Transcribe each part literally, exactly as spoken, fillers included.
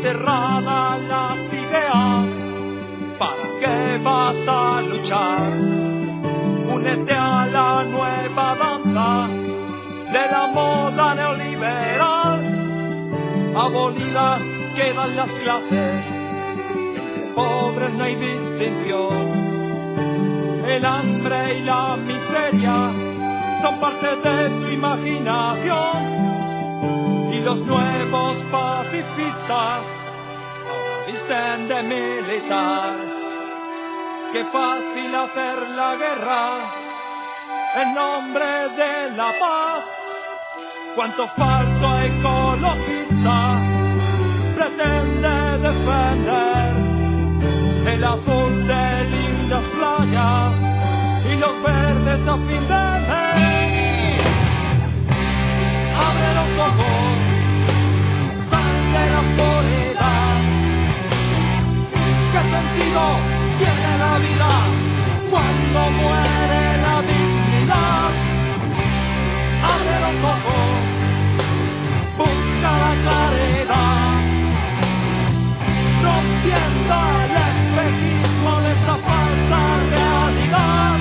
enterrada las ideas. ¿Para qué vas a luchar? Únete a la nueva danza de la moda neoliberal. Abolidas quedan las clases, entre pobres no hay distinción. El hambre y la miseria son parte de tu imaginación. Y los nuevos pacifistas ahora visten de militar. Qué fácil hacer la guerra en nombre de la paz. Cuánto falso ecologista pretende defender el azul de lindas playas y los verdes a fin de mes. Abre los ojos, sal de la soledad. ¿Qué sentido tiene la vida cuando muere la dignidad? Abre los ojos, busca la claridad, rompiendo el espejismo de esta falsa realidad.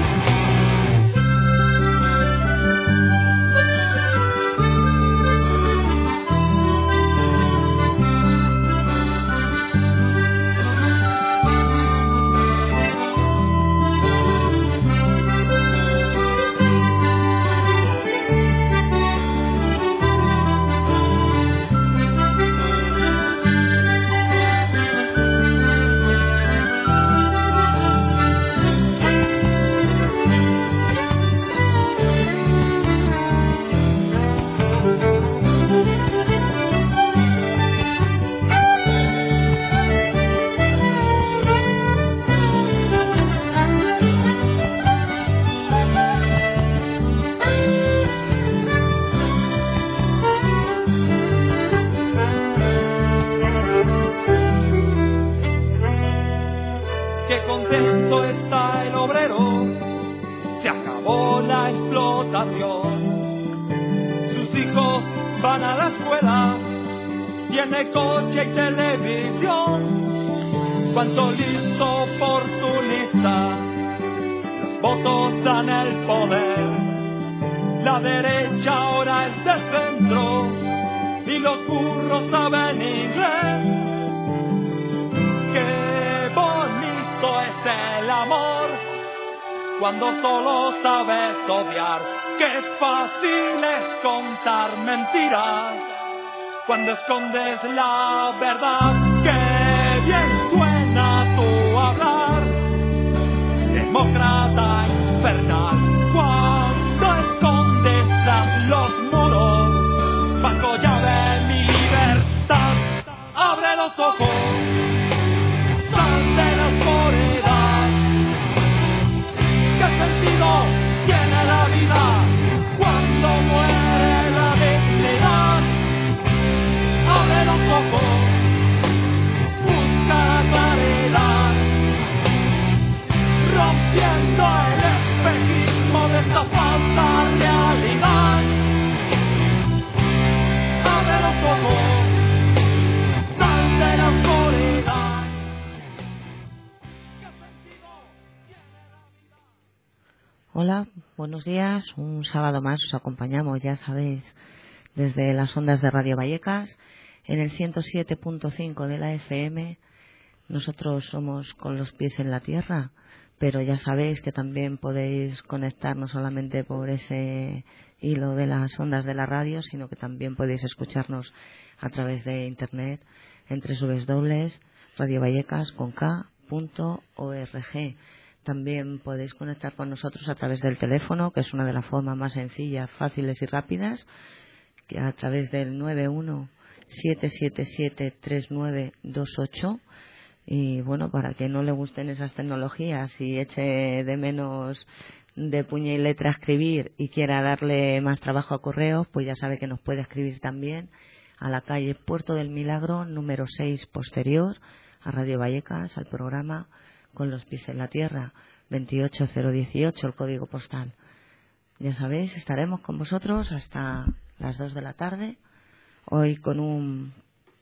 Tiene coche y televisión. Cuánto listo oportunista, los votos dan el poder. La derecha ahora es del centro y los burros saben inglés. Qué bonito es el amor cuando solo sabes odiar. Qué fácil es contar mentiras cuando escondes la verdad. Qué bien suena tu hablar, demócrata infernal, cuando escondes tras los muros bajo llave mi libertad. Abre los ojos, sal de la oscuridad. ¿Qué sentido tiene la vida cuando muere la dignidad? Abre los ojos, busca la claridad, rompiendo el espejismo de esta falsa realidad. Abre los ojos, sal de la oscuridad. ¿Qué sentido tiene la vida? Hola, buenos días. Un sábado más os acompañamos, ya sabéis, desde las ondas de Radio Vallecas, en el ciento siete punto cinco de la F M. Nosotros somos Con los pies en la tierra, pero ya sabéis que también podéis conectar no solamente por ese hilo de las ondas de la radio, sino que también podéis escucharnos a través de internet en doble u doble u doble u punto radio vallecas punto org. También podéis conectar con nosotros a través del teléfono, que es una de las formas más sencillas, fáciles y rápidas, que a través del nueve uno siete siete siete tres nueve dos ocho. Y bueno, para que no le gusten esas tecnologías y eche de menos de puño y letra escribir y quiera darle más trabajo a correos, pues ya sabe que nos puede escribir también a la calle Puerto del Milagro, número seis posterior, a Radio Vallecas, al programa Con los pies en la tierra, veintiocho cero dieciocho, el código postal. Ya sabéis, estaremos con vosotros hasta las dos de la tarde, hoy con un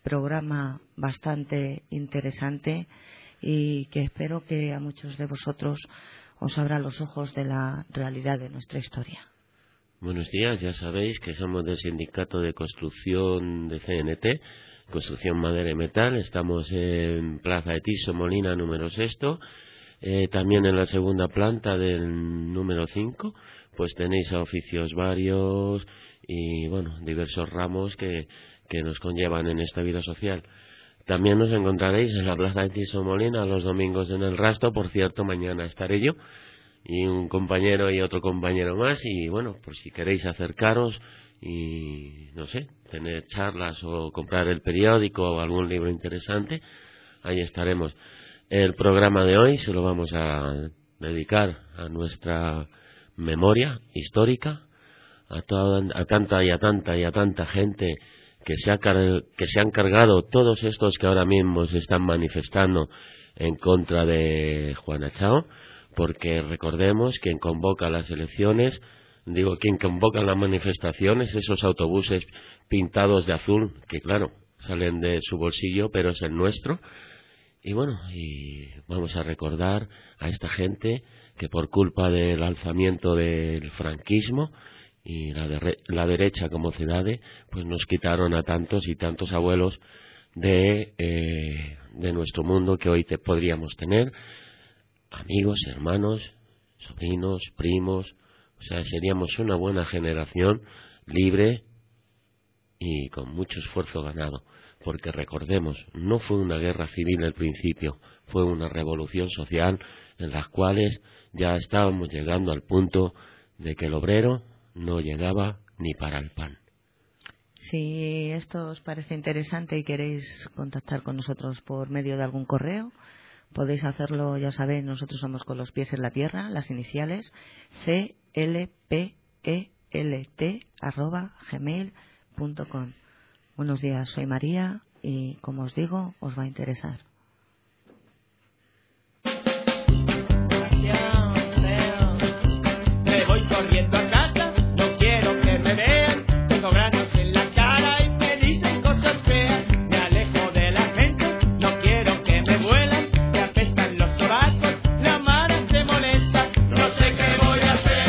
programa bastante interesante y que espero que a muchos de vosotros os abra los ojos de la realidad de nuestra historia. Buenos días, ya sabéis que somos del Sindicato de Construcción de C N T, Construcción Madera y Metal. Estamos en Plaza de Tiso Molina número sexto, eh, también en la segunda planta del número cinco, pues tenéis a oficios varios y bueno, diversos ramos que, que nos conllevan en esta vida social. También nos encontraréis en la Plaza de Tiso Molina los domingos en el Rasto. Por cierto, mañana estaré yo y un compañero y otro compañero más, y bueno, por si queréis acercaros y no sé, tener charlas o comprar el periódico o algún libro interesante, ahí estaremos. El programa de hoy se lo vamos a dedicar a nuestra memoria histórica, a, toda, a tanta y a tanta y a tanta gente que se, ha que se han cargado todos estos que ahora mismo se están manifestando en contra de Juana Chao, porque recordemos, quien convoca las elecciones, digo, quien convoca las manifestaciones, esos autobuses pintados de azul, que claro, salen de su bolsillo, pero es el nuestro. Y bueno, y vamos a recordar a esta gente que por culpa del alzamiento del franquismo y la, de, la derecha como CEDADE, pues nos quitaron a tantos y tantos abuelos de, eh, de nuestro mundo que hoy te podríamos tener. Amigos, hermanos, sobrinos, primos, o sea, seríamos una buena generación libre y con mucho esfuerzo ganado, porque recordemos, no fue una guerra civil al principio, fue una revolución social en las cuales ya estábamos llegando al punto de que el obrero no llegaba ni para el pan. Si esto os parece interesante y queréis contactar con nosotros por medio de algún correo, podéis hacerlo, ya sabéis, nosotros somos Con los Pies en la Tierra, las iniciales C L P E L T arroba gmail punto com. Buenos días, soy María y, como os digo, os va a interesar. Me voy corriendo a casa, no quiero que me vean, tengo granos en la cara y me dicen cosas feas, me alejo de la gente, no quiero que me vuelan. La mara se molesta, no sé qué voy a hacer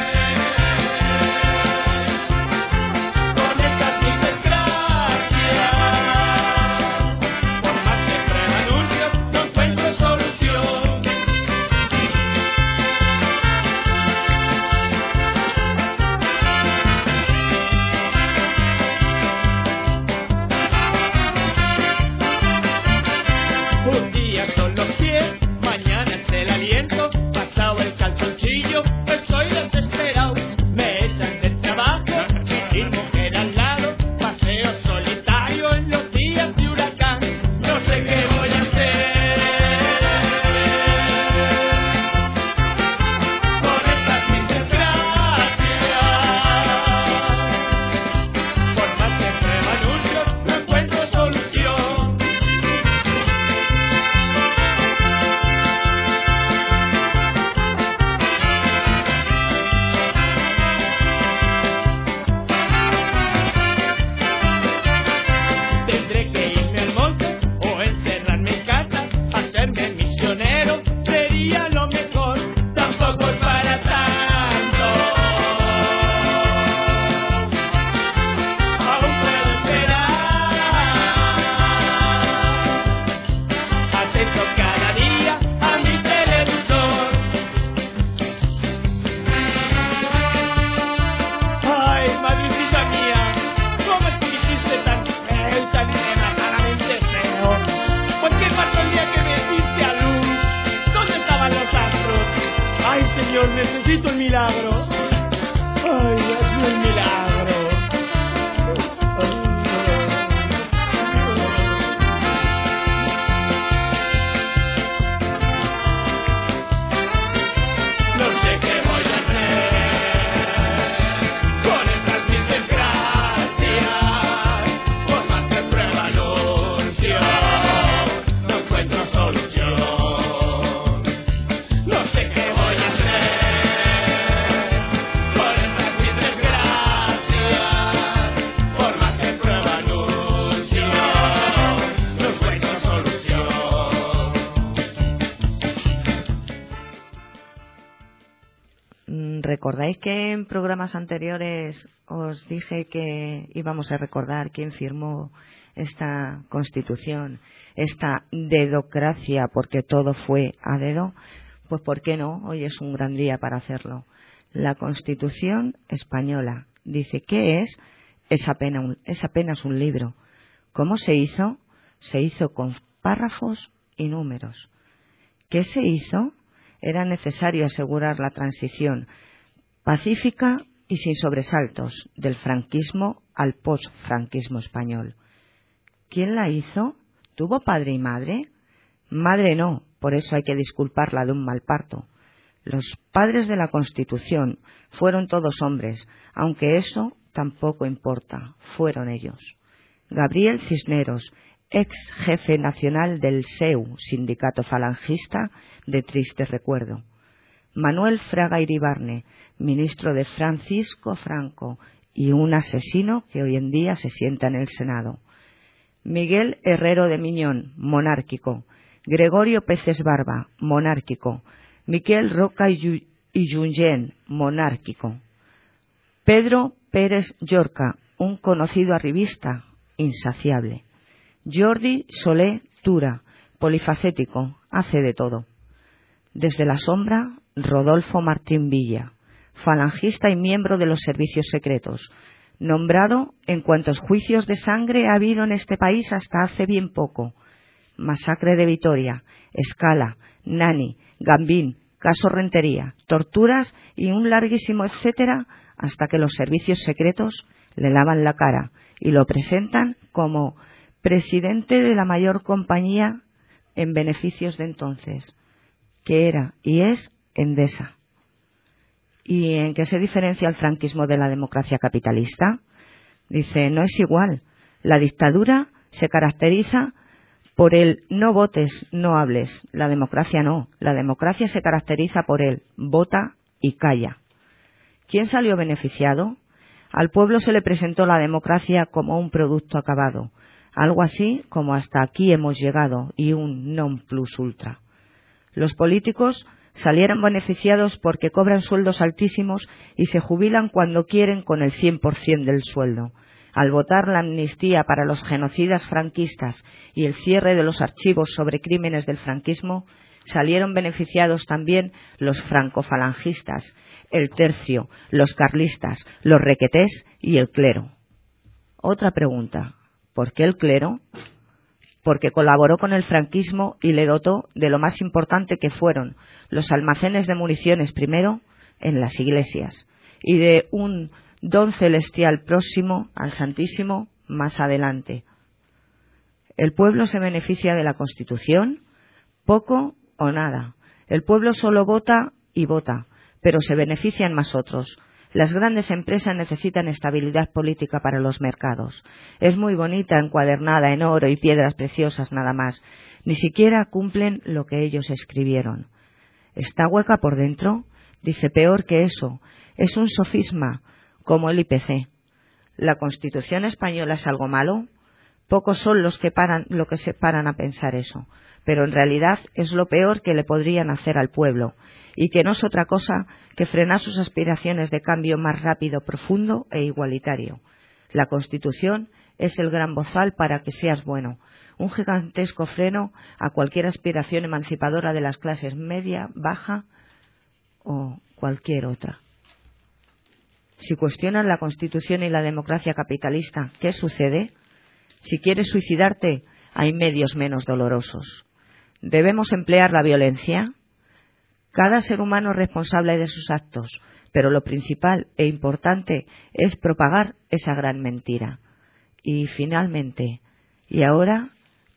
con estas mil desgracias. Por más que prueba anuncios, no encuentro solución. Un día son los pies, mañana es el aliento, pasado el calzoncillo, estoy desesperado. Me echan del trabajo y sin mujer al lado, paseo solitario en los días de huracán. No sé qué voy a hacer con estas mil desgracias. Por más que prueba anuncios, no encuentro solución. Tendré que irme al monte o encerrarme en casa, hacerme misionero sería lo mejor, tampoco es para tanto. Aún puedo esperar, atento cada día a mi televisor. Ay, madrecita mía, ¿cómo es que hiciste tan feo, tan rematadamente feo? ¿Por qué pasó el día que me diste a luz? ¿Dónde estaban los astros? Ay, Señor, necesito el milagro. Ay, hazme el milagro. No sé qué voy a hacer con estas mil desgracias. Por más que prueba anuncio, no encuentro solución. No sé qué voy a hacer con estas mil desgracias. ¿Recordáis que en programas anteriores os dije que íbamos a recordar quién firmó esta Constitución, esta dedocracia, porque todo fue a dedo? Pues ¿por qué no? Hoy es un gran día para hacerlo. La Constitución española dice ¿qué es? Es apenas un, es apenas un libro. ¿Cómo se hizo? Se hizo con párrafos y números. ¿Qué se hizo? Era necesario asegurar la transición pacífica y sin sobresaltos del franquismo al posfranquismo español. ¿Quién la hizo? ¿Tuvo padre y madre? Madre no, por eso hay que disculparla de un mal parto. Los padres de la Constitución fueron todos hombres, aunque eso tampoco importa, fueron ellos. Gabriel Cisneros, ex jefe nacional del S E U, sindicato falangista de triste recuerdo. Manuel Fraga Iribarne, ministro de Francisco Franco y un asesino que hoy en día se sienta en el Senado. Miguel Herrero de Miñón, monárquico. Gregorio Peces Barba, monárquico. Miquel Roca y Junyent, monárquico. Pedro Pérez Llorca, un conocido arribista, insaciable. Jordi Solé Tura, polifacético, hace de todo. Desde la sombra, Rodolfo Martín Villa, falangista y miembro de los servicios secretos, nombrado en cuantos juicios de sangre ha habido en este país hasta hace bien poco. Masacre de Vitoria, Escala, Nani, Gambín, caso Rentería, torturas y un larguísimo etcétera hasta que los servicios secretos le lavan la cara y lo presentan como presidente de la mayor compañía en beneficios de entonces, que era y es Endesa. ¿Y en qué se diferencia el franquismo de la democracia capitalista? Dice, no es igual. La dictadura se caracteriza por el no votes, no hables. La democracia no. La democracia se caracteriza por el vota y calla. ¿Quién salió beneficiado? Al pueblo se le presentó la democracia como un producto acabado, algo así como hasta aquí hemos llegado y un non plus ultra. Los políticos salieron beneficiados porque cobran sueldos altísimos y se jubilan cuando quieren con el cien por ciento del sueldo. Al votar la amnistía para los genocidas franquistas y el cierre de los archivos sobre crímenes del franquismo, salieron beneficiados también los francofalangistas, el tercio, los carlistas, los requetés y el clero. Otra pregunta, ¿por qué el clero? Porque colaboró con el franquismo y le dotó de lo más importante que fueron los almacenes de municiones primero en las iglesias y de un don celestial próximo al Santísimo más adelante. ¿El pueblo se beneficia de la Constitución? Poco o nada. El pueblo solo vota y vota, pero se benefician más otros. Las grandes empresas necesitan estabilidad política para los mercados. Es muy bonita, encuadernada en oro y piedras preciosas nada más. Ni siquiera cumplen lo que ellos escribieron. ¿Está hueca por dentro? Dice peor que eso. Es un sofisma, como el I P C. ¿La Constitución española es algo malo? Pocos son los que paran, lo que se paran a pensar eso. Pero en realidad es lo peor que le podrían hacer al pueblo, y que no es otra cosa que frenar sus aspiraciones de cambio más rápido, profundo e igualitario. La Constitución es el gran bozal para que seas bueno, un gigantesco freno a cualquier aspiración emancipadora de las clases media, baja o cualquier otra. Si cuestionan la Constitución y la democracia capitalista, ¿qué sucede? Si quieres suicidarte, hay medios menos dolorosos. ¿Debemos emplear la violencia? Cada ser humano es responsable de sus actos, pero lo principal e importante es propagar esa gran mentira. Y finalmente, y ahora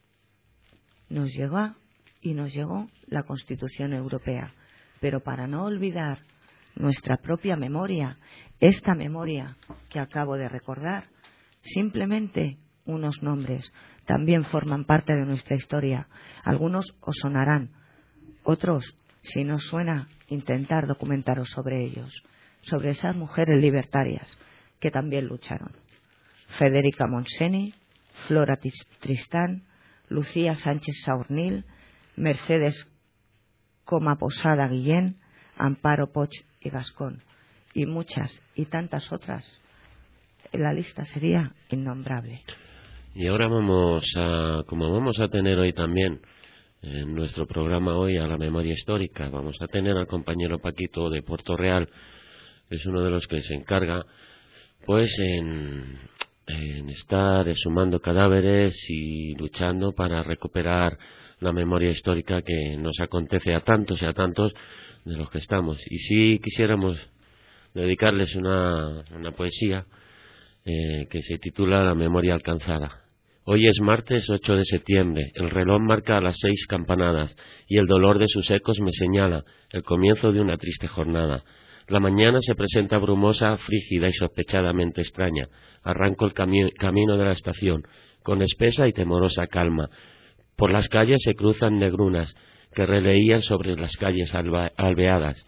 nos llegó y nos llegó la Constitución Europea, pero para no olvidar nuestra propia memoria, esta memoria que acabo de recordar, simplemente unos nombres también forman parte de nuestra historia. Algunos os sonarán, otros, si no suena, intentar documentaros sobre ellos, sobre esas mujeres libertarias que también lucharon. Federica Monseni, Flora Tristán, Lucía Sánchez Saornil, Mercedes Coma Posada Guillén, Amparo Poch y Gascón. y muchas y tantas otras. La lista sería innombrable. Y ahora vamos a, como vamos a tener hoy también en nuestro programa hoy a la memoria histórica, vamos a tener al compañero Paquito de Puerto Real, que es uno de los que se encarga pues en, en estar exhumando cadáveres y luchando para recuperar la memoria histórica que nos acontece a tantos y a tantos de los que estamos. Y si quisiéramos dedicarles una, una poesía eh, que se titula La memoria alcanzada. Hoy es martes ocho de septiembre, el reloj marca las seis campanadas y el dolor de sus ecos me señala el comienzo de una triste jornada. La mañana se presenta brumosa, frígida y sospechadamente extraña. Arranco el cami- camino de la estación, con espesa y temorosa calma. Por las calles se cruzan negrunas que releían sobre las calles alba- alveadas.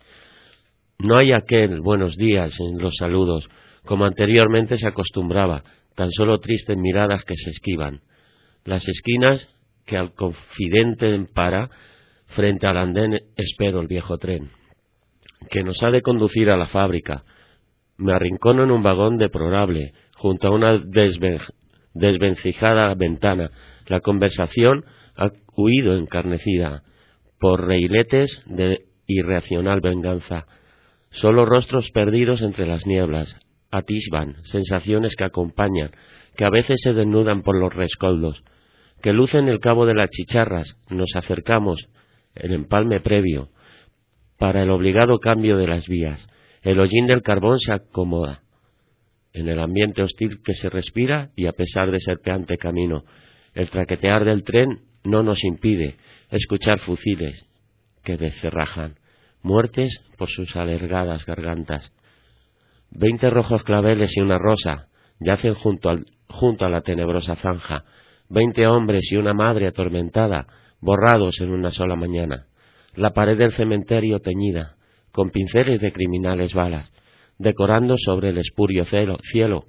No hay aquel buenos días en los saludos, como anteriormente se acostumbraba, tan solo tristes miradas que se esquivan. Las esquinas que al confidente empara, frente al andén espero el viejo tren, que nos ha de conducir a la fábrica. Me arrincono en un vagón deplorable, junto a una desven- desvencijada ventana. La conversación ha huido encarnecida por reiletes de irracional venganza. Solo rostros perdidos entre las nieblas atisban sensaciones que acompañan, que a veces se desnudan por los rescoldos, que lucen el cabo de las chicharras. Nos acercamos, el empalme previo, para el obligado cambio de las vías. El hollín del carbón se acomoda en el ambiente hostil que se respira y a pesar de serpeante camino, el traquetear del tren no nos impide escuchar fusiles que descerrajan, muertes por sus alargadas gargantas. Veinte rojos claveles y una rosa yacen junto, al, junto a la tenebrosa zanja. Veinte hombres y una madre atormentada, borrados en una sola mañana. La pared del cementerio teñida, con pinceles de criminales balas, decorando sobre el espurio cielo, cielo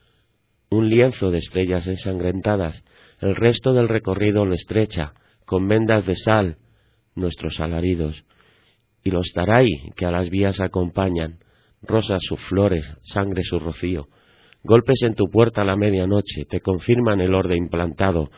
un lienzo de estrellas ensangrentadas. El resto del recorrido lo estrecha, con vendas de sal, nuestros alaridos. Y los taray que a las vías acompañan, rosas sus flores, sangre su rocío. Golpes en tu puerta a la medianoche te confirman el orden implantado.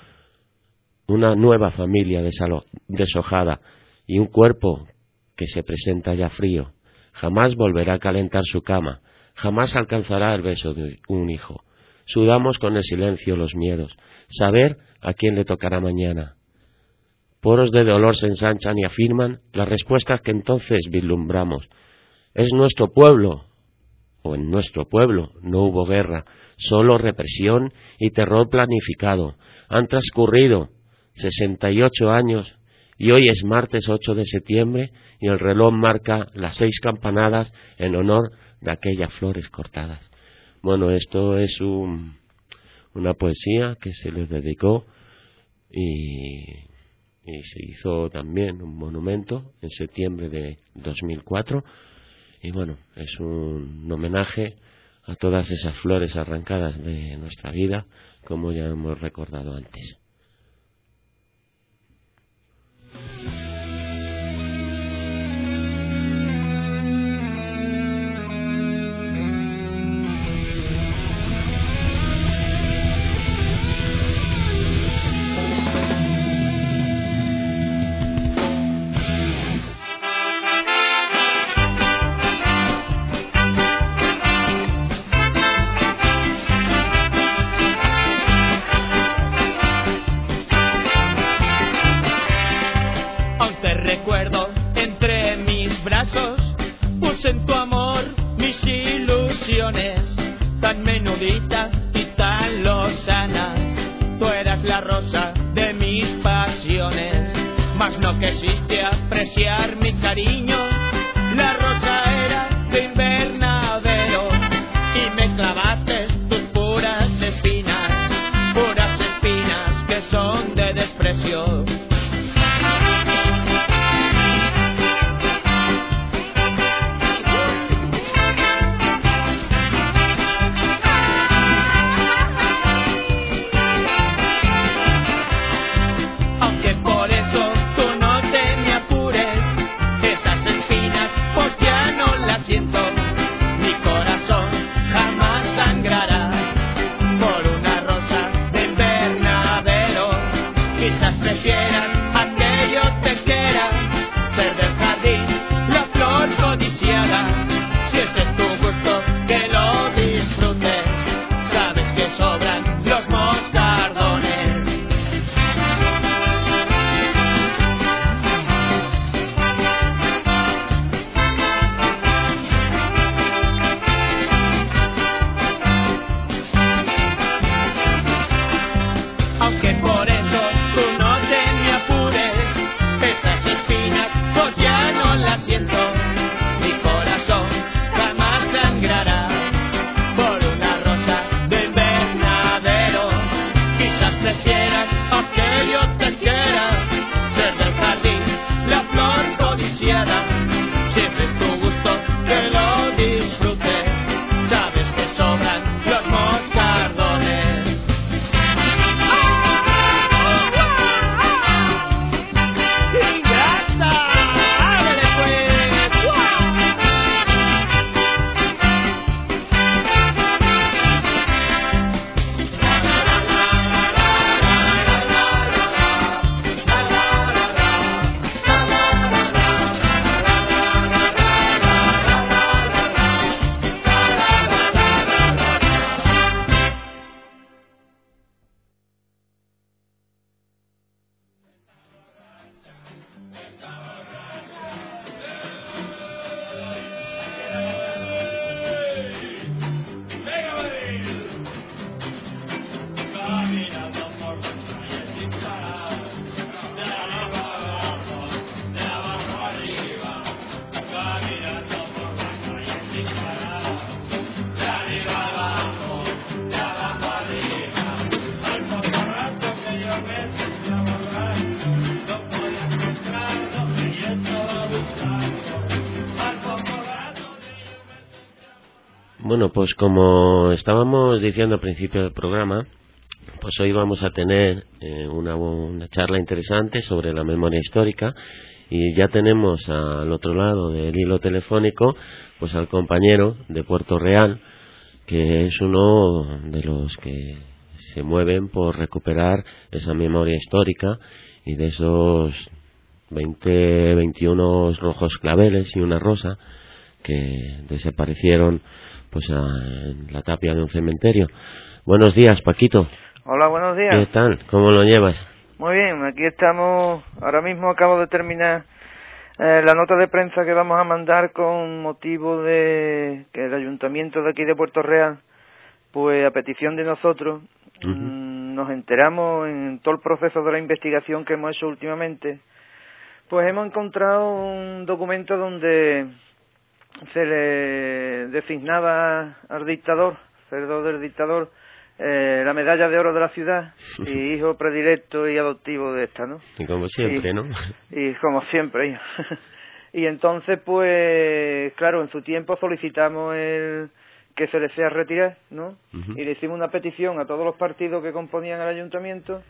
Una nueva familia desalo- deshojada y un cuerpo que se presenta ya frío. Jamás volverá a calentar su cama, jamás alcanzará el beso de un hijo. Sudamos con el silencio los miedos, saber a quién le tocará mañana. Poros de dolor se ensanchan y afirman las respuestas que entonces vislumbramos. Es nuestro pueblo, o en nuestro pueblo no hubo guerra, solo represión y terror planificado. Han transcurrido sesenta y ocho años y hoy es martes ocho de septiembre y el reloj marca las seis campanadas en honor de aquellas flores cortadas. Bueno, esto es un, una poesía que se les dedicó y, y se hizo también un monumento en septiembre de dos mil cuatro. Y bueno, es un homenaje a todas esas flores arrancadas de nuestra vida, como ya hemos recordado antes. En tu amor mis ilusiones, tan menudita y tan lozana. Tú eras la rosa de mis pasiones, mas no quisiste apreciar mi cariño. La rosa era de invernadero y me clavaste tus puras espinas, puras espinas que son de desprecio. Esas Bueno, pues como estábamos diciendo al principio del programa, pues hoy vamos a tener eh, una, una charla interesante sobre la memoria histórica y ya tenemos al otro lado del hilo telefónico pues al compañero de Puerto Real, que es uno de los que se mueven por recuperar esa memoria histórica y de esos veinte, veintiuno rojos claveles y una rosa que desaparecieron pues a, en la tapia de un cementerio. Buenos días, Paquito. Hola, buenos días. ¿Qué tal? ¿Cómo lo llevas? Muy bien, aquí estamos. Ahora mismo acabo de terminar eh, la nota de prensa que vamos a mandar con motivo de que el ayuntamiento de aquí de Puerto Real, pues a petición de nosotros, uh-huh. mmm, nos enteramos en todo el proceso de la investigación que hemos hecho últimamente, pues hemos encontrado un documento donde se le designaba al dictador, cerdo del dictador, eh, la medalla de oro de la ciudad y hijo predilecto y adoptivo de esta, ¿no? Y como siempre, y, ¿no? Y como siempre. Y entonces, pues, claro, en su tiempo solicitamos el que se le sea retirar, ¿no? Uh-huh. Y le hicimos una petición a todos los partidos que componían el ayuntamiento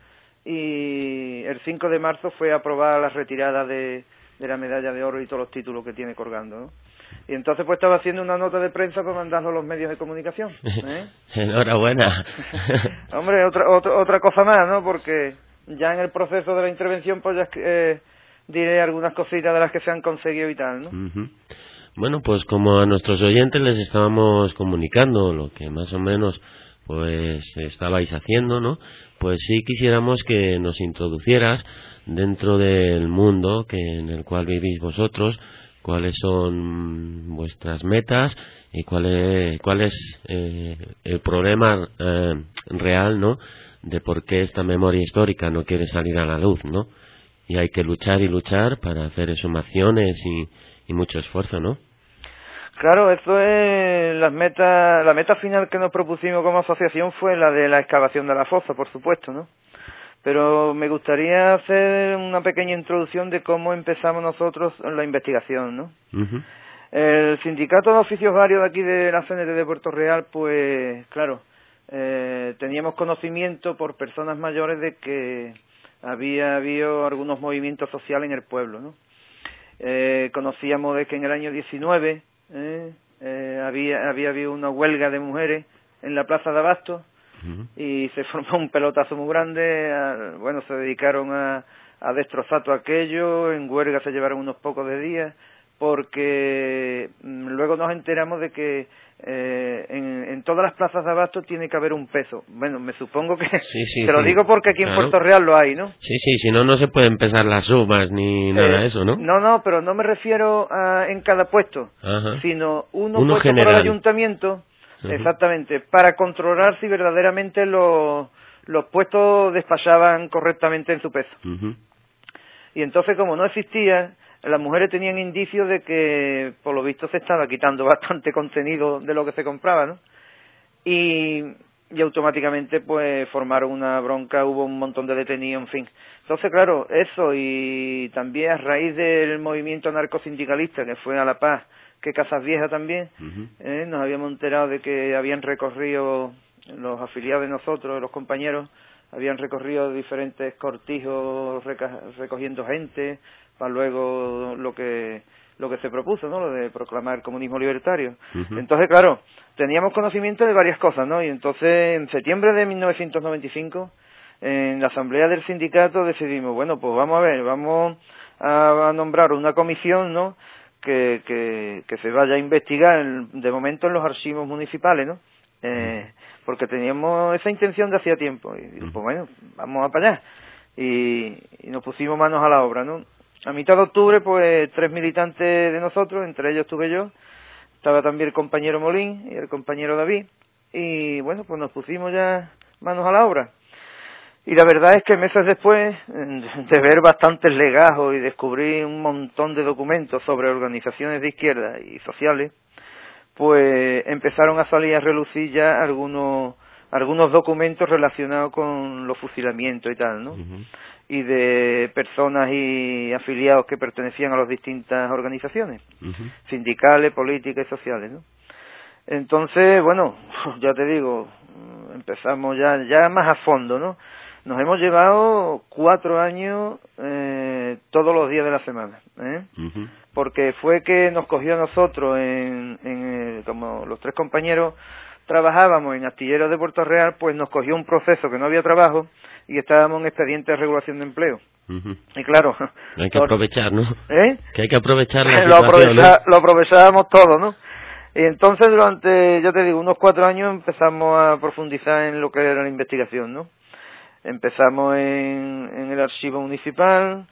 y el cinco de marzo fue aprobada la retirada de, de la medalla de oro y todos los títulos que tiene colgando, ¿no? Y entonces pues estaba haciendo una nota de prensa para mandarlo a los medios de comunicación, ¿eh? Enhorabuena. Hombre, otra, otra otra cosa más, ¿no? Porque ya en el proceso de la intervención pues ya eh, diré algunas cositas de las que se han conseguido y tal, ¿no? Uh-huh. Bueno, pues como a nuestros oyentes les estábamos comunicando lo que más o menos pues estabais haciendo, ¿no? Pues sí quisiéramos que nos introducieras dentro del mundo que en el cual vivís vosotros, cuáles son vuestras metas y cuál es, cuál es eh, el problema eh, real, ¿no? De por qué esta memoria histórica no quiere salir a la luz, ¿no? Y hay que luchar y luchar para hacer exhumaciones y, y mucho esfuerzo, ¿no? Claro, eso es las metas, la meta final que nos propusimos como asociación fue la de la excavación de la fosa, por supuesto, ¿no? Pero me gustaría hacer una pequeña introducción de cómo empezamos nosotros en la investigación, ¿no? Uh-huh. El sindicato de oficios varios de aquí de la C N T de Puerto Real, pues, claro, eh, teníamos conocimiento por personas mayores de que había habido algunos movimientos sociales en el pueblo, ¿no? Eh, conocíamos de que en el año diecinueve eh, eh, había, había habido una huelga de mujeres en la Plaza de Abasto, y se formó un pelotazo muy grande. A, bueno, se dedicaron a, a destrozar todo aquello, en huelga se llevaron unos pocos de días, porque mmm, luego nos enteramos de que eh, en, en todas las plazas de abasto tiene que haber un peso. Bueno, me supongo que... Sí, sí, te lo sí. digo porque aquí claro. En Puerto Real lo hay, ¿no? Sí, sí, si no, no se pueden pesar las sumas ni nada de eh, eso, ¿no? No, no, pero no me refiero a en cada puesto, Ajá. sino uno, uno puesto general. por el ayuntamiento... Uh-huh. Exactamente, para controlar si verdaderamente los, los puestos despachaban correctamente en su peso. Uh-huh. Y entonces, como no existía, las mujeres tenían indicios de que, por lo visto, se estaba quitando bastante contenido de lo que se compraba, ¿no? Y, y automáticamente, pues, formaron una bronca, hubo un montón de detenidos, en fin. Entonces, claro, eso, y también a raíz del movimiento anarcosindicalista, que fue a La Paz, que Casas Viejas también, uh-huh. eh, nos habíamos enterado de que habían recorrido, los afiliados de nosotros, los compañeros, habían recorrido diferentes cortijos reca- recogiendo gente, para luego lo que lo que se propuso, ¿no? Lo de proclamar el comunismo libertario. Uh-huh. Entonces, claro, teníamos conocimiento de varias cosas, ¿no? Y entonces, en septiembre de mil novecientos noventa y cinco, en la asamblea del sindicato decidimos, bueno, pues vamos a ver, vamos a, a nombrar una comisión, ¿no?, Que, que, que se vaya a investigar de momento en los archivos municipales, ¿no? Eh, porque teníamos esa intención de hacía tiempo. Y digo, pues bueno, vamos a para allá. Y, y nos pusimos manos a la obra, ¿no? A mitad de octubre, pues, tres militantes de nosotros, entre ellos estuve yo, estaba también el compañero Molín y el compañero David, y bueno, pues nos pusimos ya manos a la obra. Y la verdad es que meses después de ver bastantes legajos y descubrir un montón de documentos sobre organizaciones de izquierda y sociales, pues empezaron a salir a relucir ya algunos algunos documentos relacionados con los fusilamientos y tal, ¿no? Uh-huh. Y de personas y afiliados que pertenecían a las distintas organizaciones, uh-huh. sindicales, políticas y sociales, ¿no? Entonces, bueno, ya te digo, empezamos ya ya más a fondo, ¿no? Nos hemos llevado cuatro años eh, todos los días de la semana, ¿eh? Uh-huh. Porque fue que nos cogió a nosotros, en, en el, como los tres compañeros trabajábamos en Astilleros de Puerto Real, pues nos cogió un proceso que no había trabajo y estábamos en expediente de regulación de empleo. Uh-huh. Y claro... Hay que aprovechar, ¿no? ¿Eh? Que hay que aprovechar la lo, situación, aprovecha, ¿no? Lo aprovechábamos todo, ¿no? Y entonces durante, ya te digo, unos cuatro años empezamos a profundizar en lo que era la investigación, ¿no? Empezamos en, en el archivo municipal.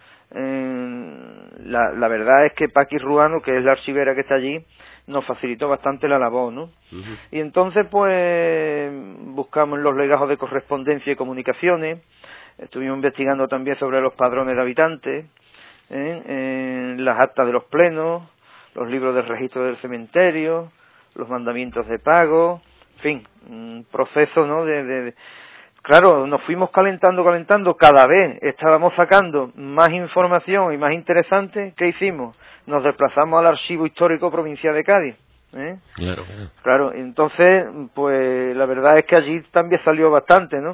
En la, la verdad es que Paqui Ruano, que es la archivera que está allí, nos facilitó bastante la labor, ¿no? Uh-huh. Y entonces, pues, buscamos los legajos de correspondencia y comunicaciones. Estuvimos investigando también sobre los padrones de habitantes, ¿eh? En las actas de los plenos, los libros de registro del cementerio, los mandamientos de pago, en fin, un proceso, ¿no? de, de, de Claro, nos fuimos calentando, calentando, cada vez estábamos sacando más información y más interesante. ¿Qué hicimos? Nos desplazamos al Archivo Histórico Provincial de Cádiz. ¿eh? Claro, claro. Claro, entonces, pues la verdad es que allí también salió bastante, ¿no?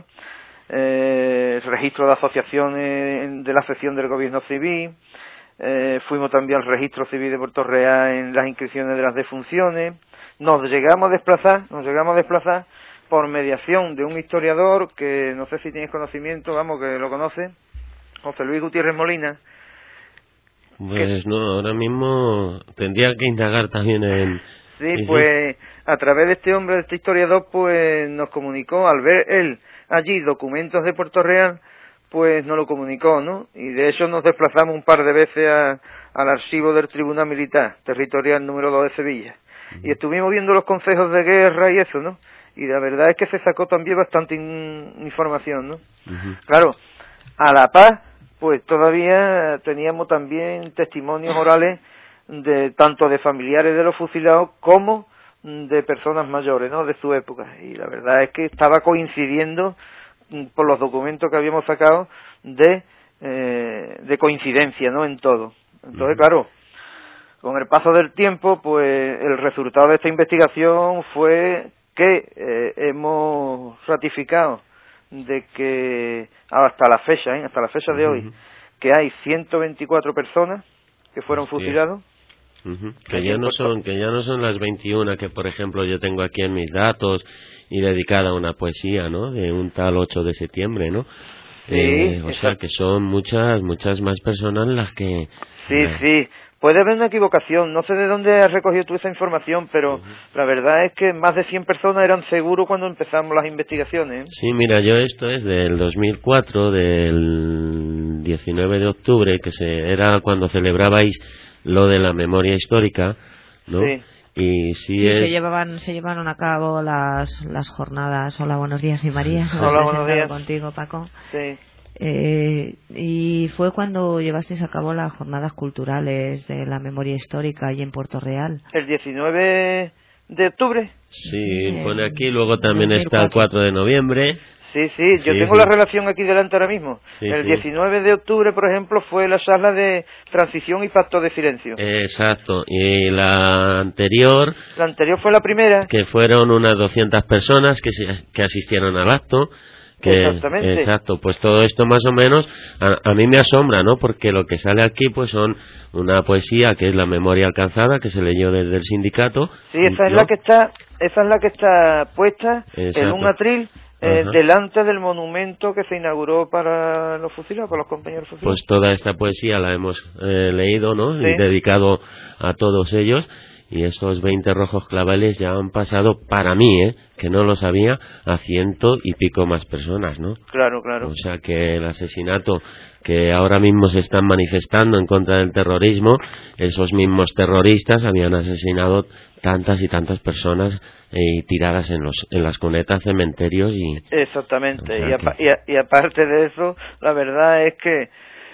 Eh, el registro de asociaciones de la sección del Gobierno Civil, eh, fuimos también al Registro Civil de Puerto Real en las inscripciones de las defunciones. Nos llegamos a desplazar, nos llegamos a desplazar por mediación de un historiador que no sé si tienes conocimiento, vamos, que lo conoce, José Luis Gutiérrez Molina. Pues que... no, ahora mismo tendría que indagar también en... Sí, sí, pues a través de este hombre, de este historiador, pues nos comunicó, al ver él allí documentos de Puerto Real, pues nos lo comunicó, ¿no? Y de hecho nos desplazamos un par de veces a, al archivo del Tribunal Militar Territorial número dos de Sevilla. Uh-huh. Y estuvimos viendo los consejos de guerra y eso, ¿no? Y la verdad es que se sacó también bastante in, información, ¿no? Uh-huh. Claro, a la paz, pues todavía teníamos también testimonios orales de tanto de familiares de los fusilados como de personas mayores, ¿no? De su época. Y la verdad es que estaba coincidiendo por los documentos que habíamos sacado de eh, de coincidencia, ¿no? En todo. Entonces, uh-huh. claro, con el paso del tiempo, pues el resultado de esta investigación fue que eh, hemos ratificado de que hasta la fecha, ¿eh? hasta la fecha de hoy, que hay ciento veinticuatro personas que fueron Hostia. fusilados. Uh-huh. Que ya no son, que ya no son las veintiuna que, por ejemplo, yo tengo aquí en mis datos y dedicada a una poesía, ¿no? De un tal ocho de septiembre, ¿no? Sí, eh, o sea, que son muchas, muchas más personas las que... Sí, eh, sí. Puede haber una equivocación, no sé de dónde has recogido tú esa información, pero uh-huh. la verdad es que más de cien personas eran seguros cuando empezamos las investigaciones. Sí, mira, yo esto es del dos mil cuatro, del diecinueve de octubre, que se era cuando celebrabais lo de la memoria histórica, ¿no? Sí. Y sí, sí es... se llevaban se llevaron a cabo las las jornadas. Hola, buenos días, y María. Hola, buenos días. Contigo, Paco. Sí. Eh, y fue cuando llevasteis a cabo las jornadas culturales de la memoria histórica allí en Puerto Real. El diecinueve de octubre. Sí, pone aquí, luego también está el cuatro de noviembre. Sí, sí, yo sí, tengo sí. la relación aquí delante ahora mismo. Sí, el sí. diecinueve de octubre, por ejemplo, fue la charla de transición y pacto de silencio. Exacto, y la anterior... La anterior fue la primera. Que fueron unas doscientas personas que, se, que asistieron al acto. Que, Exactamente. Exacto, pues todo esto más o menos a, a mí me asombra, ¿no? Porque lo que sale aquí pues son una poesía que es La memoria alcanzada, que se leyó desde el sindicato. Sí, esa ¿no? es la que está, esa es la que está puesta Exacto. en un atril eh, delante del monumento que se inauguró para los fusilados, para los compañeros fusilados. Pues toda esta poesía la hemos eh, leído, ¿no? Sí. Y dedicado a todos ellos. y estos veinte rojos claveles ya han pasado, para mí, ¿eh? que no lo sabía, a ciento y pico más personas, ¿no? Claro, claro. O sea que el asesinato que ahora mismo se están manifestando en contra del terrorismo, esos mismos terroristas habían asesinado tantas y tantas personas eh, tiradas en los en las cunetas, cementerios y... Exactamente, o sea y, a, que... y, a, y aparte de eso, la verdad es que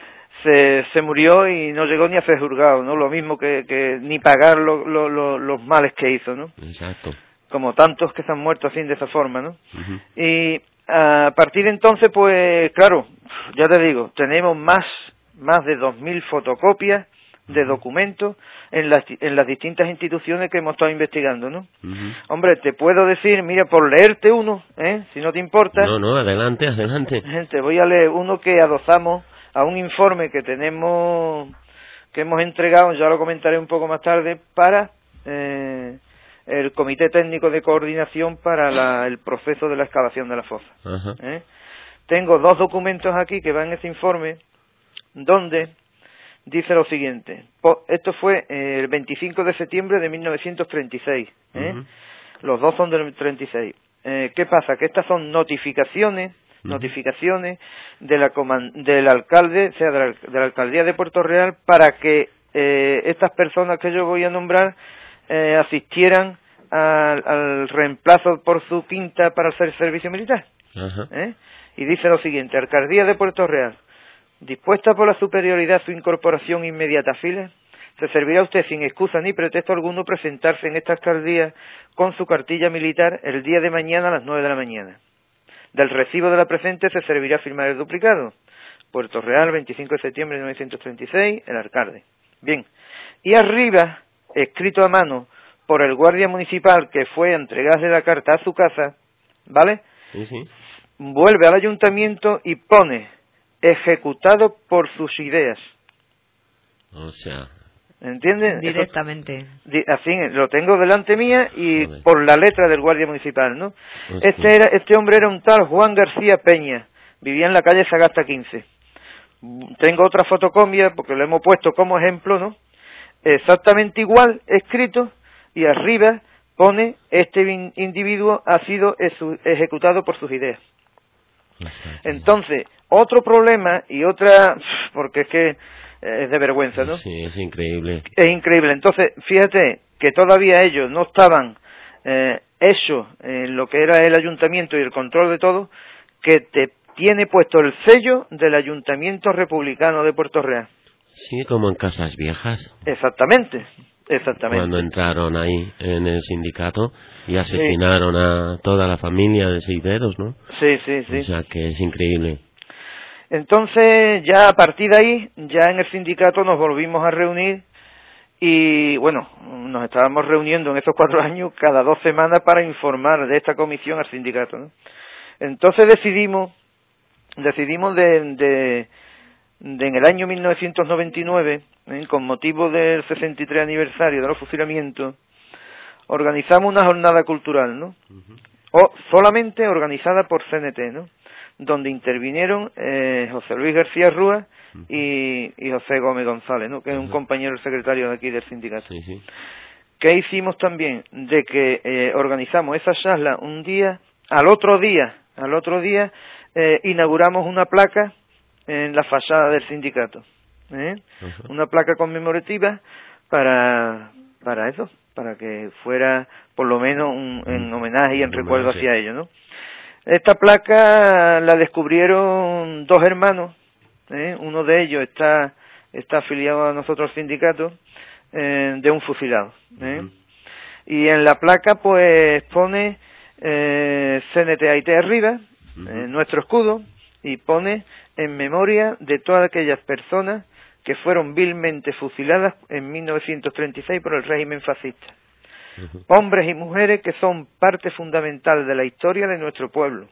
se, se murió y no llegó ni a ser juzgado, ¿no? Lo mismo que, que ni pagar lo, lo, lo, los males que hizo, ¿no? Exacto. Como tantos que se han muerto así de esa forma, ¿no? Uh-huh. Y a partir de entonces, pues, claro, ya te digo, tenemos más, más de dos mil fotocopias de documentos en las, en las distintas instituciones que hemos estado investigando, ¿no? Uh-huh. Hombre, te puedo decir, mira, por leerte uno, ¿eh? Si no te importa. No, no, adelante, adelante. Te voy a leer uno que adosamos a un informe que tenemos, que hemos entregado, ya lo comentaré un poco más tarde, para eh, el Comité Técnico de Coordinación para la, el proceso de la excavación de la fosa. Uh-huh. ¿Eh? Tengo dos documentos aquí que van en ese informe, donde dice lo siguiente. Esto fue eh, el veinticinco de septiembre de mil novecientos treinta y seis. ¿eh? Uh-huh. Los dos son del treinta y seis. Eh, ¿Qué pasa? Que estas son notificaciones, uh-huh. notificaciones de la coman- del alcalde, o sea, de la, de la alcaldía de Puerto Real, para que eh, estas personas que yo voy a nombrar eh, asistieran al, al reemplazo por su quinta para hacer servicio militar. Uh-huh. ¿eh? Y dice lo siguiente: Alcaldía de Puerto Real, dispuesta por la superioridad su incorporación inmediata a filas, se servirá a usted sin excusa ni pretexto alguno presentarse en esta alcaldía con su cartilla militar el día de mañana a las nueve de la mañana. Del recibo de la presente se servirá firmar el duplicado. Puerto Real, veinticinco de septiembre de mil novecientos treinta y seis, el alcalde. Bien. Y arriba, escrito a mano por el guardia municipal que fue a entregarle la carta a su casa, ¿vale? Sí, sí. Vuelve al ayuntamiento y pone ejecutado por sus ideas. O sea... ¿Entiendes? Directamente. Eso, así, lo tengo delante mía y Joder. Por la letra del guardia municipal, ¿no? Hostia. Este era, este hombre era un tal Juan García Peña, vivía en la calle Sagasta quince. Tengo otra fotocopia porque lo hemos puesto como ejemplo, ¿no? Exactamente igual, escrito, y arriba pone este individuo ha sido ejecutado por sus ideas. Entonces, otro problema y otra, porque es que es de vergüenza, ¿no? Sí, es increíble. Es increíble. Entonces, fíjate que todavía ellos no estaban eh, hechos en lo que era el ayuntamiento y el control de todo, que te tiene puesto el sello del Ayuntamiento Republicano de Puerto Real. Sí, como en Casas Viejas. Exactamente, exactamente. Cuando entraron ahí en el sindicato y asesinaron sí. a toda la familia de Seideros, ¿no? Sí, sí, sí. O sea, que es increíble. Entonces, ya a partir de ahí, ya en el sindicato nos volvimos a reunir y, bueno, nos estábamos reuniendo en estos cuatro años cada dos semanas para informar de esta comisión al sindicato, ¿no? Entonces decidimos, decidimos de, de, de en el año mil novecientos noventa y nueve, ¿eh? con motivo del sesenta y tres aniversario de los fusilamientos, organizamos una jornada cultural, ¿no? Uh-huh. O solamente organizada por C N T, ¿no? Donde intervinieron eh, José Luis García Rúa y, y José Gómez González, ¿no? Que es un compañero secretario de aquí del sindicato. Sí, sí. ¿Qué hicimos también? De que eh, organizamos esa charla un día, al otro día, al otro día eh, inauguramos una placa en la fachada del sindicato, ¿eh? Uh-huh. Una placa conmemorativa para para eso, para que fuera por lo menos un, en homenaje y en recuerdo hacia ellos, ¿no? Esta placa la descubrieron dos hermanos, ¿eh? Uno de ellos está está afiliado a nosotros al sindicato, eh, de un fusilado, ¿eh? Uh-huh. Y en la placa pues pone eh, C N T A I T arriba, uh-huh. eh, nuestro escudo, y pone en memoria de todas aquellas personas que fueron vilmente fusiladas en mil novecientos treinta y seis por el régimen fascista. Uh-huh. Hombres y mujeres que son parte fundamental de la historia de nuestro pueblo,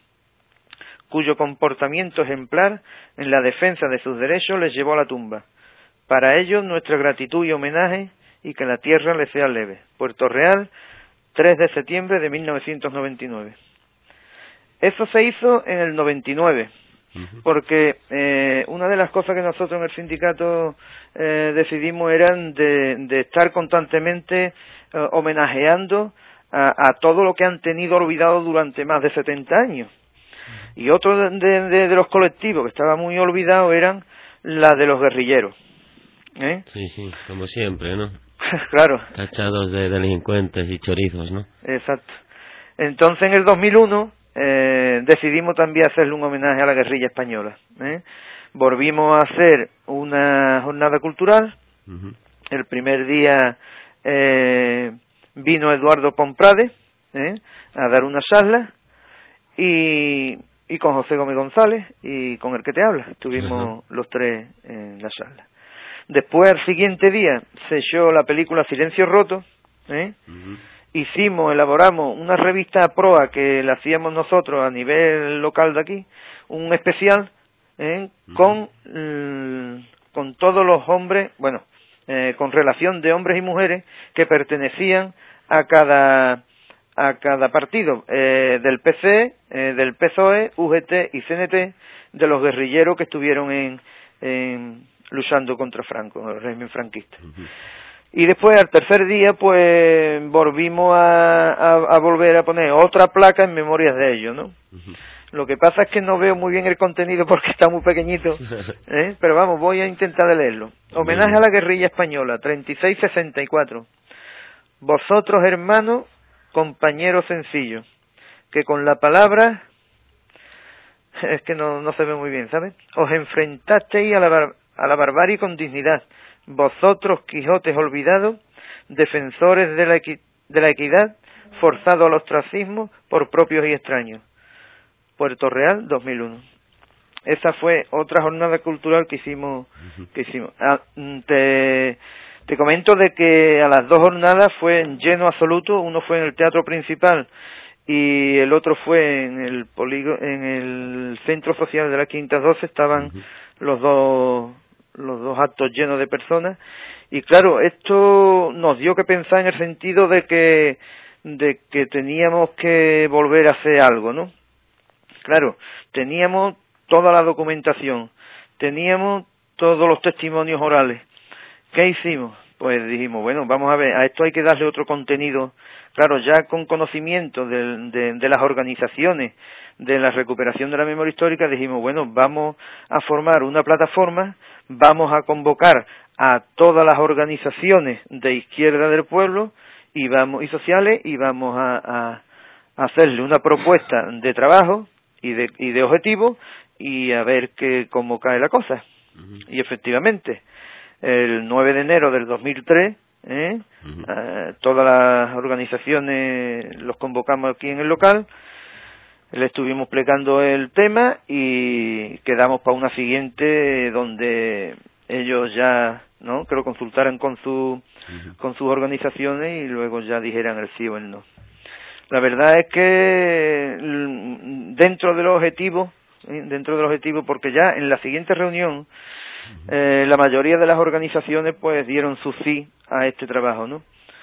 cuyo comportamiento ejemplar en la defensa de sus derechos les llevó a la tumba. Para ellos nuestra gratitud y homenaje, y que la tierra les sea leve. Puerto Real, tres de septiembre de mil novecientos noventa y nueve. Eso se hizo en el noventa y nueve, Uh-huh. Porque eh, una de las cosas que nosotros en el sindicato eh, decidimos eran de, de estar constantemente eh, homenajeando a, a todo lo que han tenido olvidado durante más de setenta años. Y otro de, de, de los colectivos que estaba muy olvidado eran la de los guerrilleros. ¿Eh? Sí, sí, como siempre, ¿no? Claro. Tachados de delincuentes y chorizos, ¿no? Exacto. Entonces, en el dos mil uno eh, decidimos también hacerle un homenaje a la guerrilla española. ¿eh? Volvimos a hacer una jornada cultural. Uh-huh. El primer día eh, vino Eduardo Pomprade ¿eh? a dar una charla y, y con José Gómez González y con el que te habla. Estuvimos uh-huh. los tres en la charla. Después, al siguiente día, se echó la película Silencio Roto. ¿eh? Uh-huh. Hicimos, elaboramos una revista a proa que la hacíamos nosotros a nivel local de aquí, un especial ¿eh? uh-huh. con, mm, con todos los hombres, bueno, eh, con relación de hombres y mujeres que pertenecían a cada a cada partido eh, del P C, eh, del P S O E, U G T y C N T, de los guerrilleros que estuvieron en, en luchando contra Franco, el régimen franquista. Uh-huh. Y después, al tercer día, pues, volvimos a, a, a volver a poner otra placa en memorias de ellos, ¿no? Uh-huh. Lo que pasa es que no veo muy bien el contenido porque está muy pequeñito, ¿eh? Pero vamos, voy a intentar de leerlo. Homenaje a la guerrilla española, treinta y seis sesenta y cuatro. Vosotros, hermanos, compañeros sencillos, que con la palabra, es que no, no se ve muy bien, ¿sabes? Os enfrentasteis a la, bar, a la barbarie con dignidad. Vosotros, Quijotes olvidados, defensores de la, equi, de la equidad, forzados al ostracismo por propios y extraños. Puerto Real, dos mil uno. Esa fue otra jornada cultural que hicimos. Que hicimos. Ah, te, te comento de que a las dos jornadas fue en lleno absoluto. Uno fue en el Teatro Principal y el otro fue en el polígono, en el Centro Social de la Quinta doce. Estaban uh-huh. los dos los dos actos llenos de personas. Y claro, esto nos dio que pensar en el sentido de que de que teníamos que volver a hacer algo, ¿no? Claro, teníamos toda la documentación, teníamos todos los testimonios orales. ¿Qué hicimos? Pues dijimos, bueno, vamos a ver, a esto hay que darle otro contenido. Claro, ya con conocimiento de, de, de las organizaciones de la recuperación de la memoria histórica, dijimos, bueno, vamos a formar una plataforma, vamos a convocar a todas las organizaciones de izquierda del pueblo y vamos y sociales y vamos a, a, a hacerle una propuesta de trabajo y de, y de objetivo y a ver que, cómo cae la cosa. Uh-huh. Y efectivamente, el nueve de enero del dos mil tres, ¿eh? Uh-huh. eh, todas las organizaciones los convocamos aquí en el local, le estuvimos explicando el tema y quedamos para una siguiente donde ellos ya, ¿no?, que lo consultaran con su uh-huh. con sus organizaciones y luego ya dijeran el sí o el no. La verdad es que dentro del objetivo, ¿eh? dentro del objetivo, porque ya en la siguiente reunión eh, la mayoría de las organizaciones pues dieron su sí a este trabajo, ¿no?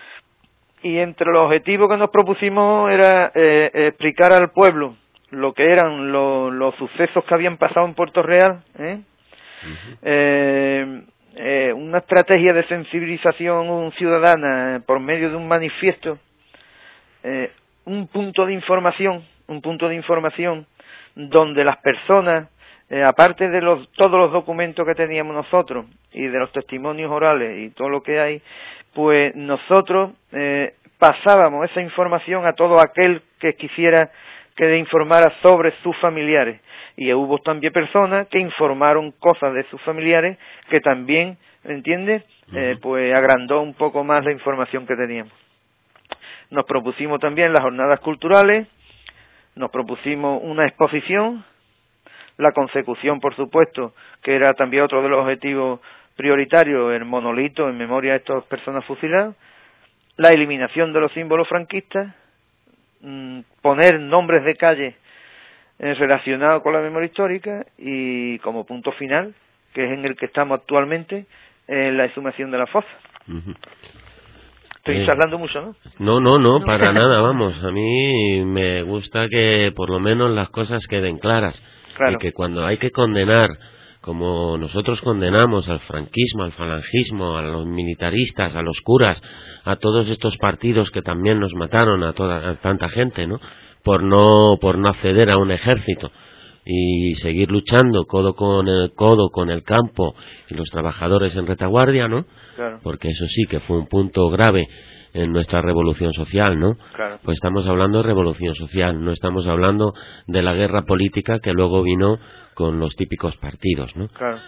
Y entre los objetivos que nos propusimos era eh, explicar al pueblo lo que eran lo, los sucesos que habían pasado en Puerto Real, ¿eh? Uh-huh. eh, eh, una estrategia de sensibilización ciudadana por medio de un manifiesto, eh, un punto de información, un punto de información donde las personas, eh, aparte de los, todos los documentos que teníamos nosotros y de los testimonios orales y todo lo que hay, pues nosotros eh, pasábamos esa información a todo aquel que quisiera que informara sobre sus familiares. Y hubo también personas que informaron cosas de sus familiares que también, ¿entiendes?, uh-huh. eh, pues agrandó un poco más la información que teníamos. Nos propusimos también las jornadas culturales, nos propusimos una exposición, la consecución, por supuesto, que era también otro de los objetivos prioritarios, el monolito en memoria de estas personas fusiladas, la eliminación de los símbolos franquistas, mmm, poner nombres de calles eh, relacionados con la memoria histórica y como punto final, que es en el que estamos actualmente, eh, la exhumación de la fosa. Uh-huh. Estoy eh, charlando mucho, ¿no? No, no, no, para nada, vamos. A mí me gusta que por lo menos las cosas queden claras. Claro. Y que cuando hay que condenar, como nosotros condenamos al franquismo, al falangismo, a los militaristas, a los curas, a todos estos partidos que también nos mataron a toda a tanta gente, ¿no? Por no por no acceder a un ejército y seguir luchando codo con el codo con el campo y los trabajadores en retaguardia, ¿no? Claro. Porque eso sí que fue un punto grave en nuestra revolución social, ¿no? Claro. Pues estamos hablando de revolución social, no estamos hablando de la guerra política que luego vino con los típicos partidos, ¿no? Claro.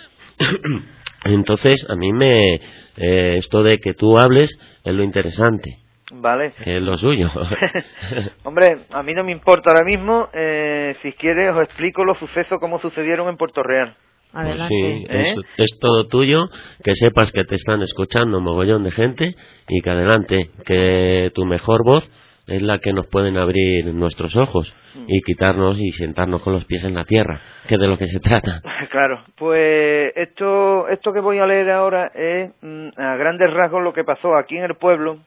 Entonces, a mí me eh, esto de que tú hables es lo interesante. Vale. Que es lo suyo. Hombre, a mí no me importa ahora mismo. Eh, si quieres, os explico los sucesos como sucedieron en Puerto Real. Adelante. Sí, ¿Eh? es, es todo tuyo, que sepas que te están escuchando un mogollón de gente y que adelante, que tu mejor voz es la que nos pueden abrir nuestros ojos y quitarnos y sentarnos con los pies en la tierra, que es de lo que se trata. Claro, pues esto, esto que voy a leer ahora es mm, a grandes rasgos lo que pasó aquí en el pueblo.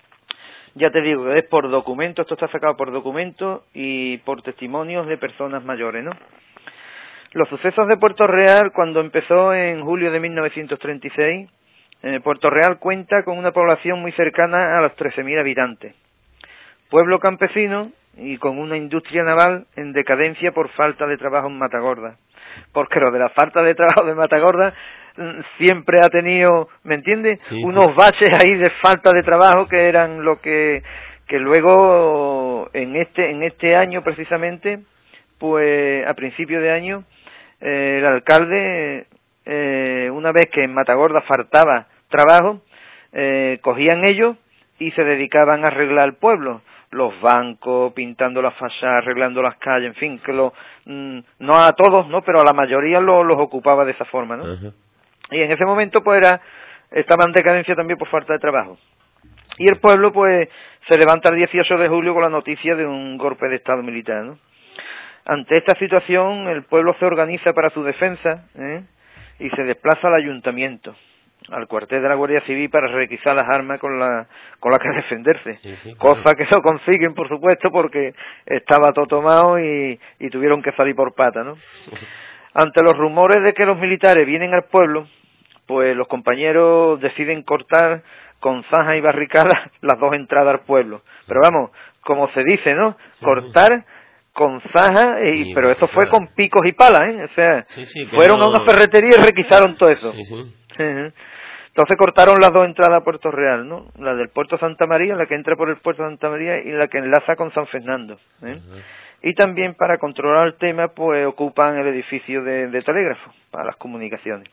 Ya te digo, es por documento, esto está sacado por documento y por testimonios de personas mayores, ¿no? Los sucesos de Puerto Real, cuando empezó en julio de mil novecientos treinta y seis, eh, Puerto Real cuenta con una población muy cercana a los trece mil habitantes. Pueblo campesino y con una industria naval en decadencia por falta de trabajo en Matagorda. Porque lo de la falta de trabajo de Matagorda siempre ha tenido, ¿me entiendes? Sí, Unos baches ahí de falta de trabajo que eran lo que que luego en este en este año precisamente, pues a principio de año eh, el alcalde eh, una vez que en Matagorda faltaba trabajo, eh, cogían ellos y se dedicaban a arreglar el pueblo, los bancos, pintando las fachadas, arreglando las calles, en fin, que lo, mm, no a todos, no, pero a la mayoría lo, los ocupaba de esa forma, ¿no? Uh-huh. Y en ese momento pues era, estaba en decadencia también por falta de trabajo. Y el pueblo pues se levanta el dieciocho de julio con la noticia de un golpe de estado militar, ¿no? Ante esta situación el pueblo se organiza para su defensa, ¿eh? Y se desplaza al ayuntamiento, al cuartel de la Guardia Civil para requisar las armas con la con las que defenderse, sí, sí, cosa claro. que no consiguen por supuesto porque estaba todo tomado y, y tuvieron que salir por pata, ¿no? Ante los rumores de que los militares vienen al pueblo, pues los compañeros deciden cortar con zanja y barricada las dos entradas al pueblo, pero vamos, como se dice, ¿no? Sí. Cortar con zaja, y, y pero eso fue con picos y palas, ¿eh? O sea, sí, sí, fueron pero... a una ferretería y requisaron todo eso. Sí, sí. Entonces cortaron las dos entradas a Puerto Real, ¿no? La del Puerto Santa María, la que entra por el Puerto Santa María y la que enlaza con San Fernando, ¿eh? Uh-huh. Y también para controlar el tema, pues ocupan el edificio de, de telégrafo para las comunicaciones.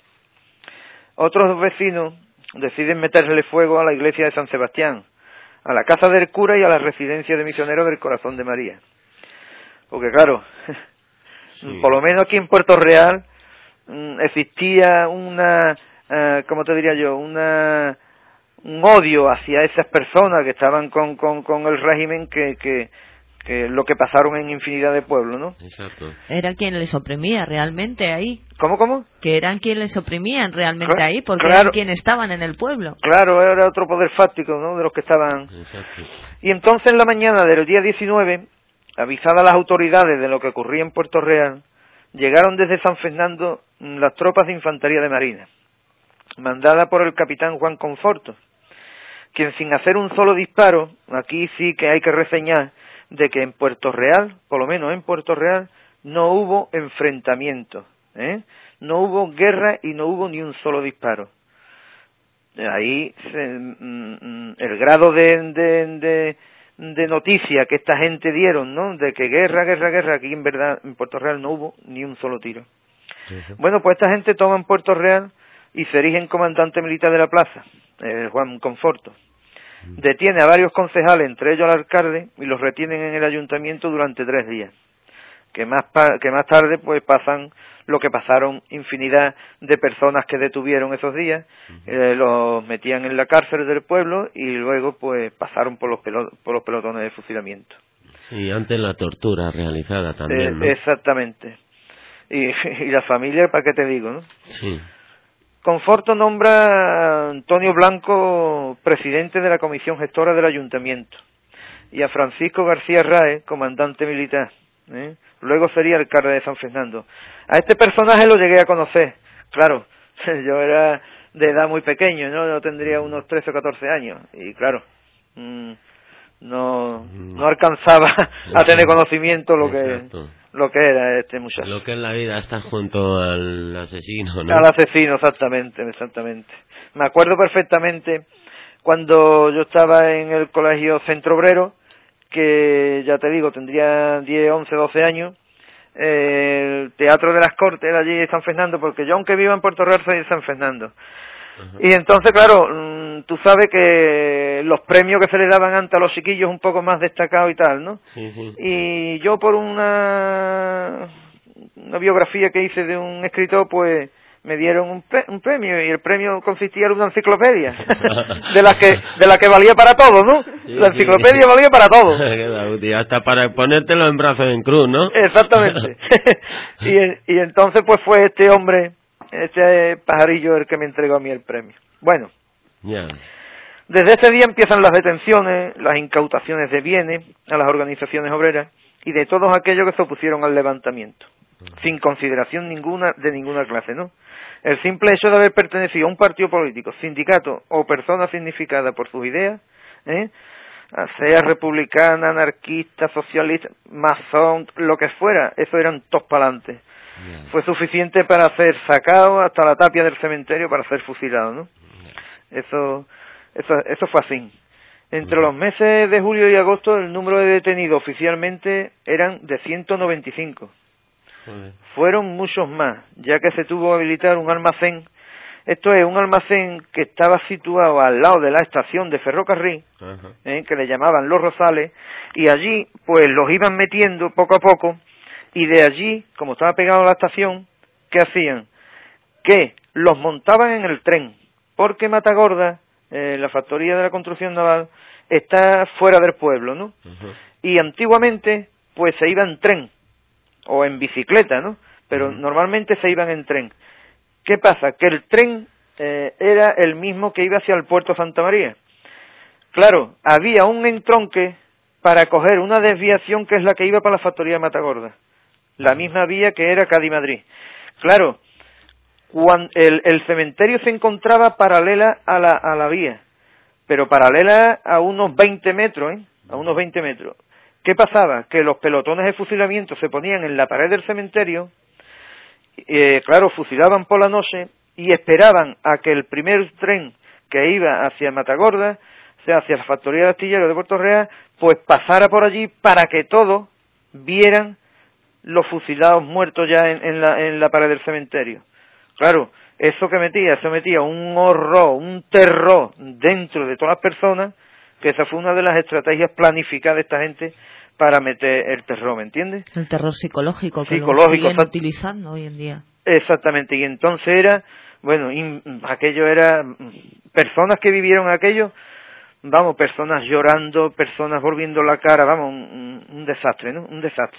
Otros vecinos deciden meterle fuego a la iglesia de San Sebastián, a la casa del cura y a la residencia de misioneros del Corazón de María. Porque claro, sí. Por lo menos aquí en Puerto Real mmm, existía una, uh, ¿cómo te diría yo? Una un odio hacia esas personas que estaban con, con, con el régimen que, que, que lo que pasaron en infinidad de pueblos, ¿no? Exacto. Era quien les oprimía realmente ahí. ¿Cómo, cómo? Que eran quienes les oprimían realmente claro, ahí, porque claro. eran quienes estaban en el pueblo. Claro, era otro poder fáctico, ¿no? De los que estaban. Exacto. Y entonces en la mañana del día diecinueve, avisadas las autoridades de lo que ocurría en Puerto Real, llegaron desde San Fernando las tropas de infantería de marina, mandada por el capitán Juan Conforto, quien sin hacer un solo disparo, aquí sí que hay que reseñar de que en Puerto Real, por lo menos en Puerto Real, no hubo enfrentamiento, ¿eh? No hubo guerra y no hubo ni un solo disparo. Ahí se, mm, el grado de, de, de, de noticia que esta gente dieron, ¿no? De que guerra, guerra, guerra, aquí en verdad en Puerto Real no hubo ni un solo tiro. Uh-huh. Bueno, pues esta gente toma en Puerto Real y se erigen comandante militar de la plaza, eh, Juan Conforto. Uh-huh. Detiene a varios concejales, entre ellos al alcalde, y los retienen en el ayuntamiento durante tres días. Que más, pa- que más tarde pues pasan lo que pasaron infinidad de personas que detuvieron esos días, uh-huh. eh, los metían en la cárcel del pueblo y luego pues pasaron por los, pelo- por los pelotones de fusilamiento. Sí, antes la tortura realizada también, eh, ¿no? Exactamente. Y, y la familia, ¿para qué te digo, no? Sí. Conforto nombra a Antonio Blanco presidente de la comisión gestora del ayuntamiento y a Francisco García Rae comandante militar, ¿eh? luego sería alcalde de San Fernando. A este personaje lo llegué a conocer, claro, yo era de edad muy pequeño, ¿no? Yo tendría unos trece o catorce años, y claro, mmm, no no alcanzaba a tener conocimiento lo que lo que era este muchacho. Lo que es la vida, estar junto al asesino, ¿no? Al asesino, exactamente, exactamente. Me acuerdo perfectamente cuando yo estaba en el colegio Centro Obrero, que ya te digo, tendría diez, once, doce años, eh, el Teatro de las Cortes era allí en San Fernando, porque yo aunque vivo en Puerto Real soy de San Fernando. Uh-huh. Y entonces, claro, mmm, tú sabes que los premios que se le daban antes a los chiquillos un poco más destacados y tal, ¿no? Sí, sí. Y yo por una, una biografía que hice de un escritor, pues me dieron un, pre- un premio, y el premio consistía en una enciclopedia de la que de la que valía para todo, ¿no? Sí, la enciclopedia sí. Valía para todo. Hasta para ponértelo en brazos en cruz, ¿no? Exactamente. y, y entonces pues fue este hombre, este pajarillo, el que me entregó a mí el premio. Bueno, yeah. Desde ese día empiezan las detenciones, las incautaciones de bienes a las organizaciones obreras y de todos aquellos que se opusieron al levantamiento, uh-huh. sin consideración ninguna de ninguna clase, ¿no? El simple hecho de haber pertenecido a un partido político, sindicato o persona significada por sus ideas, ¿eh? sea republicana, anarquista, socialista, masón, lo que fuera, eso eran todos pa'lante. Yeah. Fue suficiente para ser sacado hasta la tapia del cementerio para ser fusilado, ¿no? Yeah. Eso, eso, eso fue así. Entre yeah. los meses de julio y agosto el número de detenidos oficialmente eran de ciento noventa y cinco. Yeah. Fueron muchos más, ya que se tuvo que habilitar un almacén. Esto es un almacén que estaba situado al lado de la estación de ferrocarril, uh-huh. eh, que le llamaban Los Rosales, y allí pues los iban metiendo poco a poco, y de allí, como estaba pegado a la estación, ¿qué hacían? Que los montaban en el tren, porque Matagorda, eh, la factoría de la construcción naval, está fuera del pueblo, ¿no? Uh-huh. Y antiguamente pues se iba en tren, o en bicicleta, ¿no? Pero uh-huh. normalmente se iban en tren. ¿Qué pasa? Que el tren eh, era el mismo que iba hacia el puerto Santa María. Claro, había un entronque para coger una desviación que es la que iba para la factoría de Matagorda. La misma vía que era Cádiz-Madrid. Claro, cuando el, el cementerio se encontraba paralela a la, a la vía, pero paralela a unos veinte metros, ¿eh? A unos veinte metros. ¿Qué pasaba? Que los pelotones de fusilamiento se ponían en la pared del cementerio, eh, claro, fusilaban por la noche y esperaban a que el primer tren que iba hacia Matagorda, o sea, hacia la factoría de astilleros de Puerto Real, pues pasara por allí para que todos vieran los fusilados muertos ya en, en, la, en la pared del cementerio. Claro, eso que metía, eso metía un horror, un terror dentro de todas las personas, que esa fue una de las estrategias planificadas de esta gente para meter el terror, ¿me entiendes? El terror psicológico, que psicológico, lo siguen utilizando hoy en día. Exactamente, y entonces era, bueno, in, aquello era, personas que vivieron aquello, vamos, personas llorando, personas volviendo la cara, vamos, un, un desastre, ¿no? Un desastre.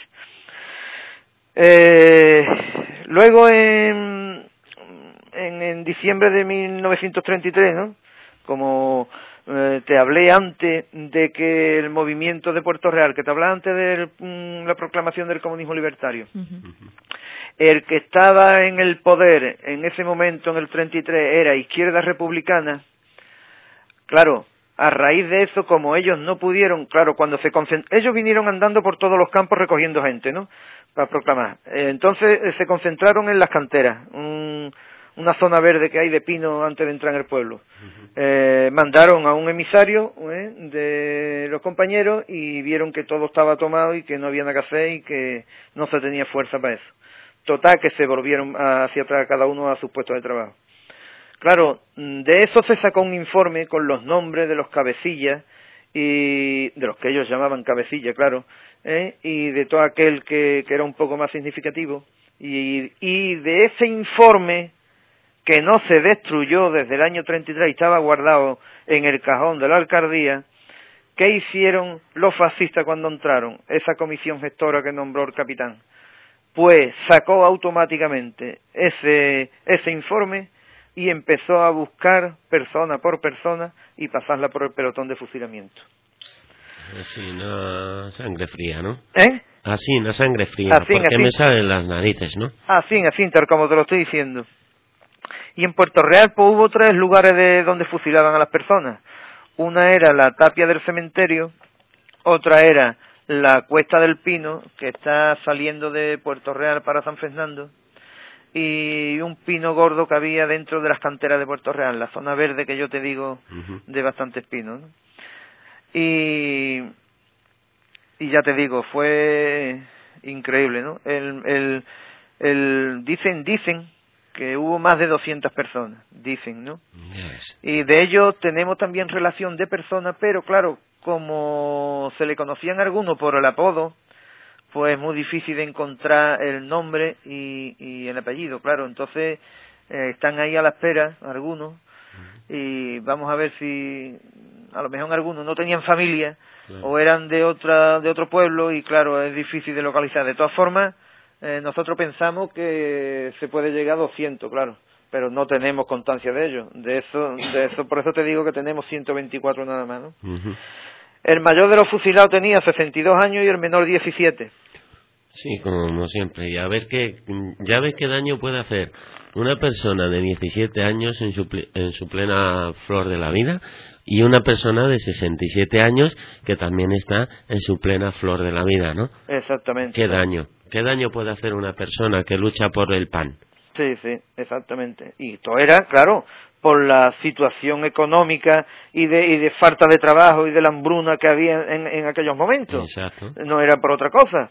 Eh, luego en, en, en diciembre de mil novecientos treinta y tres, ¿no? Como eh, te hablé antes de que el movimiento de Puerto Real, que te hablé antes de mm, la proclamación del comunismo libertario, uh-huh. el que estaba en el poder en ese momento, en el treinta y tres, era Izquierda Republicana. Claro, a raíz de eso, como ellos no pudieron, claro, cuando se concent... ellos vinieron andando por todos los campos recogiendo gente, ¿no?, para proclamar. Eh, entonces eh, se concentraron en las canteras, un, una zona verde que hay de pino antes de entrar en el pueblo. Uh-huh. Eh, mandaron a un emisario eh, de los compañeros y vieron que todo estaba tomado y que no había nada que hacer y que no se tenía fuerza para eso. Total, que se volvieron hacia atrás cada uno a sus puestos de trabajo. Claro, de eso se sacó un informe con los nombres de los cabecillas, y de los que ellos llamaban cabecilla, claro, ¿eh? y de todo aquel que, que era un poco más significativo, y, y de ese informe, que no se destruyó desde el año treinta y tres y estaba guardado en el cajón de la alcaldía, ¿qué hicieron los fascistas cuando entraron? Esa comisión gestora que nombró el capitán, pues sacó automáticamente ese, ese informe y empezó a buscar persona por persona y pasarla por el pelotón de fusilamiento. Así, no, sangre fría, ¿no? ¿Eh? Así, la sangre fría, así, porque así. me salen las narices, ¿no? Así, así, tal como te lo estoy diciendo. Y en Puerto Real pues hubo tres lugares de donde fusilaban a las personas. Una era la tapia del cementerio, otra era la Cuesta del Pino, que está saliendo de Puerto Real para San Fernando, y un pino gordo que había dentro de las canteras de Puerto Real, la zona verde que yo te digo, uh-huh, de bastantes pinos, ¿no? Y, y ya te digo, fue increíble, ¿no? El, el, el, dicen, dicen que hubo más de doscientas personas, dicen, ¿no? Yes. Y de ellos tenemos también relación de personas, pero claro, como se le conocían a algunos por el apodo, pues es muy difícil de encontrar el nombre y, y el apellido, claro. Entonces eh, están ahí a la espera algunos, uh-huh, y vamos a ver si a lo mejor algunos no tenían familia, claro, o eran de otra de otro pueblo y claro, es difícil de localizar. De todas formas, eh, nosotros pensamos que se puede llegar a doscientos, claro, pero no tenemos constancia de ello. De eso, de eso por eso te digo que tenemos ciento veinticuatro nada más, ¿no? Uh-huh. El mayor de los fusilados tenía sesenta y dos años y el menor diecisiete. Sí, como siempre. Y a ver qué, ya ves qué daño puede hacer una persona de diecisiete años en su, en su plena flor de la vida y una persona de sesenta y siete años que también está en su plena flor de la vida, ¿no? Exactamente. ¿Qué daño? ¿Qué daño puede hacer una persona que lucha por el pan? Sí, sí, exactamente. Y todo era, claro, por la situación económica y de, y de falta de trabajo y de la hambruna que había en, en aquellos momentos. Exacto. No era por otra cosa.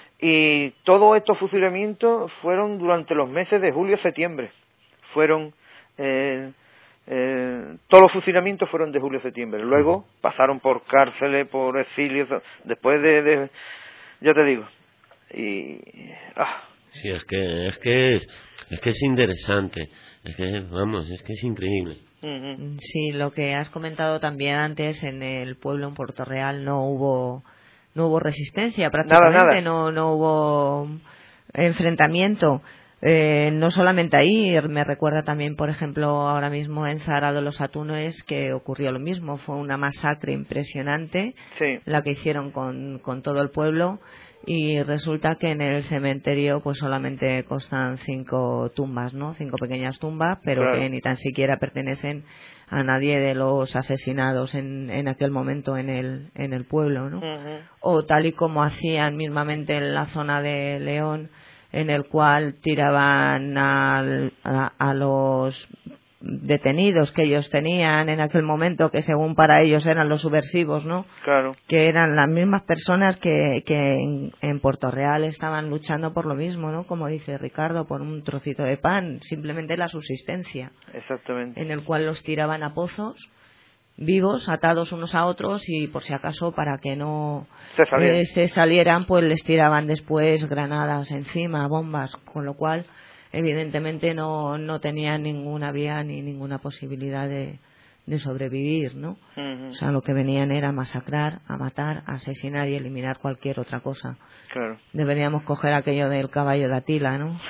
Y todos estos fusilamientos fueron durante los meses de julio y septiembre. Fueron, eh, eh, todos los fusilamientos fueron de julio y septiembre. Luego pasaron por cárceles, por exilios, después de, de ya te digo. Y, ah. Sí, es que, es que es, es que es interesante. Es que, vamos, es que es increíble. Uh-huh. Sí, lo que has comentado también antes, en el pueblo, en Puerto Real, no hubo no hubo resistencia prácticamente, nada, nada. no no hubo enfrentamiento. Eh, no solamente ahí, me recuerda también, por ejemplo, ahora mismo en Zahara de los Atunes, que ocurrió lo mismo. Fue una masacre impresionante, sí, la que hicieron con, con todo el pueblo, y resulta que en el cementerio pues solamente constan cinco tumbas, ¿no? Cinco pequeñas tumbas, pero claro, que ni tan siquiera pertenecen a nadie de los asesinados en, en aquel momento en el, en el pueblo, ¿no? Uh-huh. O tal y como hacían mismamente en la zona de León, en el cual tiraban al, a, a los detenidos que ellos tenían en aquel momento, que según para ellos eran los subversivos, ¿no? Claro. Que eran las mismas personas que, que en, en Puerto Real estaban luchando por lo mismo, ¿no? Como dice Ricardo, por un trocito de pan, simplemente la subsistencia. Exactamente. En el cual los tiraban a pozos, vivos, atados unos a otros, y por si acaso, para que no se, eh, se salieran, pues les tiraban después granadas encima, bombas, con lo cual evidentemente no no tenían ninguna vía ni ninguna posibilidad de, de sobrevivir, ¿no? Uh-huh. O sea, lo que venían era masacrar, a matar, a asesinar y eliminar cualquier otra cosa. Claro. Deberíamos coger aquello del caballo de Atila, ¿no?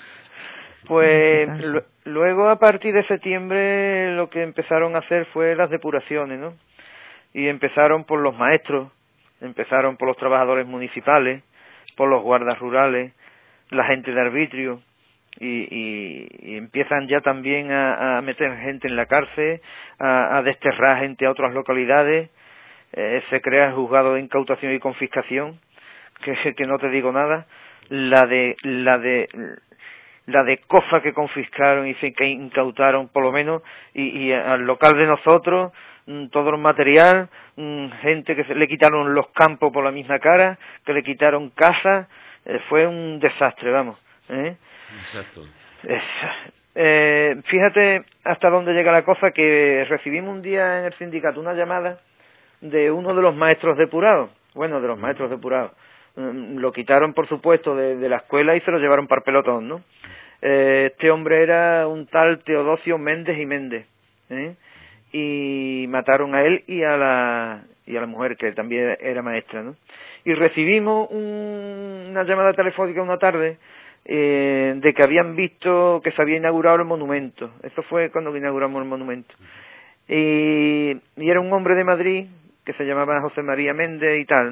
Pues l- luego, a partir de septiembre, lo que empezaron a hacer fue las depuraciones, ¿no? Y empezaron por los maestros, empezaron por los trabajadores municipales, por los guardas rurales, la gente de arbitrio, y, y, y empiezan ya también a, a meter gente en la cárcel, a, a desterrar gente a otras localidades. Eh, se crea el juzgado de incautación y confiscación, que, que no te digo nada, la de la de la de cosas que confiscaron y que incautaron por lo menos, y, y al local de nosotros todo el material, gente que se le quitaron los campos por la misma cara, que le quitaron casas, eh, fue un desastre, vamos. ¿eh? Exacto. Es, eh, fíjate hasta dónde llega la cosa, que recibimos un día en el sindicato una llamada de uno de los maestros depurados, bueno, de los maestros depurados. Um, lo quitaron, por supuesto, de, de la escuela y se lo llevaron para el pelotón, ¿no? Eh, este hombre era un tal Teodosio Méndez y Méndez, ¿eh? Y mataron a él y a la y a la mujer, que también era maestra, ¿no? Y recibimos un, una llamada telefónica una tarde eh, de que habían visto que se había inaugurado el monumento. Eso fue cuando inauguramos el monumento. Y, y era un hombre de Madrid que se llamaba José María Méndez y tal, ¿no?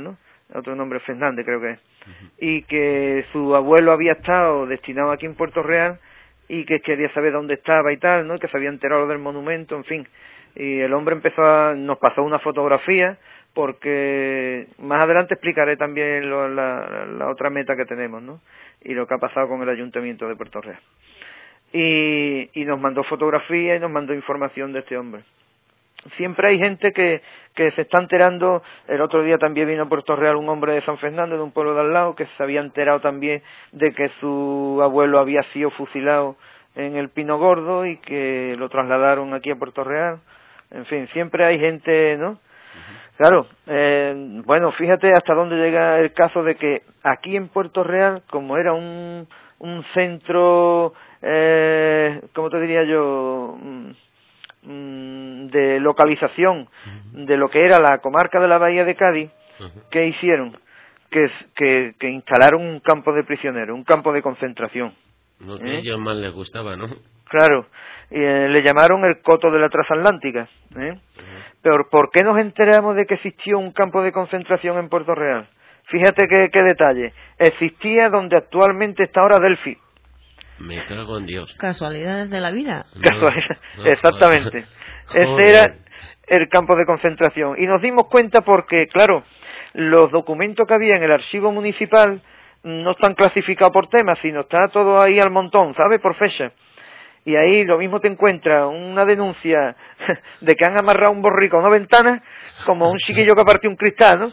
otro nombre Fernández creo que es, uh-huh. y que su abuelo había estado destinado aquí en Puerto Real y que quería saber dónde estaba y tal, ¿no? Que se había enterado del monumento, en fin. Y el hombre empezó a, nos pasó una fotografía, porque más adelante explicaré también lo, la, la otra meta que tenemos, ¿no? Y lo que ha pasado con el Ayuntamiento de Puerto Real. Y, y nos mandó fotografía y nos mandó información de este hombre. Siempre hay gente que, que se está enterando. El otro día también vino a Puerto Real un hombre de San Fernando, de un pueblo de al lado, que se había enterado también de que su abuelo había sido fusilado en el Pino Gordo y que lo trasladaron aquí a Puerto Real. En fin, siempre hay gente, ¿no? Uh-huh. Claro, eh, bueno, fíjate hasta dónde llega el caso de que aquí en Puerto Real, como era un, un centro, eh, ¿cómo te diría yo?, mm, de localización uh-huh. de lo que era la comarca de la Bahía de Cádiz, uh-huh. ¿qué hicieron? Que, que, que instalaron un campo de prisioneros, un campo de concentración. Lo que ¿Eh? a ellos más les gustaba, ¿no? Claro, eh, le llamaron el Coto de la Transatlántica. ¿eh? Uh-huh. Pero ¿por qué nos enteramos de que existió un campo de concentración en Puerto Real? Fíjate qué, qué detalle. Existía donde actualmente está ahora Delphi. Me cago en Dios. Casualidades de la vida. No, Casualidad, no, exactamente. Joder. Ese era el campo de concentración. Y nos dimos cuenta porque, claro, los documentos que había en el archivo municipal no están clasificados por temas, sino está todo ahí al montón, ¿sabes? Por fecha. Y ahí lo mismo te encuentras una denuncia de que han amarrado un borrico a una ventana, como un chiquillo que partió un cristal, ¿no?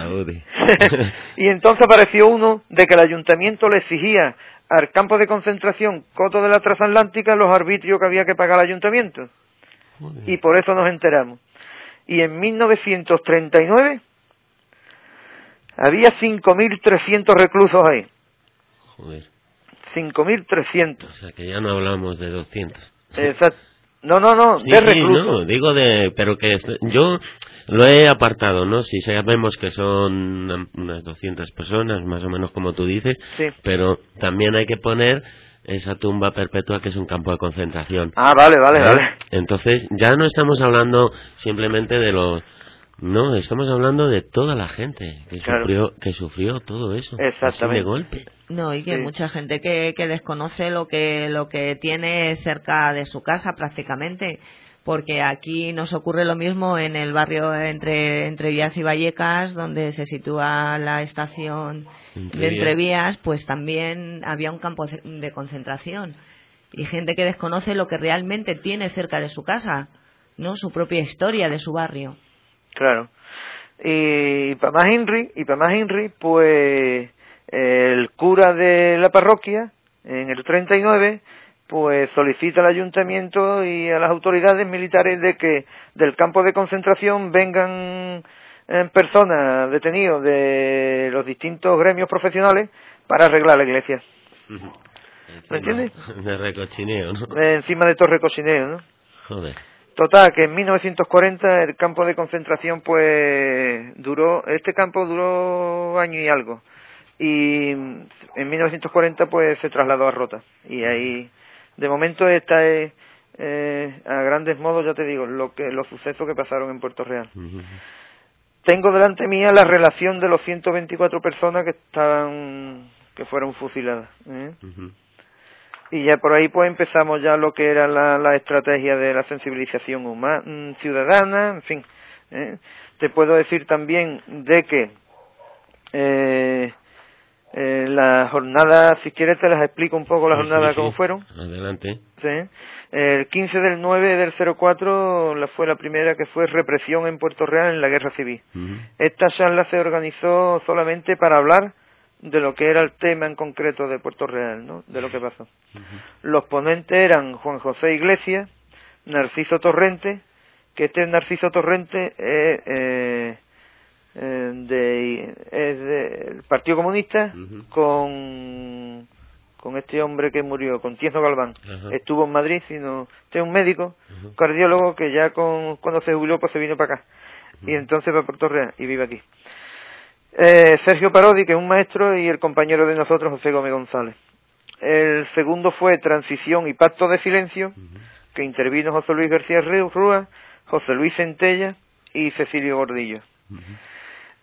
Y entonces apareció uno de que el ayuntamiento le exigía al campo de concentración Coto de la Transatlántica los arbitrios que había que pagar al ayuntamiento. Joder. Y por eso nos enteramos. Y en mil novecientos treinta y nueve había cinco mil trescientos reclusos ahí. Joder. cinco mil trescientos. O sea que ya no hablamos de doscientos. Exacto. No, no, no, sí, de sí, reclusos. No, digo de, pero que es, yo lo he apartado, ¿no? Si sabemos que son unas doscientas personas, más o menos como tú dices, sí. Pero también hay que poner esa tumba perpetua que es un campo de concentración. Ah, vale, vale, ¿Eh? vale. Entonces, ya no estamos hablando simplemente de los... No, estamos hablando de toda la gente que claro. sufrió que sufrió todo eso. Exactamente. Así de golpe. No, y que sí. hay mucha gente que, que desconoce lo que lo que tiene cerca de su casa prácticamente, porque aquí nos ocurre lo mismo en el barrio entre Entrevías y Vallecas, donde se sitúa la estación Entrevías. de Entrevías, pues también había un campo de concentración y gente que desconoce lo que realmente tiene cerca de su casa, ¿no? Su propia historia de su barrio. Claro. Y para más Henry, y para más Henry, pues el cura de la parroquia, en el treinta y nueve, pues solicita al ayuntamiento y a las autoridades militares de que del campo de concentración vengan eh, personas detenidos de los distintos gremios profesionales para arreglar la iglesia. ¿Me entiendes? De recochineo, ¿no? Eh, encima de todo recochineo, ¿no? Joder. Total, que en mil novecientos cuarenta el campo de concentración pues duró, este campo duró año y algo, y en mil novecientos cuarenta pues se trasladó a Rota, y ahí, de momento esta es, eh, a grandes modos, ya te digo, lo que los sucesos que pasaron en Puerto Real. Uh-huh. Tengo delante mía la relación de los ciento veinticuatro personas que estaban, que fueron fusiladas, ¿eh? Uh-huh. Y ya por ahí pues empezamos ya lo que era la, la estrategia de la sensibilización humana, ciudadana, en fin. ¿eh? Te puedo decir también de que eh, eh, la jornada, si quieres te las explico un poco las sí, jornadas sí, cómo sí. fueron. Adelante. Sí. El quince del nueve del cero cuatro la, fue la primera que fue represión en Puerto Real en la Guerra Civil. Uh-huh. Esta charla se organizó solamente para hablar de lo que era el tema en concreto de Puerto Real, ¿no? De lo que pasó. Uh-huh. Los ponentes eran Juan José Iglesias, Narciso Torrente, que este Narciso Torrente es, eh, eh, de, es del Partido Comunista, uh-huh. con con este hombre que murió, con Tienzo Galván. Uh-huh. Estuvo en Madrid, sino este es un médico, uh-huh. un cardiólogo que ya con cuando se jubiló pues se vino para acá. Uh-huh. Y entonces va a Puerto Real y vive aquí. Eh, Sergio Parodi, que es un maestro, y el compañero de nosotros, José Gómez González. El segundo fue Transición y Pacto de Silencio, uh-huh. que intervino José Luis García Rúa, José Luis Centella y Cecilio Gordillo. Uh-huh.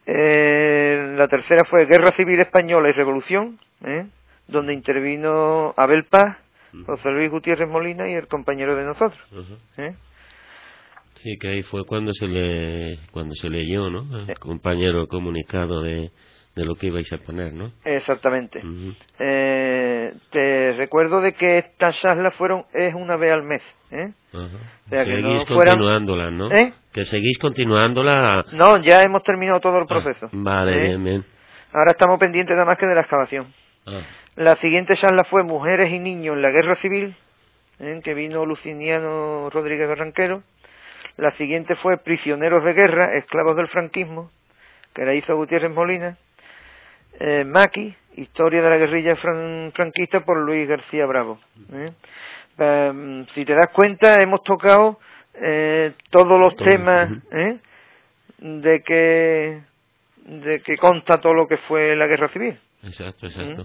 Eh, la tercera fue Guerra Civil Española y Revolución, ¿eh? donde intervino Abel Paz, uh-huh. José Luis Gutiérrez Molina y el compañero de nosotros. Uh-huh. ¿eh? Sí, que ahí fue cuando se le cuando se leyó, ¿no? El eh. compañero comunicado de, de lo que ibais a poner, ¿no? Exactamente. Uh-huh. Eh, te recuerdo de que estas charlas fueron es una vez al mes, ¿eh? Uh-huh. O sea, seguís que no continuándola, fueran... ¿no? ¿Eh? Que seguís continuándola. No, ya hemos terminado todo el proceso. Ah, vale, ¿eh? bien, bien. Ahora estamos pendientes nada más que de la excavación. Ah. La siguiente charla fue Mujeres y Niños en la Guerra Civil, ¿eh? que vino Luciniano Rodríguez Barranquero. La siguiente fue Prisioneros de Guerra, Esclavos del Franquismo, que la hizo Gutiérrez Molina. Eh, Maqui, Historia de la Guerrilla fran- Franquista, por Luis García Bravo. ¿eh? Eh, si te das cuenta, hemos tocado eh, todos los todo, temas ¿eh? de que de que consta todo lo que fue la Guerra Civil. Exacto, exacto. ¿eh?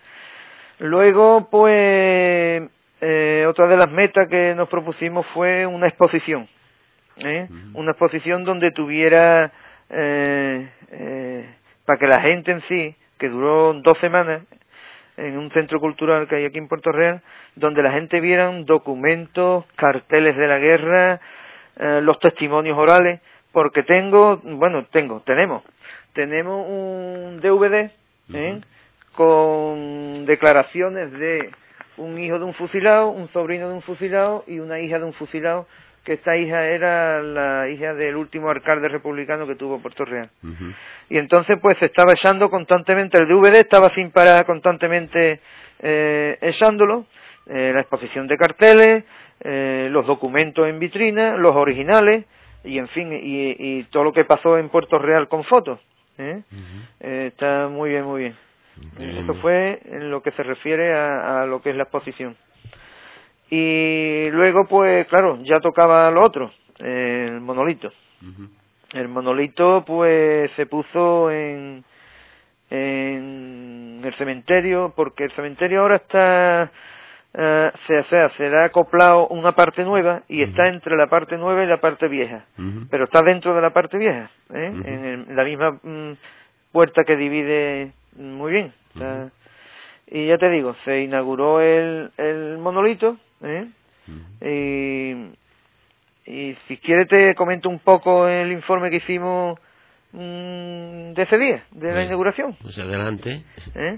Luego, pues, eh, otra de las metas que nos propusimos fue una exposición. ¿Eh? Uh-huh. Una exposición donde tuviera eh, eh, para que la gente en sí, que duró dos semanas en un centro cultural que hay aquí en Puerto Real, donde la gente viera documentos, carteles de la guerra, eh, los testimonios orales, porque tengo, bueno, tengo, tenemos, tenemos un D V D ¿eh? Uh-huh. con declaraciones de un hijo de un fusilado, un sobrino de un fusilado y una hija de un fusilado, que esta hija era la hija del último alcalde republicano que tuvo Puerto Real. Uh-huh. Y entonces pues se estaba echando constantemente, el D V D estaba sin parar constantemente eh, echándolo, eh, la exposición de carteles, eh, los documentos en vitrina, los originales, y en fin, y, y todo lo que pasó en Puerto Real con fotos. ¿eh? Uh-huh. Eh, está muy bien, muy bien. Uh-huh. Eso fue en lo que se refiere a, a lo que es la exposición. Y luego, pues, claro, ya tocaba lo otro, eh, el monolito. Uh-huh. El monolito, pues, se puso en, en el cementerio, porque el cementerio ahora está, uh, se, o sea, se le ha acoplado una parte nueva y uh-huh. está entre la parte nueva y la parte vieja. Uh-huh. Pero está dentro de la parte vieja, ¿eh? Uh-huh. en, el, en la misma mm, puerta que divide muy bien. Uh-huh. O sea, y ya te digo, se inauguró el, el monolito, ¿eh? Uh-huh. y, y si quieres te comento un poco el informe que hicimos mmm, de ese día, de pues, la inauguración. Pues adelante. ¿Eh?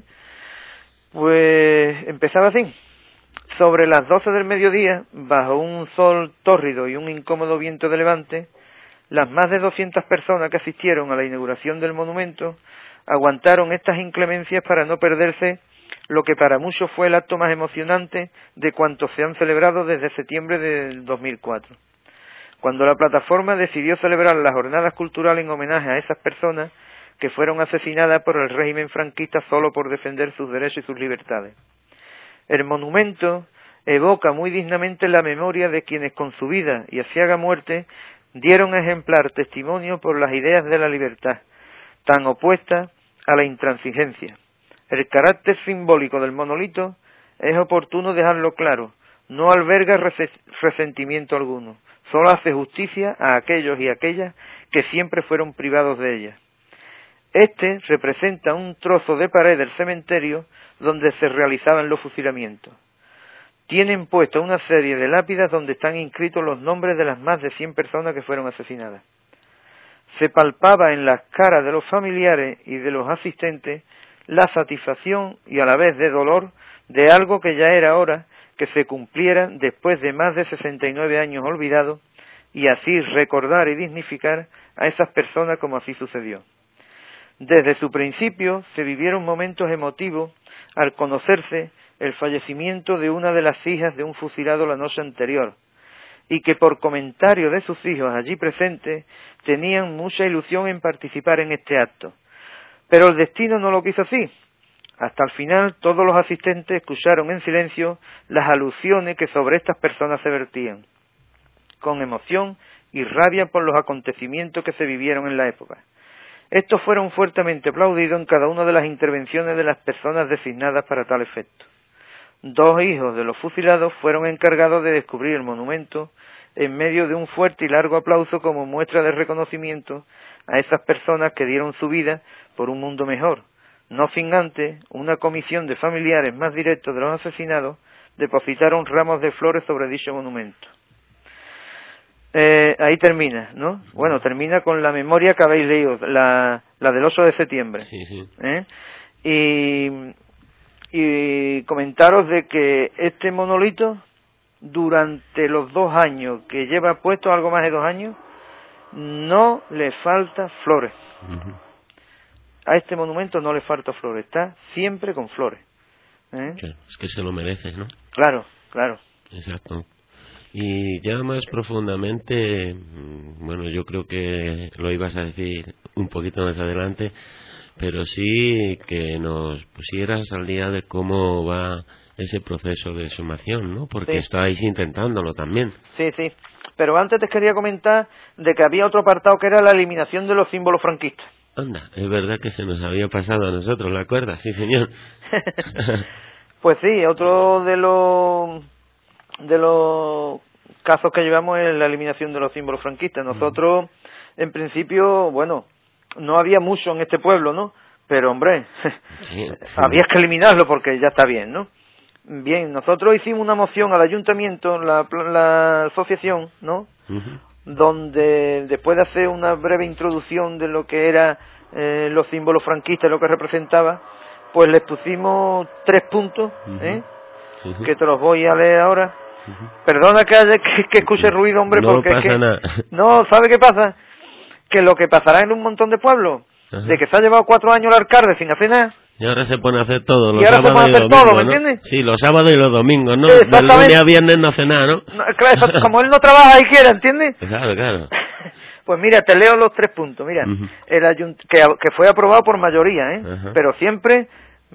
Pues empezaba así. Sobre las doce del mediodía, bajo un sol tórrido y un incómodo viento de levante, las más de doscientas personas que asistieron a la inauguración del monumento aguantaron estas inclemencias para no perderse lo que para muchos fue el acto más emocionante de cuantos se han celebrado desde septiembre del dos mil cuatro. Cuando la plataforma decidió celebrar las jornadas culturales en homenaje a esas personas que fueron asesinadas por el régimen franquista solo por defender sus derechos y sus libertades. El monumento evoca muy dignamente la memoria de quienes con su vida y aciaga muerte dieron ejemplar testimonio por las ideas de la libertad, tan opuestas a la intransigencia. El carácter simbólico del monolito es oportuno dejarlo claro, no alberga resentimiento alguno, solo hace justicia a aquellos y aquellas que siempre fueron privados de ella. Este representa un trozo de pared del cementerio donde se realizaban los fusilamientos. Tienen puesta una serie de lápidas donde están inscritos los nombres de las más de cien personas que fueron asesinadas. Se palpaba en las caras de los familiares y de los asistentes la satisfacción y a la vez de dolor de algo que ya era hora que se cumpliera después de más de sesenta y nueve años olvidados, y así recordar y dignificar a esas personas como así sucedió. Desde su principio se vivieron momentos emotivos al conocerse el fallecimiento de una de las hijas de un fusilado la noche anterior, y que por comentario de sus hijos allí presentes tenían mucha ilusión en participar en este acto. Pero el destino no lo quiso así. Hasta el final todos los asistentes escucharon en silencio las alusiones que sobre estas personas se vertían, con emoción y rabia por los acontecimientos que se vivieron en la época. Estos fueron fuertemente aplaudidos en cada una de las intervenciones de las personas designadas para tal efecto. Dos hijos de los fusilados fueron encargados de descubrir el monumento en medio de un fuerte y largo aplauso como muestra de reconocimiento a esas personas que dieron su vida por un mundo mejor. No sin antes, una comisión de familiares más directos de los asesinados depositaron ramos de flores sobre dicho monumento. Eh, ahí termina, ¿no? Bueno, termina con la memoria que habéis leído, la, la del ocho de septiembre. Sí, sí. ¿Eh? Y, y comentaros de que este monolito, durante los dos años que lleva puesto, algo más de dos años, no le falta flores. Uh-huh. A este monumento no le falta flores, está siempre con flores. ¿Eh? Claro, es que se lo merece, ¿no? Claro, claro. Exacto. Y ya más profundamente, bueno, yo creo que lo ibas a decir un poquito más adelante, pero sí que nos pusieras al día de cómo va ese proceso de exhumación, ¿no? Porque sí. Estáis intentándolo también. Sí, sí. Pero antes te quería comentar de que había otro apartado que era la eliminación de los símbolos franquistas. Anda, es verdad que se nos había pasado a nosotros, ¿la acuerdas? Sí, señor. Pues sí, otro de los de los casos que llevamos es la eliminación de los símbolos franquistas. Nosotros, en principio, bueno, no había mucho en este pueblo, ¿no? Pero, hombre, sí, sí. había que eliminarlo porque ya está bien, ¿no? Bien, nosotros hicimos una moción al ayuntamiento, la, la asociación, ¿no? Uh-huh. Donde, después de hacer una breve introducción de lo que era eh, los símbolos franquistas, lo que representaba, pues les pusimos tres puntos, ¿eh? Uh-huh. Que te los voy a leer ahora. Uh-huh. Perdona que, haya, que, que escuche ruido, hombre, no porque pasa es que... nada. No, ¿sabe qué pasa? Que lo que pasará en un montón de pueblos, uh-huh. de que se ha llevado cuatro años el alcalde sin hacer nada. Y ahora se pone a hacer todo, los y ahora sábados se pone a hacer y los todo, domingos, ¿me ¿no? entiendes? Sí, los sábados y los domingos, ¿no? Exactamente. Del lunes a viernes no hace nada, ¿no? no claro, como él no trabaja y quiere, ¿entiendes? Claro, claro. Pues mira, te leo los tres puntos, mira. Uh-huh. El ayunt- que, que fue aprobado por mayoría, ¿eh? Uh-huh. Pero siempre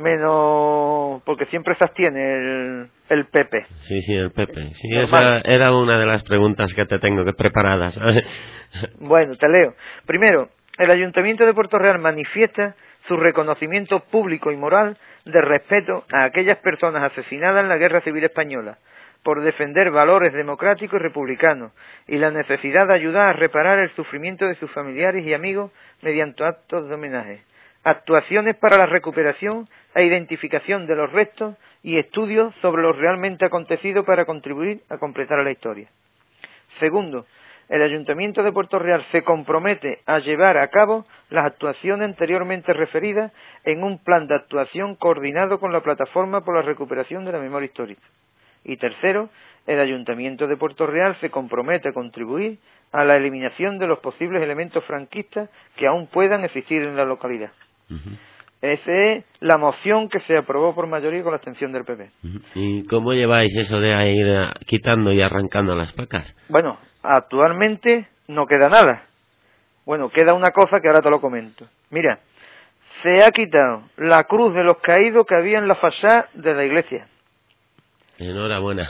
menos... porque siempre se abstiene el, el P P. Sí, sí, el P P. Sí, esa era una de las preguntas que te tengo que preparadas, ¿sabes? Bueno, te leo. Primero, el Ayuntamiento de Puerto Real manifiesta su reconocimiento público y moral de respeto a aquellas personas asesinadas en la Guerra Civil Española por defender valores democráticos y republicanos y la necesidad de ayudar a reparar el sufrimiento de sus familiares y amigos mediante actos de homenaje, actuaciones para la recuperación e identificación de los restos y estudios sobre lo realmente acontecido para contribuir a completar la historia. Segundo, el Ayuntamiento de Puerto Real se compromete a llevar a cabo las actuaciones anteriormente referidas en un plan de actuación coordinado con la Plataforma por la Recuperación de la Memoria Histórica. Y tercero, el Ayuntamiento de Puerto Real se compromete a contribuir a la eliminación de los posibles elementos franquistas que aún puedan existir en la localidad. Uh-huh. Esa es la moción que se aprobó por mayoría con la abstención del P P. Uh-huh. ¿Y cómo lleváis eso de ir quitando y arrancando las placas? Bueno, actualmente no queda nada. Bueno, queda una cosa que ahora te lo comento. Mira, se ha quitado la cruz de los caídos que había en la fachada de la iglesia. Enhorabuena.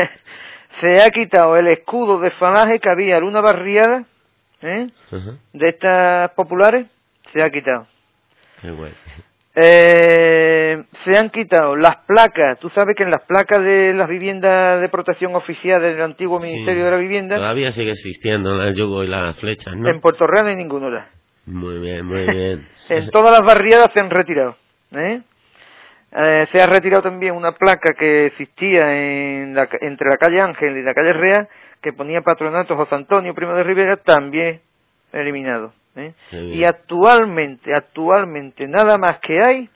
Se ha quitado el escudo de falange que había en una barriada, ¿eh? Uh-huh. De estas populares, se ha quitado. Qué bueno. Eh, se han quitado las placas. Tú sabes que en las placas de las viviendas de protección oficial del antiguo Ministerio sí, de la Vivienda todavía sigue existiendo el yugo y las flechas, ¿no? En Puerto Real no hay ninguno ya. Muy bien, muy bien. En todas las barriadas se han retirado, ¿eh? Eh, se ha retirado también una placa que existía en la, entre la calle Ángel y la calle Real, que ponía Patronato José Antonio Primo de Rivera, también eliminado, ¿eh? Y actualmente, actualmente nada más que hay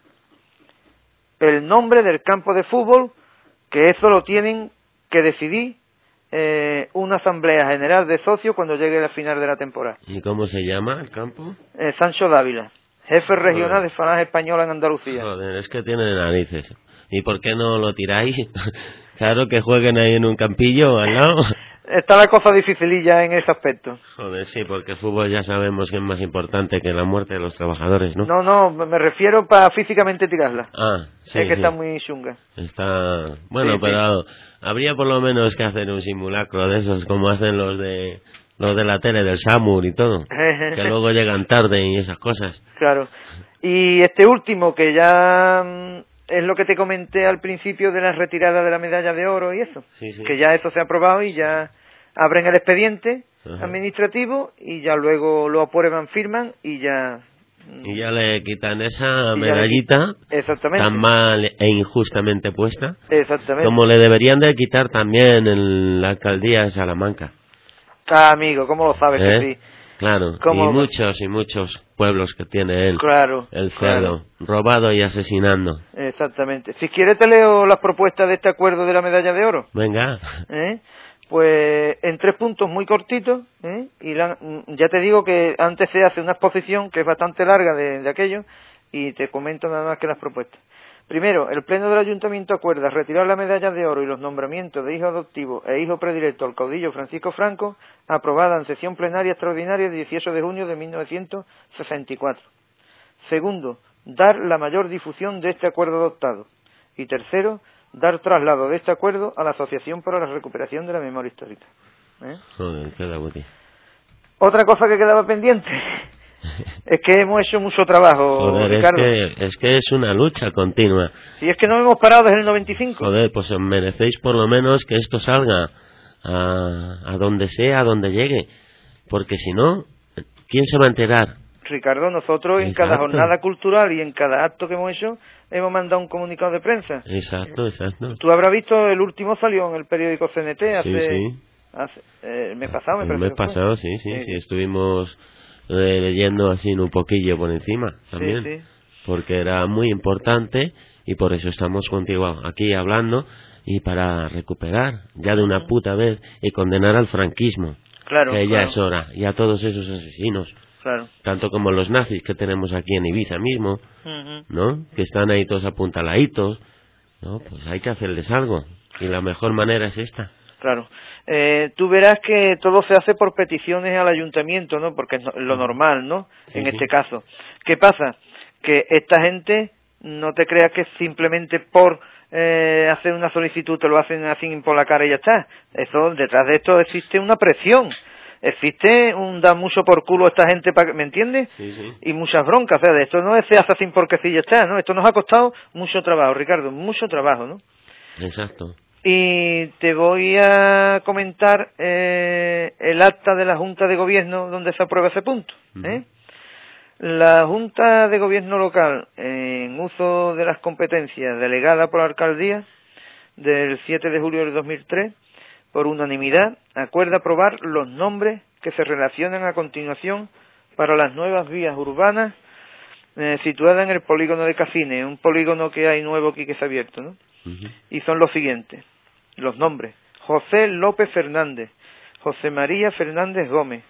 el nombre del campo de fútbol, que eso lo tienen que decidir eh, una asamblea general de socios cuando llegue la final de la temporada. ¿Y cómo se llama el campo? Eh, Sancho Dávila, jefe regional Joder. de Falange Española en Andalucía. Joder, es que tiene narices. ¿Y por qué no lo tiráis? Claro, que jueguen ahí en un campillo al lado. Está la cosa dificililla en ese aspecto. Joder, sí, porque el fútbol ya sabemos que es más importante que la muerte de los trabajadores, ¿no? No, no, me refiero para físicamente tirarla. Ah, sí, Es que sí. está muy chunga. Está... Bueno, sí, pero sí. habría por lo menos que hacer un simulacro de esos, como hacen los de los de la tele, del SAMUR y todo, que luego llegan tarde y esas cosas. Claro. Y este último, que ya... es lo que te comenté al principio de la retirada de la medalla de oro y eso, sí, sí. que ya eso se ha aprobado y ya abren el expediente Ajá. administrativo y ya luego lo aprueban, firman y ya... Y ya le quitan esa y medallita exactamente. tan mal e injustamente puesta, exactamente. como le deberían de quitar también en la alcaldía de Salamanca. Ah, amigo, ¿cómo lo sabes? ¿Eh? Que sí. Claro, y ¿Cómo? muchos y muchos pueblos que tiene él, Claro, el cerdo, claro. robado y asesinando. Exactamente. Si quieres te leo las propuestas de este acuerdo de la medalla de oro. Venga. ¿Eh? Pues en tres puntos muy cortitos, ¿eh? Y la, ya te digo que antes se hace una exposición que es bastante larga de, de aquello y te comento nada más que las propuestas. Primero, el Pleno del Ayuntamiento acuerda retirar la medalla de oro y los nombramientos de hijo adoptivo e hijo predilecto al caudillo Francisco Franco, aprobada en sesión plenaria extraordinaria del dieciocho de junio de mil novecientos sesenta y cuatro. Segundo, dar la mayor difusión de este acuerdo adoptado. Y tercero, dar traslado de este acuerdo a la Asociación para la Recuperación de la Memoria Histórica. ¿Eh? Joder, qué la botella. Otra cosa que quedaba pendiente es que hemos hecho mucho trabajo, Joder, Ricardo. Es que, es que es una lucha continua. Si es que no hemos parado desde el noventa y cinco. Joder, pues os merecéis por lo menos que esto salga a, a donde sea, a donde llegue. Porque si no, ¿quién se va a enterar? Ricardo, nosotros en Exacto. cada jornada cultural y en cada acto que hemos hecho hemos mandado un comunicado de prensa. Exacto, exacto. Tú habrás visto, el último salió en el periódico C N T hace, Sí, sí. hace eh, el mes pasado, me El parece. mes que fue. pasado, sí, sí, Sí. sí, estuvimos eh, leyendo así un poquillo por encima también. Sí, sí. Porque era muy importante y por eso estamos contigo aquí hablando y para recuperar ya de una puta vez y condenar al franquismo. Claro, que ya claro. es hora, y a todos esos asesinos, Claro. tanto como los nazis que tenemos aquí en Ibiza mismo, Ujú. ¿no? Que están ahí todos apuntaladitos, ¿no? Pues hay que hacerles algo, y la mejor manera es esta. Claro. Eh, tú verás que todo se hace por peticiones al ayuntamiento, ¿no? Porque es lo normal, ¿no? Sí, en sí. este caso. ¿Qué pasa? Que esta gente, no te creas que simplemente por eh, hacer una solicitud te lo hacen así por la cara y ya está. Eso, detrás de esto existe una presión. Existe un da mucho por culo a esta gente, para, ¿me entiendes? Sí, sí. Y muchas broncas. O sea, de esto no se hace así porque sí ya está, ¿no? Esto nos ha costado mucho trabajo, Ricardo, mucho trabajo, ¿no? Exacto. Y te voy a comentar eh, el acta de la Junta de Gobierno donde se aprueba ese punto. ¿eh? La Junta de Gobierno local, en uso de las competencias delegadas por la alcaldía del siete de julio del dos mil tres, por unanimidad, acuerda aprobar los nombres que se relacionan a continuación para las nuevas vías urbanas eh, situadas en el polígono de Cacines, un polígono que hay nuevo aquí que se ha abierto, ¿no? Uh-huh. Y son los siguientes, los nombres: José López Fernández, José María Fernández Gómez,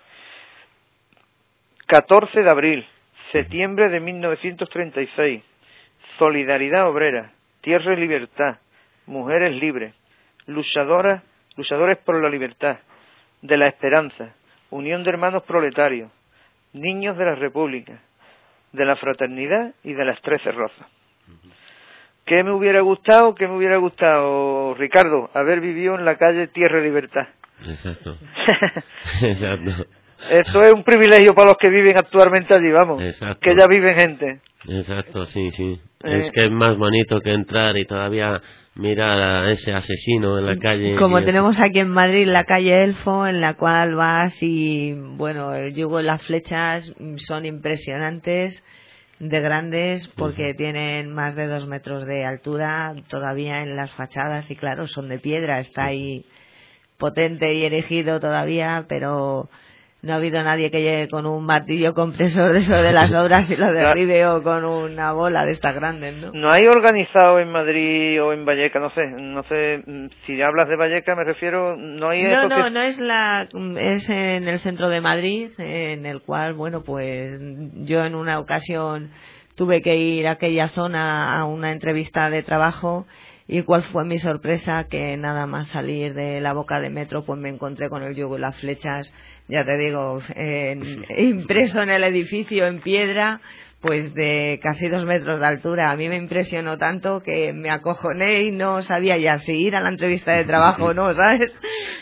catorce de abril, septiembre de mil novecientos treinta y seis, Solidaridad Obrera, Tierra y Libertad, Mujeres Libres, Luchadoras, Luchadores por la Libertad, de la Esperanza, Unión de Hermanos Proletarios, Niños de la República, de la Fraternidad y de las Trece Rosas. ¿Qué me hubiera gustado? ¿Qué me hubiera gustado, Ricardo? Haber vivido en la calle Tierra y Libertad. Exacto. Exacto. Eso es un privilegio para los que viven actualmente allí, vamos. Exacto. Que ya viven gente. Exacto, sí, sí. Eh. Es que es más bonito que entrar y todavía mirar a ese asesino en la calle. Como y... tenemos aquí en Madrid la calle Elfo, en la cual vas y, bueno, el yugo y las flechas son impresionantes, de grandes, porque uh-huh. tienen más de dos metros de altura todavía en las fachadas y, claro, son de piedra, está ahí potente y erigido todavía, pero no ha habido nadie que llegue con un martillo compresor de eso de las obras y lo derribe o con una bola de estas grandes, ¿no? No hay organizado en Madrid o en Vallecas, no sé, no sé, si hablas de Vallecas me refiero, no hay No, eso no, que... no es la, es en el centro de Madrid, en el cual, bueno, pues yo en una ocasión tuve que ir a aquella zona a una entrevista de trabajo. ¿Y cuál fue mi sorpresa? Que nada más salir de la boca de metro, pues me encontré con el yugo y las flechas, ya te digo, en, impreso en el edificio en piedra, pues de casi dos metros de altura. A mí me impresionó tanto que me acojoné y no sabía ya si ir a la entrevista de trabajo o no, ¿sabes?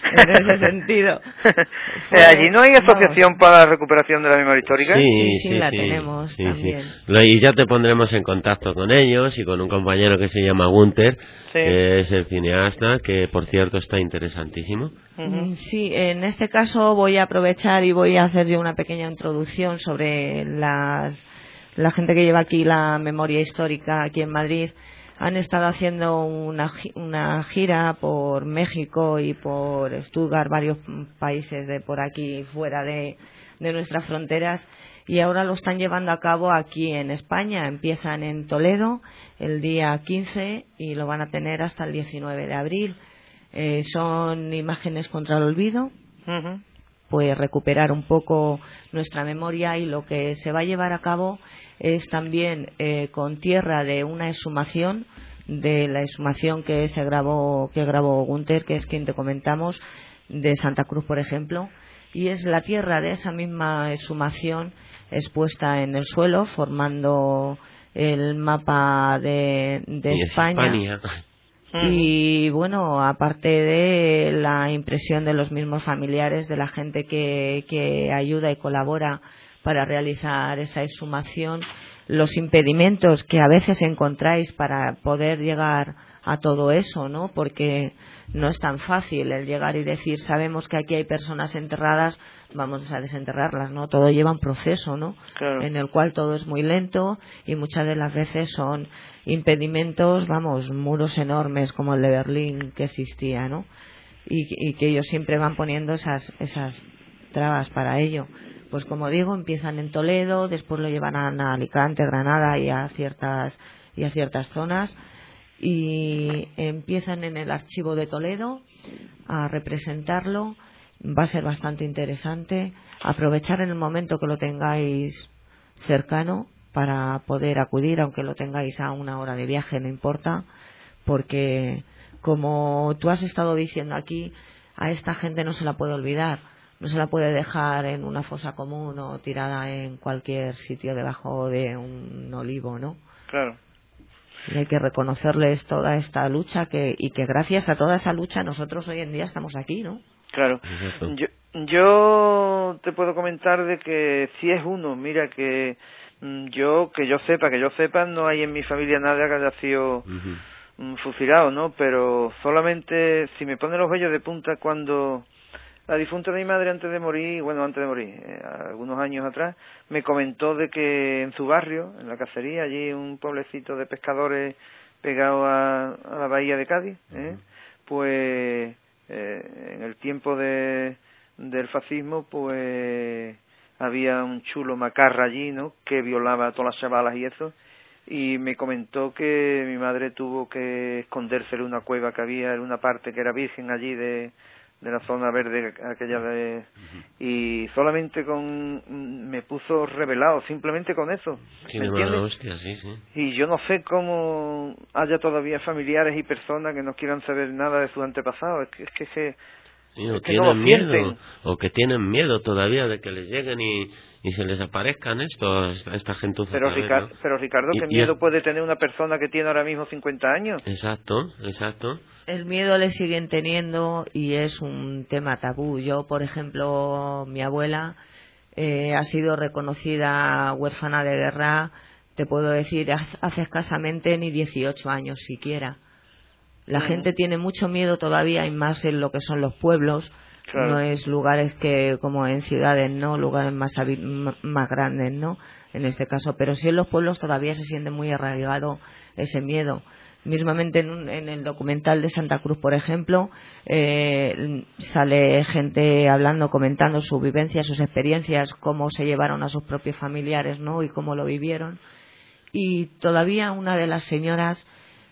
en ese sentido. Fue, ¿allí no hay asociación vamos. para la recuperación de la memoria histórica? Sí, sí, sí, sí la sí, tenemos sí, también. Sí. Y ya te pondremos en contacto con ellos y con un compañero que se llama Gunther, sí. que es el cineasta, que por cierto está interesantísimo. Uh-huh. Sí, en este caso voy a aprovechar y voy a hacer yo una pequeña introducción sobre las la gente que lleva aquí la memoria histórica aquí en Madrid. Han estado haciendo una, una gira por México y por Stuttgart, varios países de por aquí fuera de, de nuestras fronteras, y ahora lo están llevando a cabo aquí en España. Empiezan en Toledo el día quince y lo van a tener hasta el diecinueve de abril. Eh, son imágenes contra el olvido, uh-huh. pues recuperar un poco nuestra memoria, y lo que se va a llevar a cabo es también eh, con tierra de una exhumación, de la exhumación que se grabó, que grabó Gunther, que es quien te comentamos, de Santa Cruz, por ejemplo, y es la tierra de esa misma exhumación expuesta en el suelo, formando el mapa de, de España. España. Y bueno, aparte de la impresión de los mismos familiares, de la gente que, que ayuda y colabora para realizar esa exhumación, los impedimentos que a veces encontráis para poder llegar a todo eso, ¿no? Porque no es tan fácil el llegar y decir, sabemos que aquí hay personas enterradas, vamos a desenterrarlas, ¿no? Todo lleva un proceso, ¿no? Claro. En el cual todo es muy lento y muchas de las veces son impedimentos, vamos, muros enormes como el de Berlín que existía, ¿no? Y, y que ellos siempre van poniendo esas, esas trabas para ello. Pues como digo, empiezan en Toledo, después lo llevarán a Alicante, Granada y a ciertas, y a ciertas zonas, y empiezan en el archivo de Toledo a representarlo. Va a ser bastante interesante. Aprovechar en el momento que lo tengáis cercano para poder acudir, aunque lo tengáis a una hora de viaje, no importa, porque como tú has estado diciendo aquí, a esta gente no se la puede olvidar, no se la puede dejar en una fosa común o tirada en cualquier sitio debajo de un olivo, ¿no? Claro. Y hay que reconocerles toda esta lucha, que y que gracias a toda esa lucha nosotros hoy en día estamos aquí, ¿no? Claro. Yo, yo te puedo comentar de que si es uno, mira que yo, que yo sepa, que yo sepa, no hay en mi familia nadie que haya sido uh-huh. fusilado, ¿no? Pero solamente si me pone los vellos de punta cuando la difunta de mi madre antes de morir, bueno, antes de morir, eh, algunos años atrás, me comentó de que en su barrio, en la cacería, allí un pueblecito de pescadores pegado a, a la bahía de Cádiz, ¿eh? pues eh, en el tiempo de del fascismo, pues había un chulo macarra allí, ¿no?, que violaba a todas las chavalas y eso, y me comentó que mi madre tuvo que esconderse en una cueva que había en una parte que era virgen allí de de la zona verde aquella de uh-huh. y solamente con me puso revelado simplemente con eso, sí, ¿me entiendes? Hostia, sí, sí. Y yo no sé cómo haya todavía familiares y personas que no quieran saber nada de sus antepasados. Es que es que, que, sí, o es que tienen no miedo o que tienen miedo todavía de que les lleguen y, y se les aparezcan estos esta, esta gentuza. Pero, Ricardo, ¿no? pero Ricardo, ¿qué y, miedo y... puede tener una persona que tiene ahora mismo cincuenta años? Exacto, exacto. El miedo le siguen teniendo y es un tema tabú. Yo, por ejemplo, mi abuela eh, ha sido reconocida huérfana de guerra, te puedo decir, hace escasamente ni dieciocho años siquiera. La uh-huh. gente tiene mucho miedo todavía, y más en lo que son los pueblos. Claro. No es lugares que como en ciudades, no, lugares más más grandes, no, en este caso, pero sí en los pueblos todavía se siente muy arraigado ese miedo. Mismamente en, un, en el documental de Santa Cruz, por ejemplo, eh, sale gente hablando, comentando sus vivencias, sus experiencias, cómo se llevaron a sus propios familiares, ¿no?, y cómo lo vivieron. Y todavía una de las señoras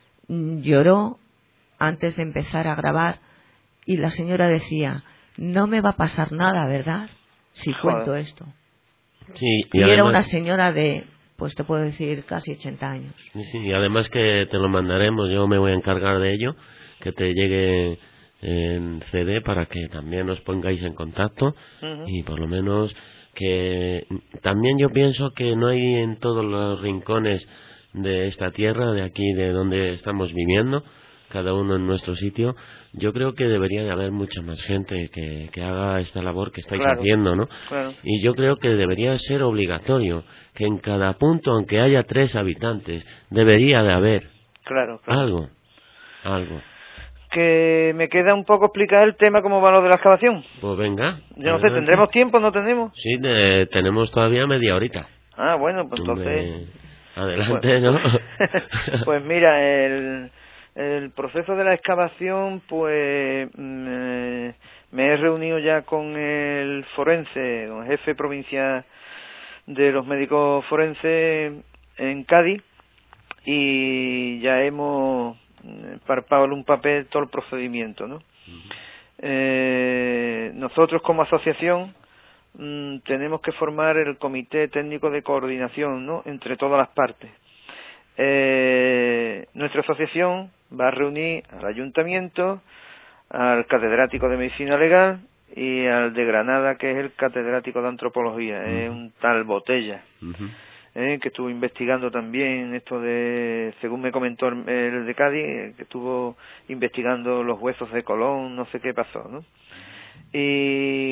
lloró antes de empezar a grabar, y la señora decía: no me va a pasar nada, ¿verdad?, si Joder. cuento esto. Sí, y y era además... una señora de, pues te puedo decir, casi ochenta años. Sí, sí, y además que te lo mandaremos, yo me voy a encargar de ello, que te llegue en C D para que también os pongáis en contacto uh-huh. y por lo menos que también yo pienso que no hay en todos los rincones de esta tierra, de aquí de donde estamos viviendo, cada uno en nuestro sitio, yo creo que debería de haber mucha más gente que, que haga esta labor que estáis claro, haciendo, ¿no? Claro. Y yo creo que debería ser obligatorio que en cada punto, aunque haya tres habitantes, debería de haber claro, claro. algo, algo. Que me queda un poco explicar el tema, cómo va lo de la excavación. Pues venga. Yo no sé, ¿tendremos tiempo? ¿No tenemos? Sí, de, tenemos todavía media horita. Ah, bueno, pues entonces... Hombre, adelante, pues, ¿no? Pues mira, el, el proceso de la excavación, pues me, me he reunido ya con el forense, con el jefe provincial de los médicos forenses en Cádiz, y ya hemos parpado en un papel todo el procedimiento, ¿no? Uh-huh. Eh, nosotros como asociación mmm, tenemos que formar el comité técnico de coordinación, ¿no?, entre todas las partes. Eh, nuestra asociación va a reunir al ayuntamiento, al catedrático de medicina legal y al de Granada, que es el catedrático de antropología, uh-huh. Es un tal Botella. Uh-huh. Eh, que estuvo investigando también esto de, según me comentó el, el de Cádiz, eh, que estuvo investigando los huesos de Colón, no sé qué pasó, ¿no? Y,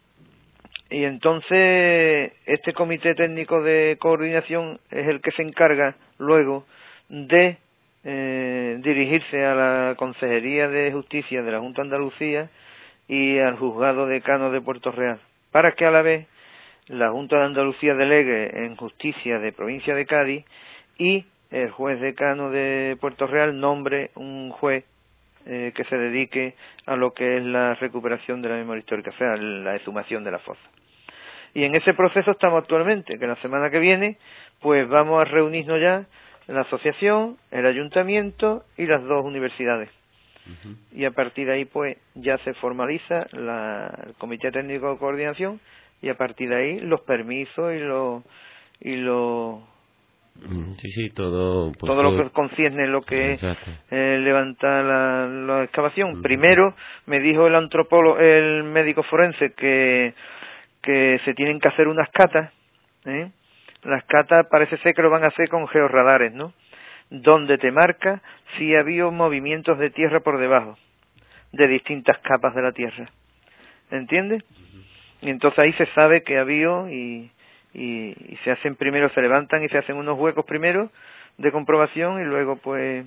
y entonces este comité técnico de coordinación es el que se encarga luego de eh, dirigirse a la Consejería de Justicia de la Junta de Andalucía y al Juzgado Decano de Puerto Real, para que a la vez la Junta de Andalucía delegue en Justicia de Provincia de Cádiz y el juez decano de Puerto Real nombre un juez eh, que se dedique a lo que es la recuperación de la memoria histórica, o sea, la exhumación de la fosa. Y en ese proceso estamos actualmente, que la semana que viene pues vamos a reunirnos ya la asociación, el ayuntamiento y las dos universidades. Uh-huh. Y a partir de ahí pues ya se formaliza la, el comité técnico de coordinación, y a partir de ahí los permisos y los y los sí sí todo pues, todo lo que concierne lo que es eh, levantar la, la excavación. Uh-huh. Primero me dijo el antropólogo, el médico forense, que que se tienen que hacer unas catas, ¿eh? Las catas parece ser que lo van a hacer con georradares, ¿no?, donde te marca si ha habido movimientos de tierra por debajo de distintas capas de la tierra, ¿entiendes? Uh-huh. Y entonces ahí se sabe que ha habido y, y, y se hacen primero, se levantan y se hacen unos huecos primero de comprobación y luego pues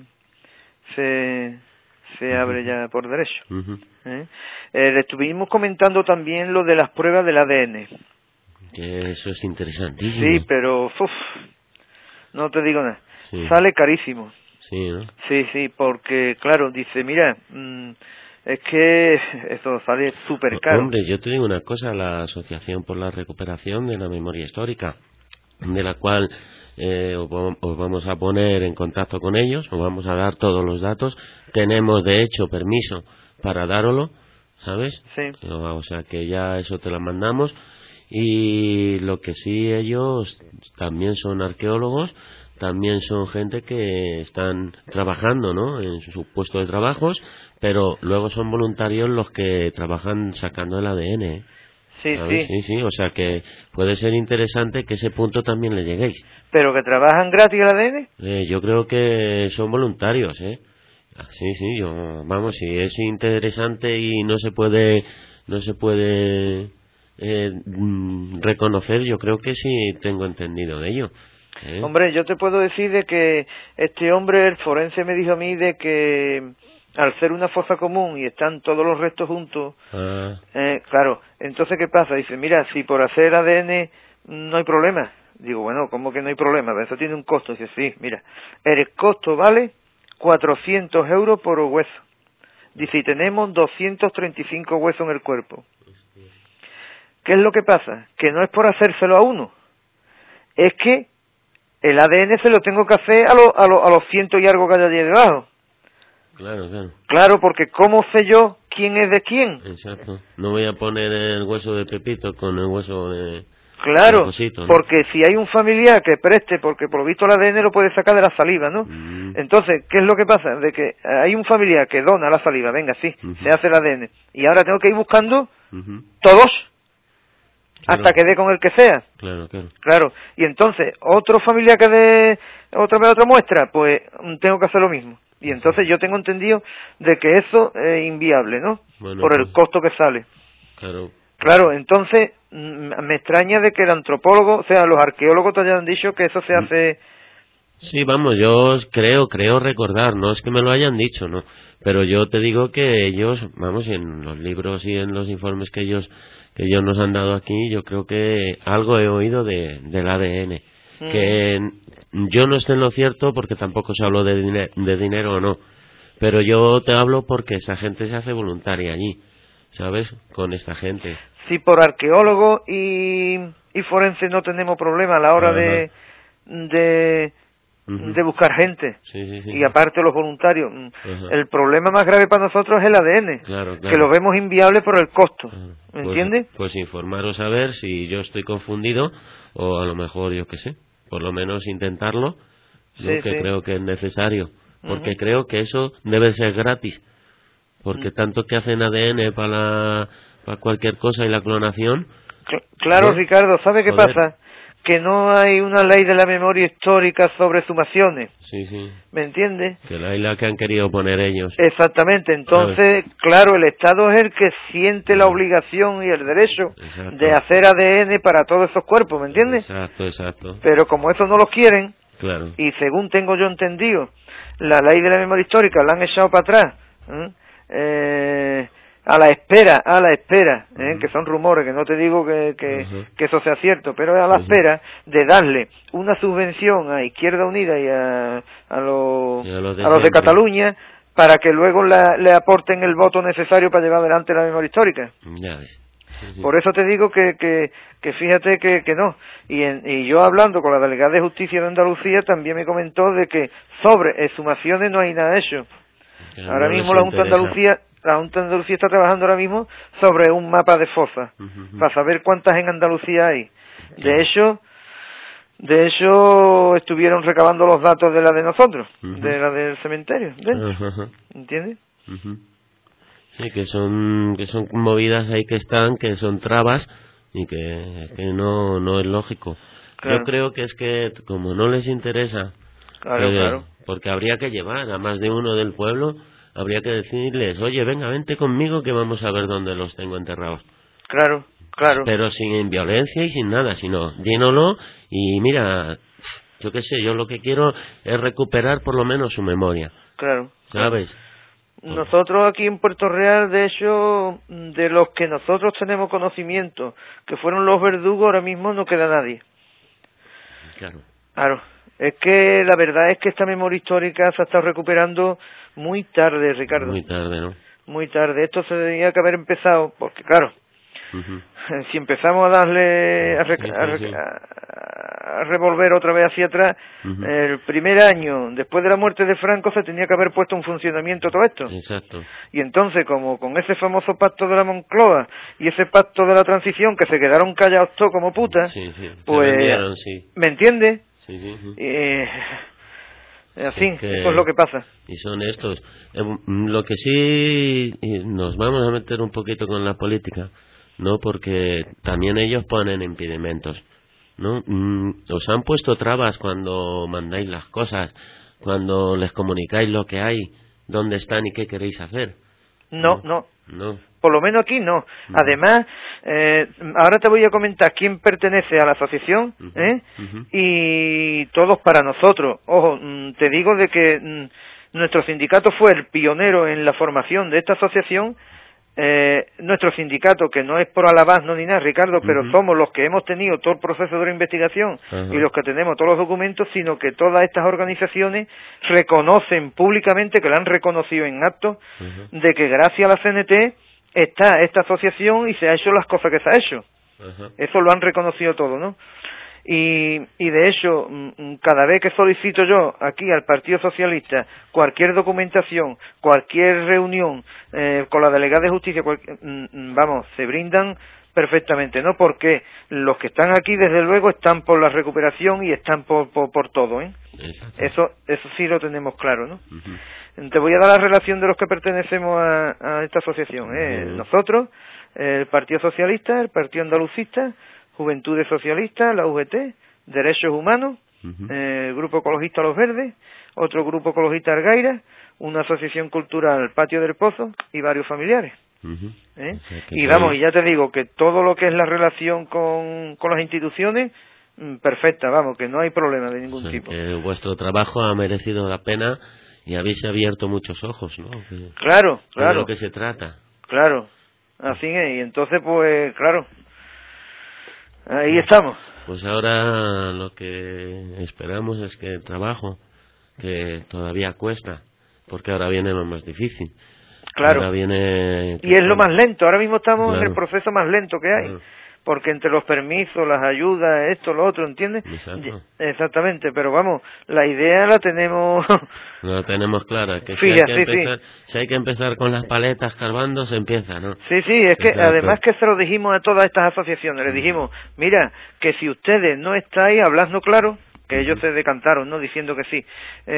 se se abre ya por derecho. Uh-huh. ¿Eh? Eh, le estuvimos comentando también lo de las pruebas del A D N. Que eso es interesantísimo. Sí, pero uf, no te digo nada. Sí. Sale carísimo. Sí, ¿no? Sí, sí, porque claro, dice, mira, mmm, es que eso sale súper caro. Hombre, yo te digo una cosa, la Asociación por la Recuperación de la Memoria Histórica, de la cual eh, os vamos a poner en contacto con ellos, os vamos a dar todos los datos, tenemos de hecho permiso para dároslo, ¿sabes? Sí. O sea que ya eso te lo mandamos, y lo que sí, ellos también son arqueólogos, también son gente que están trabajando, ¿no?, en su puesto de trabajos, pero luego son voluntarios los que trabajan sacando el A D N, ¿eh? Sí, sí. Sí, sí, o sea que puede ser interesante que ese punto también le lleguéis. ¿Pero que trabajan gratis el A D N? Eh, yo creo que son voluntarios, ¿eh? Sí, sí, yo, vamos, si es interesante y no se puede, no se puede eh, reconocer, yo creo que sí tengo entendido de ello. ¿Eh? Hombre, yo te puedo decir de que este hombre, el forense, me dijo a mí de que al ser una fosa común y están todos los restos juntos, ah. eh, claro, entonces ¿qué pasa? Dice, mira, si por hacer A D N no hay problema. Digo, bueno, ¿cómo que no hay problema? Eso tiene un costo. Dice, sí, mira, el costo vale cuatrocientos euros por hueso. Dice, y tenemos doscientos treinta y cinco huesos en el cuerpo. ¿Qué es lo que pasa? Que no es por hacérselo a uno, es que el A D N se lo tengo que hacer a, lo, a, lo, a los ciento y algo que hay allí debajo. Claro, claro. Claro, porque ¿cómo sé yo quién es de quién? Exacto. No voy a poner el hueso de Pepito con el hueso de... Claro, de Josito, ¿no? Porque si hay un familiar que preste, porque por lo visto el A D N lo puede sacar de la saliva, ¿no? Mm. Entonces, ¿qué es lo que pasa? De que hay un familiar que dona la saliva, venga, sí, uh-huh. se hace el A D N. Y ahora tengo que ir buscando uh-huh. todos, claro. hasta que dé con el que sea. Claro, claro. Claro, y entonces, otro familiar que dé otra, otra muestra, pues tengo que hacer lo mismo. Y entonces yo tengo entendido de que eso es inviable, ¿no? Bueno, por pues, el costo que sale. Claro. Claro, entonces me extraña de que el antropólogo, o sea, los arqueólogos te hayan dicho que eso se hace... Sí, vamos, yo creo, creo recordar, no es que me lo hayan dicho, ¿no? Pero yo te digo que ellos, vamos, en los libros y en los informes que ellos que ellos nos han dado aquí, yo creo que algo he oído de, del A D N. Mm. Que yo no estoy en lo cierto porque tampoco se habló de, diner, de dinero o no, pero yo te hablo porque esa gente se hace voluntaria allí, ¿sabes? Con esta gente. Sí, por arqueólogo y, y forense no tenemos problema a la hora Ajá. de... de Uh-huh. de buscar gente sí, sí, sí. y aparte los voluntarios. Uh-huh. El problema más grave para nosotros es el A D N, claro, claro. que lo vemos inviable por el costo. Claro. ¿Me pues, entiendes? Pues informaros a ver si yo estoy confundido o a lo mejor yo qué sé, por lo menos intentarlo, sí, yo que sí. creo que es necesario, porque uh-huh. creo que eso debe ser gratis, porque uh-huh. tanto que hacen A D N para, la, para cualquier cosa y la clonación. Cl- claro, ¿no? Ricardo, ¿sabe qué Joder. pasa? Que no hay una ley de la memoria histórica sobre exhumaciones. Sí, sí. ¿Me entiendes? Que la isla que han querido poner ellos. Exactamente. Entonces, claro, el Estado es el que siente la obligación y el derecho exacto. de hacer A D N para todos esos cuerpos, ¿me entiendes? Exacto, exacto. Pero como eso no lo quieren, claro. y según tengo yo entendido, la ley de la memoria histórica la han echado para atrás, ¿eh? Eh, a la espera, a la espera, ¿eh? uh-huh. que son rumores, que no te digo que, que, uh-huh. que eso sea cierto, pero a la uh-huh. espera de darle una subvención a Izquierda Unida y a, a, los, a, los, de a los de Cataluña para que luego la, le aporten el voto necesario para llevar adelante la memoria histórica. Ya ves. Sí, sí. Por eso te digo que, que, que fíjate que, que no. Y, en, y yo hablando con la delegada de Justicia de Andalucía también me comentó de que sobre exhumaciones no hay nada hecho. Que ahora no mismo la Junta de Andalucía... La Junta de Andalucía está trabajando ahora mismo sobre un mapa de fosas uh-huh. para saber cuántas en Andalucía hay. De okay. hecho, de hecho estuvieron recabando los datos de la de nosotros, uh-huh. de la del cementerio, uh-huh. ¿entiendes? Uh-huh. Sí, que son que son movidas ahí que están, que son trabas y que, que no no es lógico. Claro. Yo creo que es que como no les interesa, claro, que, claro. porque habría que llevar a más de uno del pueblo. Habría que decirles, oye, venga, vente conmigo que vamos a ver dónde los tengo enterrados. Claro, claro. Pero sin violencia y sin nada, sino llénalo y mira, yo qué sé, yo lo que quiero es recuperar por lo menos su memoria. Claro. ¿Sabes? Claro. Nosotros aquí en Puerto Real, de hecho, de los que nosotros tenemos conocimiento, que fueron los verdugos, ahora mismo no queda nadie. Claro. Claro. Es que la verdad es que esta memoria histórica se ha estado recuperando muy tarde, Ricardo. Muy tarde, ¿no? Muy tarde. Esto se tenía que haber empezado, porque claro, uh-huh. si empezamos a darle, a, re, sí, sí, a, re, sí. a, a revolver otra vez hacia atrás, uh-huh. el primer año, después de la muerte de Franco, se tenía que haber puesto en funcionamiento todo esto. Exacto. Y entonces, como con ese famoso pacto de la Moncloa y ese pacto de la transición, que se quedaron callados todos como putas, sí, sí. pues, vendieron, sí. ¿me entiendes? Sí, sí. Uh-huh. Eh, así, que, eso es lo que pasa. Y son estos. Eh, lo que sí nos vamos a meter un poquito con la política, ¿no? Porque también ellos ponen impedimentos, ¿no? Mm, os han puesto trabas cuando mandáis las cosas, cuando les comunicáis lo que hay, dónde están y qué queréis hacer. No, no. No. Por lo menos aquí no. no. Además, eh, ahora te voy a comentar quién pertenece a la asociación, uh-huh, ¿eh? Uh-huh. Y todos para nosotros. Ojo, te digo de que mm, nuestro sindicato fue el pionero en la formación de esta asociación. Eh, nuestro sindicato, que no es por alabar no ni nada, Ricardo, pero uh-huh. somos los que hemos tenido todo el proceso de la investigación uh-huh. y los que tenemos todos los documentos, sino que todas estas organizaciones reconocen públicamente, que la han reconocido en actos, uh-huh. de que gracias a la C N T está esta asociación y se ha hecho las cosas que se ha hecho. Uh-huh. Eso lo han reconocido todo, ¿no? Y, y de hecho, cada vez que solicito yo aquí al Partido Socialista cualquier documentación, cualquier reunión eh, con la delegada de justicia, cualquier, vamos, se brindan perfectamente, ¿no? Porque los que están aquí, desde luego, están por la recuperación y están por, por, por todo, ¿eh? Exacto. Eso, eso sí lo tenemos claro, ¿no? Uh-huh. Te voy a dar la relación de los que pertenecemos a, a esta asociación, ¿eh? Uh-huh. Nosotros, el Partido Socialista, el Partido Andalucista, Juventudes Socialistas, la U G T, Derechos Humanos, uh-huh. eh, Grupo Ecologista Los Verdes, otro Grupo Ecologista Argaira, una asociación cultural Patio del Pozo y varios familiares. Uh-huh. ¿Eh? O sea, Y vamos, y ya te digo que todo lo que es la relación con, con las instituciones, perfecta, vamos, que no hay problema de ningún o sea, tipo. Que vuestro trabajo ha merecido la pena y habéis abierto muchos ojos, ¿no? Que, claro, claro. de lo que se trata. Claro, así es, y entonces pues, claro, ahí estamos. Pues ahora lo que esperamos es que el trabajo, que todavía cuesta, porque ahora viene lo más difícil. Claro. Ahora viene... Y es lo más lento, ahora mismo estamos Claro. en el proceso más lento que hay. Claro. Porque entre los permisos, las ayudas, esto, lo otro, ¿entiendes? Exacto. Exactamente, pero vamos, la idea la tenemos... La tenemos clara, que sí, si, hay que sí, empezar, sí. si hay que empezar con las paletas carbando, se empieza, ¿no? Sí, sí, es que Exacto. además que se lo dijimos a todas estas asociaciones, les dijimos, mira, que si ustedes no estáis hablando claro, que ellos se decantaron, ¿no?, diciendo que sí.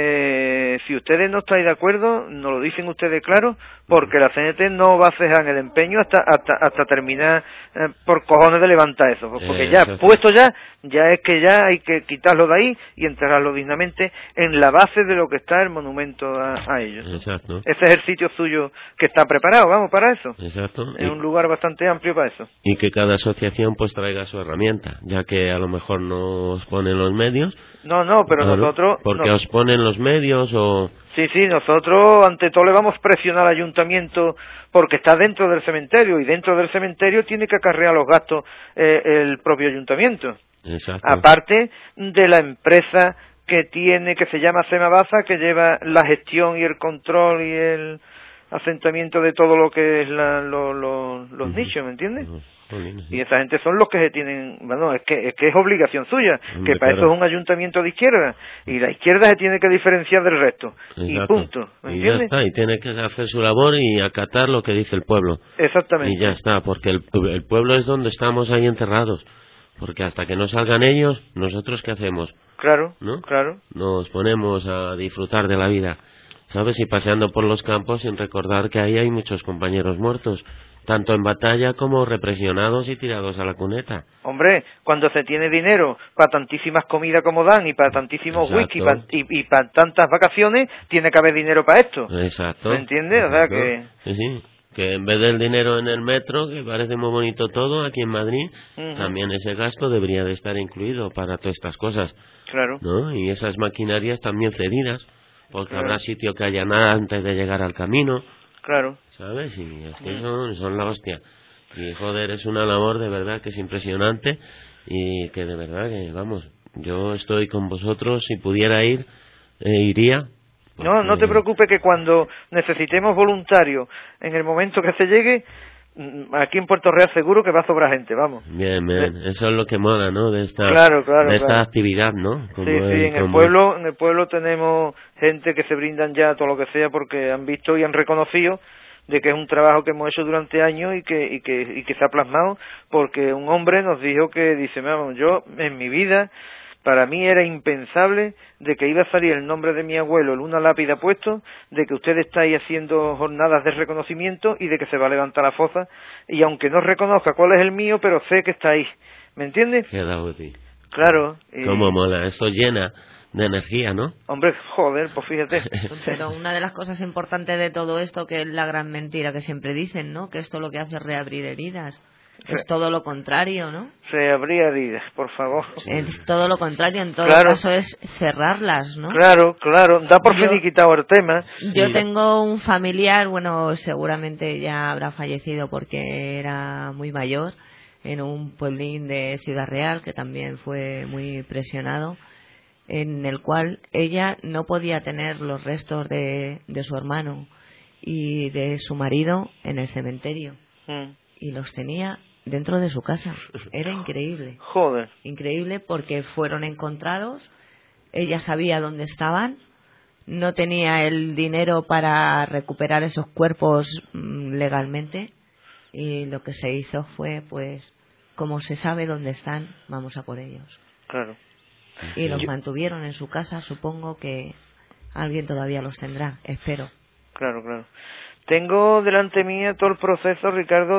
Eh, si ustedes no estáis de acuerdo, nos lo dicen ustedes claro, porque la C N T no va a cejar en el empeño hasta hasta hasta terminar eh, por cojones de levantar eso, porque eh, ya exacto. puesto ya, ya es que ya hay que quitarlo de ahí y enterrarlo dignamente en la base de lo que está el monumento a, a ellos. Exacto. Ese es el sitio suyo que está preparado, vamos, para eso. Exacto. Es y, un lugar bastante amplio para eso. Y que cada asociación pues traiga su herramienta, ya que a lo mejor no os ponen los medios. No, no, pero claro, nosotros... Porque no. os ponen los medios o... Sí, sí, nosotros ante todo le vamos a presionar al ayuntamiento porque está dentro del cementerio y dentro del cementerio tiene que acarrear los gastos eh, el propio ayuntamiento. Exacto. Aparte de la empresa que tiene, que se llama Semabaza, que lleva la gestión y el control y el asentamiento de todo lo que es la, lo, lo, los uh-huh. nichos, ¿me entiendes? Uh-huh. Y esa gente son los que se tienen, bueno, es que es que es obligación suya, Hombre, que para claro. eso es un ayuntamiento de izquierda y la izquierda se tiene que diferenciar del resto. Exacto. Y punto, ¿me y entiendes? ya está, y tiene que hacer su labor y acatar lo que dice el pueblo. Exactamente. Y ya está, porque el, el pueblo es donde estamos ahí enterrados, porque hasta que no salgan ellos, nosotros ¿qué hacemos? Claro, ¿no? claro. Nos ponemos a disfrutar de la vida, ¿sabes? Y paseando por los campos sin recordar que ahí hay muchos compañeros muertos, tanto en batalla como represionados y tirados a la cuneta. Hombre, cuando se tiene dinero para tantísimas comidas como dan y para tantísimos Exacto. whisky pa, y, y para tantas vacaciones, tiene que haber dinero para esto. Exacto. ¿Me entiendes? Exacto. O sea que... Sí, sí. Que en vez del dinero en el metro, que parece muy bonito todo aquí en Madrid, uh-huh. también ese gasto debería de estar incluido para todas estas cosas. Claro. ¿No? Y esas maquinarias también cedidas, porque claro. habrá sitio que allanar antes de llegar al camino. Claro. ¿Sabes? Y es que son, son la hostia. Y joder, es una labor de verdad que es impresionante y que de verdad que, vamos, yo estoy con vosotros, si pudiera ir, eh, iría. Porque... No, no te preocupes que cuando necesitemos voluntarios, en el momento que se llegue, aquí en Puerto Real seguro que va a sobrar gente, vamos. Bien, bien, eso es lo que mola, ¿no? De esta, claro, claro, de esta claro. actividad, ¿no? Como sí, sí, en el pueblo, en el pueblo tenemos gente que se brindan ya todo lo que sea porque han visto y han reconocido de que es un trabajo que hemos hecho durante años y que y que y que se ha plasmado porque un hombre nos dijo que dice, vamos, yo en mi vida para mí era impensable de que iba a salir el nombre de mi abuelo en una lápida puesto, de que usted está ahí haciendo jornadas de reconocimiento y de que se va a levantar la fosa, y aunque no reconozca cuál es el mío, pero sé que está ahí. ¿Me entiendes? Qué Daudi. Claro. Y... Cómo mola, eso llena de energía, ¿no? Hombre, joder, pues fíjate. Pero una de las cosas importantes de todo esto, que es la gran mentira que siempre dicen, ¿no? Que esto lo que hace es reabrir heridas. Es todo lo contrario, ¿no? Se abría heridas, por favor. Es todo lo contrario, en todo claro. caso es cerrarlas, ¿no? Claro, claro, da por finiquitado el tema. Yo sí. tengo un familiar, bueno, seguramente ya habrá fallecido porque era muy mayor, en un pueblín de Ciudad Real, que también fue muy presionado, en el cual ella no podía tener los restos de, de su hermano y de su marido en el cementerio. Mm. Y los tenía dentro de su casa. Era increíble. Joder. Increíble porque fueron encontrados, ella sabía dónde estaban, no tenía el dinero para recuperar esos cuerpos mmm, legalmente, y lo que se hizo fue, pues, como se sabe dónde están, vamos a por ellos. Claro. Y los mantuvieron en su casa, supongo que alguien todavía los tendrá, espero. Claro, claro. Tengo delante mía todo el proceso, Ricardo,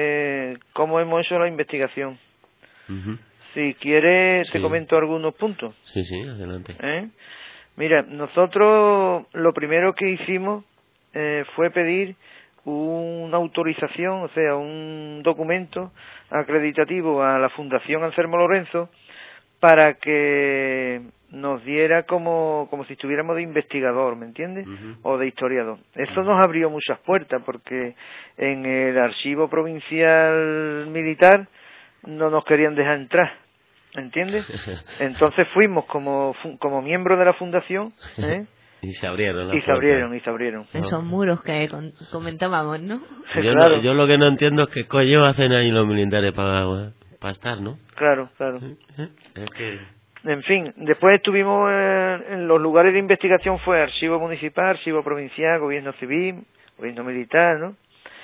de cómo hemos hecho la investigación. Uh-huh. Si quieres, sí. te comento algunos puntos. Sí, sí, adelante. ¿Eh? Mira, nosotros lo primero que hicimos eh, fue pedir una autorización, o sea, un documento acreditativo a la Fundación Anselmo Lorenzo para que nos diera como, como si estuviéramos de investigador, ¿me entiendes? Uh-huh. O de historiador. Eso nos abrió muchas puertas porque en el archivo provincial militar no nos querían dejar entrar, ¿entiendes? Entonces fuimos como como miembros de la fundación, ¿eh? Y se abrieron. Y se abrieron, y se abrieron. Esos muros que comentábamos, ¿no? Yo, claro. no, yo lo que no entiendo es qué coño hacen ahí los militares para, para estar, ¿no? Claro, claro. Es que... En fin, después estuvimos en, en los lugares de investigación, fue archivo municipal, archivo provincial, gobierno civil, gobierno militar, ¿no?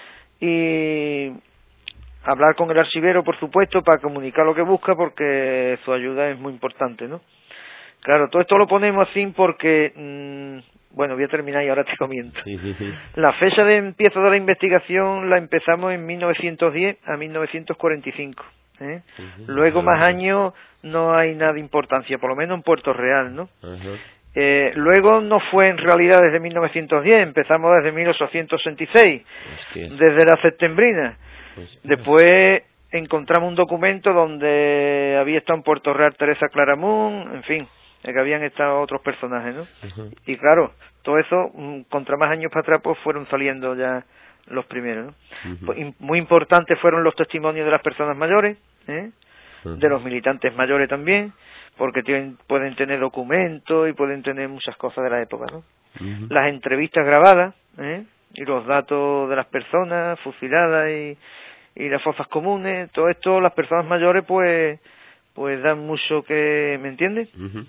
Y hablar con el archivero, por supuesto, para comunicar lo que busca, porque su ayuda es muy importante, ¿no? Claro, todo esto lo ponemos así porque, mmm, bueno, voy a terminar y ahora te comento. Sí, sí, sí. La fecha de empiezo de la investigación la empezamos en mil novecientos diez a mil novecientos cuarenta y cinco. ¿eh? Uh-huh. Luego, uh-huh. más años, no hay nada de importancia, por lo menos en Puerto Real, ¿no? Uh-huh. Eh, luego no fue en realidad desde mil novecientos diez, empezamos desde mil ochocientos sesenta y seis, Hostia. Desde la septembrina. Hostia. Después encontramos un documento donde había estado en Puerto Real Teresa Claramunt, en fin, que habían estado otros personajes, ¿no? Uh-huh. Y claro, todo eso, contra más años para atrás, pues fueron saliendo ya los primeros, ¿no? Uh-huh. Muy importantes fueron los testimonios de las personas mayores, ¿eh? Uh-huh. De los militantes mayores también, porque tienen, pueden tener documentos y pueden tener muchas cosas de la época, ¿no? Uh-huh. Las entrevistas grabadas, ¿eh? Y los datos de las personas fusiladas y, y las fosas comunes, todo esto, las personas mayores, pues, pues dan mucho que, ¿me entiendes? Uh-huh.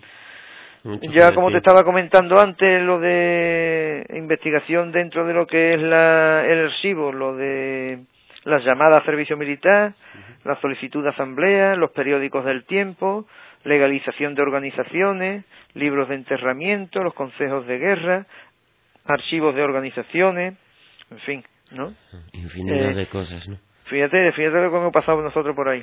Ya como te estaba comentando antes, lo de investigación dentro de lo que es la, el archivo, lo de las llamadas a servicio militar, uh-huh. la solicitud de asamblea, los periódicos del tiempo, legalización de organizaciones, libros de enterramiento, los consejos de guerra, archivos de organizaciones, en fin, ¿no? Infinidad eh, de cosas, ¿no? Fíjate, fíjate lo que hemos pasado nosotros por ahí.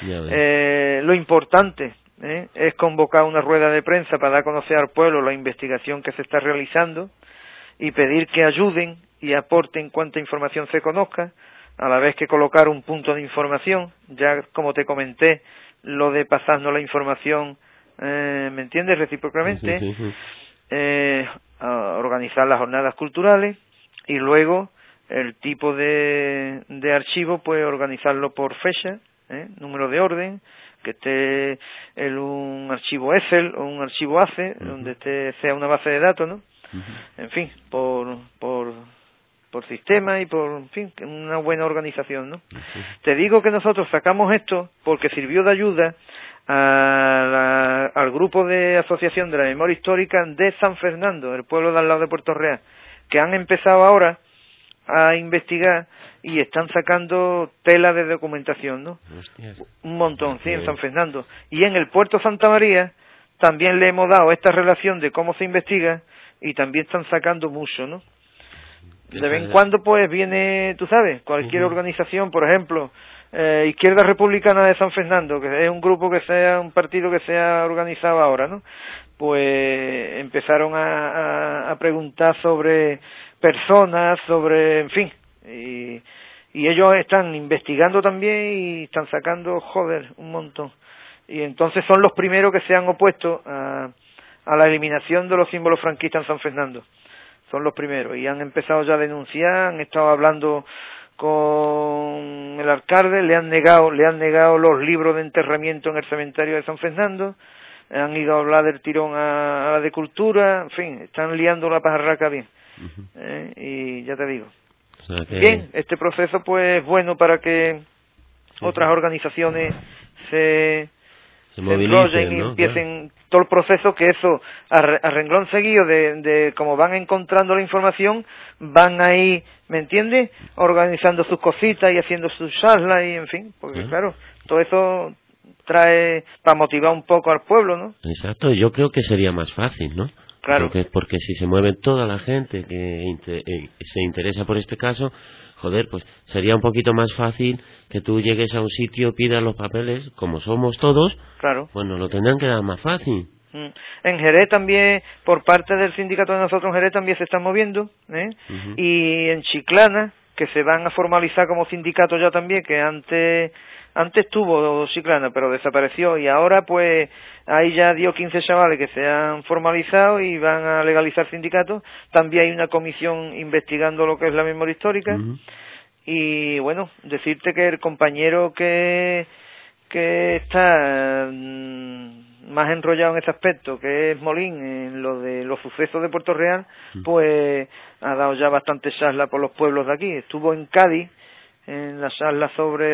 Eh, lo importante ¿eh? es convocar una rueda de prensa para dar a conocer al pueblo la investigación que se está realizando y pedir que ayuden y aporten cuanta información se conozca, a la vez que colocar un punto de información, ya como te comenté, lo de pasarnos la información, eh, ¿me entiendes?, recíprocamente, sí, sí, sí. Eh, a organizar las jornadas culturales y luego el tipo de, de archivo, pues organizarlo por fecha, ¿eh? número de orden, que esté en un archivo Excel o un archivo A C E, uh-huh. donde esté, sea una base de datos, ¿no? Uh-huh. En fin, por, por, por sistema y por, en fin, una buena organización, ¿no? Uh-huh. Te digo que nosotros sacamos esto porque sirvió de ayuda a la, al grupo de asociación de la memoria histórica de San Fernando, el pueblo de al lado de Puerto Real, que han empezado ahora a investigar y están sacando tela de documentación, ¿no? Hostias. Un montón, sí, en San Fernando. Y en el puerto Santa María también le hemos dado esta relación de cómo se investiga y también están sacando mucho, ¿no? De vez en cuando, pues, viene, tú sabes, cualquier uh-huh. organización, por ejemplo, eh, Izquierda Republicana de San Fernando, que es un grupo que sea, un partido que se ha organizado ahora, ¿no? Pues empezaron a, a, a preguntar sobre personas, sobre, en fin, y, y ellos están investigando también y están sacando, joder, un montón. Y entonces son los primeros que se han opuesto a, a la eliminación de los símbolos franquistas en San Fernando. Son los primeros y han empezado ya a denunciar, han estado hablando con el alcalde, le han negado, le han negado los libros de enterramiento en el cementerio de San Fernando, han ido a hablar del tirón a, a la de cultura, en fin, están liando la pajarraca bien. Uh-huh. Eh, y ya te digo, o sea que... bien, este proceso pues es bueno para que sí. otras organizaciones se, se, se enrollen y ¿no? empiecen claro. todo el proceso, que eso a, a renglón seguido de, de como van encontrando la información, van ahí, ¿me entiendes?, organizando sus cositas y haciendo sus charlas y en fin, porque uh-huh. claro, todo eso trae para motivar un poco al pueblo, ¿no? Exacto, yo creo que sería más fácil, ¿no? Claro. Porque, porque si se mueve toda la gente que inter, eh, se interesa por este caso, joder, pues sería un poquito más fácil que tú llegues a un sitio, pidas los papeles, como somos todos, claro. pues nos lo tendrán que dar más fácil. En Jerez también, por parte del sindicato de nosotros en Jerez también se están moviendo, ¿eh? Uh-huh. Y en Chiclana, que se van a formalizar como sindicato ya también, que antes antes tuvo Chiclana, pero desapareció, y ahora pues hay ya diez o quince chavales que se han formalizado y van a legalizar sindicatos. También hay una comisión investigando lo que es la memoria histórica. Uh-huh. Y bueno, decirte que el compañero que que está mmm, más enrollado en este aspecto, que es Molín, en lo de los sucesos de Puerto Real, pues ha dado ya bastante charla por los pueblos de aquí. Estuvo en Cádiz en la charla sobre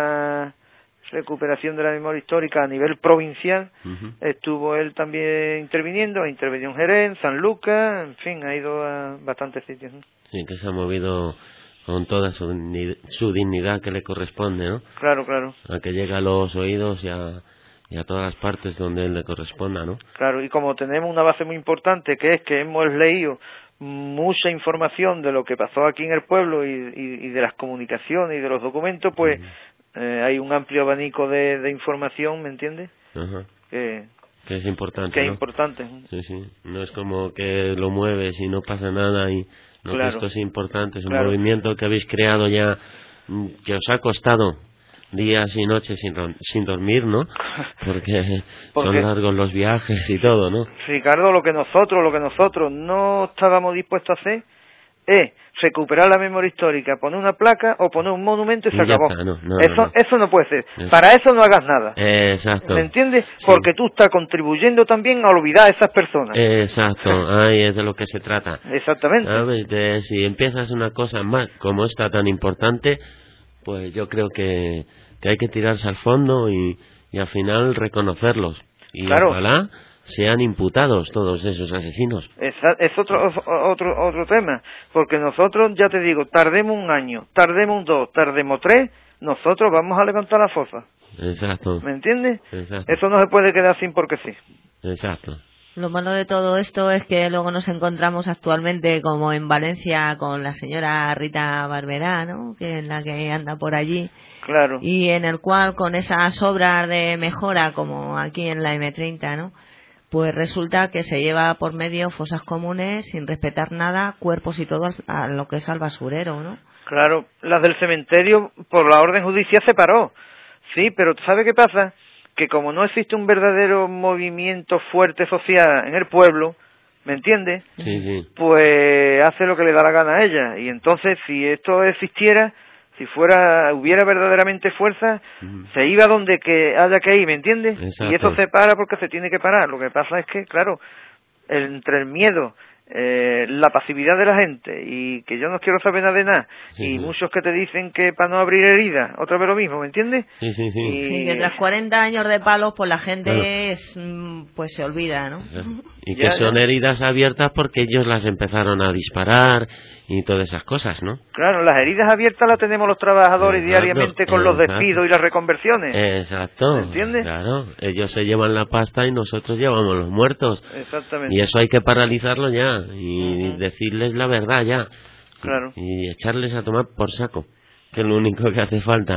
la recuperación de la memoria histórica a nivel provincial. Uh-huh. Estuvo él también interviniendo, intervenió en Jerez, en San Lucas, en fin, ha ido a bastantes sitios, ¿no? Sí, que se ha movido con toda su, su dignidad que le corresponde, ¿no? Claro, claro. A que llegue a los oídos y a, y a todas las partes donde él le corresponda, ¿no? Claro, y como tenemos una base muy importante, que es que hemos leído mucha información de lo que pasó aquí en el pueblo y, y, y de las comunicaciones y de los documentos, pues uh-huh. eh, hay un amplio abanico de, de información, ¿me entiendes? Uh-huh. Que, que es importante, que ¿no? es importante. Sí, sí. No es como que lo mueves y no pasa nada y... No, claro. Que esto es importante, es un claro. movimiento que habéis creado ya, que os ha costado días y noches sin, sin dormir, ¿no? Porque, Porque son largos los viajes y todo, ¿no? Ricardo, lo que nosotros, lo que nosotros no estábamos dispuestos a hacer es recuperar la memoria histórica, poner una placa o poner un monumento y se y acabó. Está, no, no, eso, no, no. eso no puede ser. Eso. Para eso no hagas nada. Exacto. ¿Me entiendes? Sí. Porque tú estás contribuyendo también a olvidar a esas personas. Exacto. Ahí es de lo que se trata. Exactamente. ¿Sabes? De, si empiezas una cosa más como esta tan importante, pues yo creo que, que hay que tirarse al fondo y, y al final reconocerlos. Y claro. Ojalá sean imputados todos esos asesinos. Es, es otro otro otro tema, porque nosotros, ya te digo, tardemos un año, tardemos un dos, tardemos tres, nosotros vamos a levantar la fosa. Exacto. ¿Me entiendes? Exacto. Eso no se puede quedar sin porque sí. Exacto. Lo malo de todo esto es que luego nos encontramos actualmente, como en Valencia, con la señora Rita Barberá, ¿no? Que es la que anda por allí. Claro. Y en el cual, con esas obras de mejora, como aquí en la eme treinta, ¿no? Pues resulta que se lleva por medio fosas comunes sin respetar nada, cuerpos y todo a lo que es al basurero, ¿no? Claro, las del cementerio por la orden judicial se paró. Sí, pero ¿sabe qué pasa? Que como no existe un verdadero movimiento fuerte social en el pueblo, ¿me entiendes? Sí, sí. Pues hace lo que le da la gana a ella. Y entonces, si esto existiera, si fuera hubiera verdaderamente fuerza, uh-huh. se iba donde que haya que ir, ¿me entiendes? Exacto. Y eso se para porque se tiene que parar. Lo que pasa es que, claro, el, entre el miedo, eh, la pasividad de la gente y que yo no quiero saber nada de nada, sí, y sí. muchos que te dicen que para no abrir heridas, otra vez lo mismo, ¿me entiendes? Sí, sí, sí. Y... sí, que tras cuarenta años de palos, pues la gente claro. es, pues se olvida, ¿no? Y que ya, son ya. heridas abiertas porque ellos las empezaron a disparar y todas esas cosas, ¿no? Claro, las heridas abiertas las tenemos los trabajadores exacto, diariamente con exacto. los despidos y las reconversiones. Exacto. ¿Me entiendes? Claro, ellos se llevan la pasta y nosotros llevamos los muertos. Exactamente. Y eso hay que paralizarlo ya y uh-huh. decirles la verdad ya. Claro. Y echarles a tomar por saco, que es lo único que hace falta.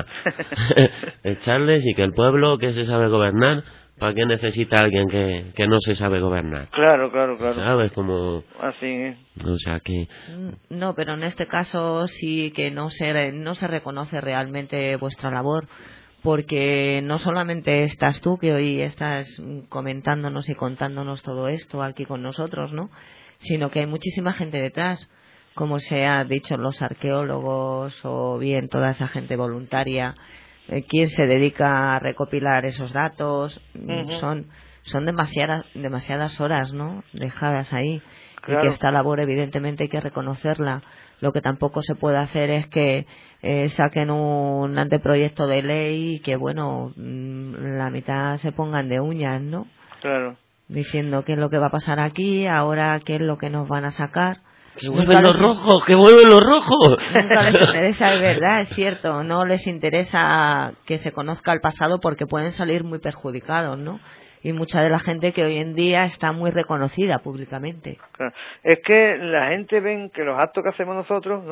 Echarles y que el pueblo que se sabe gobernar, ¿para qué necesita alguien que, que no se sabe gobernar? Claro, claro, claro. ¿Sabes? Como... así es. O sea que... No, pero en este caso sí que no se, no se reconoce realmente vuestra labor, porque no solamente estás tú, que hoy estás comentándonos y contándonos todo esto aquí con nosotros, ¿no? Sino que hay muchísima gente detrás, como se ha dicho, los arqueólogos o bien toda esa gente voluntaria, eh, quien se dedica a recopilar esos datos. Uh-huh. son son demasiadas demasiadas horas, ¿no? Dejadas ahí. Claro. Y que esta labor evidentemente hay que reconocerla. Lo que tampoco se puede hacer es que eh, saquen un anteproyecto de ley y que, bueno, la mitad se pongan de uñas, ¿no? Claro. Diciendo qué es lo que va a pasar aquí, ahora qué es lo que nos van a sacar. ¡Que vuelven los rojos! ¡Que vuelven los rojos! Nunca les interesa, es verdad, es cierto. No les interesa que se conozca el pasado porque pueden salir muy perjudicados, ¿no? Y mucha de la gente que hoy en día está muy reconocida públicamente. Claro. Es que la gente ven que los actos que hacemos nosotros, ¿no?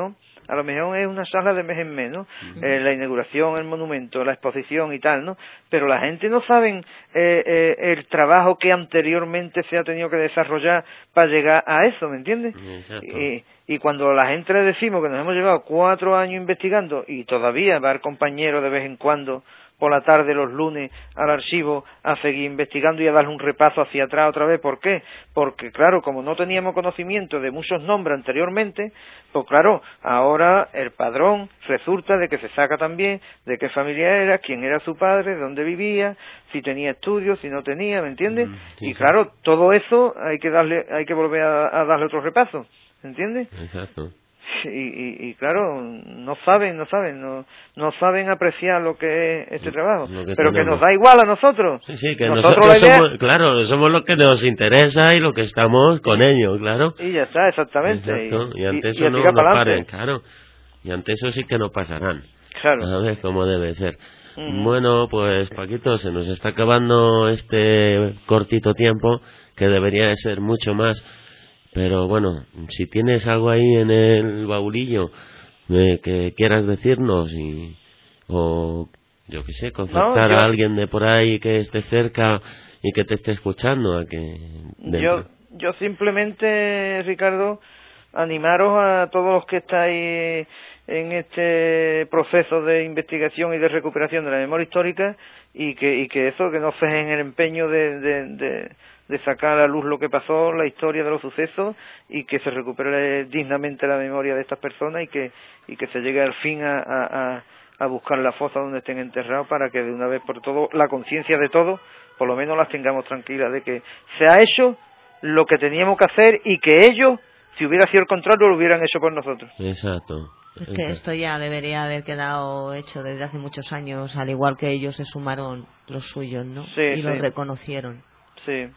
a lo mejor es una sala de mes en mes, ¿no? Uh-huh. Eh, la inauguración, el monumento, la exposición y tal, ¿no? Pero la gente no sabe eh, eh, el trabajo que anteriormente se ha tenido que desarrollar para llegar a eso, ¿me entiendes? Exacto. Y, y cuando a la gente le decimos que nos hemos llevado cuatro años investigando y todavía va el compañero de vez en cuando por la tarde los lunes al archivo a seguir investigando y a darle un repaso hacia atrás otra vez. ¿Por qué? Porque claro, como no teníamos conocimiento de muchos nombres anteriormente, pues claro, ahora el padrón resulta de que se saca también de qué familia era, quién era su padre, dónde vivía, si tenía estudios, si no tenía, ¿me entiendes? Mm, sí, y claro, sí. Todo eso hay que darle, hay que volver a, a darle otro repaso, ¿me entiendes? Exacto. Y, y, y claro, no saben, no saben, no, no saben apreciar lo que es este trabajo, que pero tenemos. Que nos da igual a nosotros. Sí, sí, que nosotros, nosotros idea... somos, claro, somos lo que nos interesa y lo que estamos con ellos, claro. Y ya está, exactamente. Exacto. Y, y ante y, eso y no, no paren, claro. Y ante eso sí que no pasarán. Claro. A ver cómo debe ser. Mm. Bueno, pues Paquito, se nos está acabando este cortito tiempo, que debería de ser mucho más. Pero bueno, si tienes algo ahí en el baulillo eh, que quieras decirnos y o yo qué sé, contactar no, yo, a alguien de por ahí que esté cerca y que te esté escuchando a que yo yo simplemente, Ricardo, animaros a todos los que estáis en este proceso de investigación y de recuperación de la memoria histórica y que y que eso, que no cejen el empeño de, de, de de sacar a la luz lo que pasó, la historia de los sucesos y que se recupere dignamente la memoria de estas personas y que y que se llegue al fin a, a, a buscar la fosa donde estén enterrados para que de una vez por todo la conciencia de todos por lo menos las tengamos tranquilas de que se ha hecho lo que teníamos que hacer y que ellos, si hubiera sido el contrario, lo hubieran hecho por nosotros. Exacto. Es que esto ya debería haber quedado hecho desde hace muchos años, al igual que ellos se sumaron los suyos, ¿no? Sí, y sí. los reconocieron. Sí.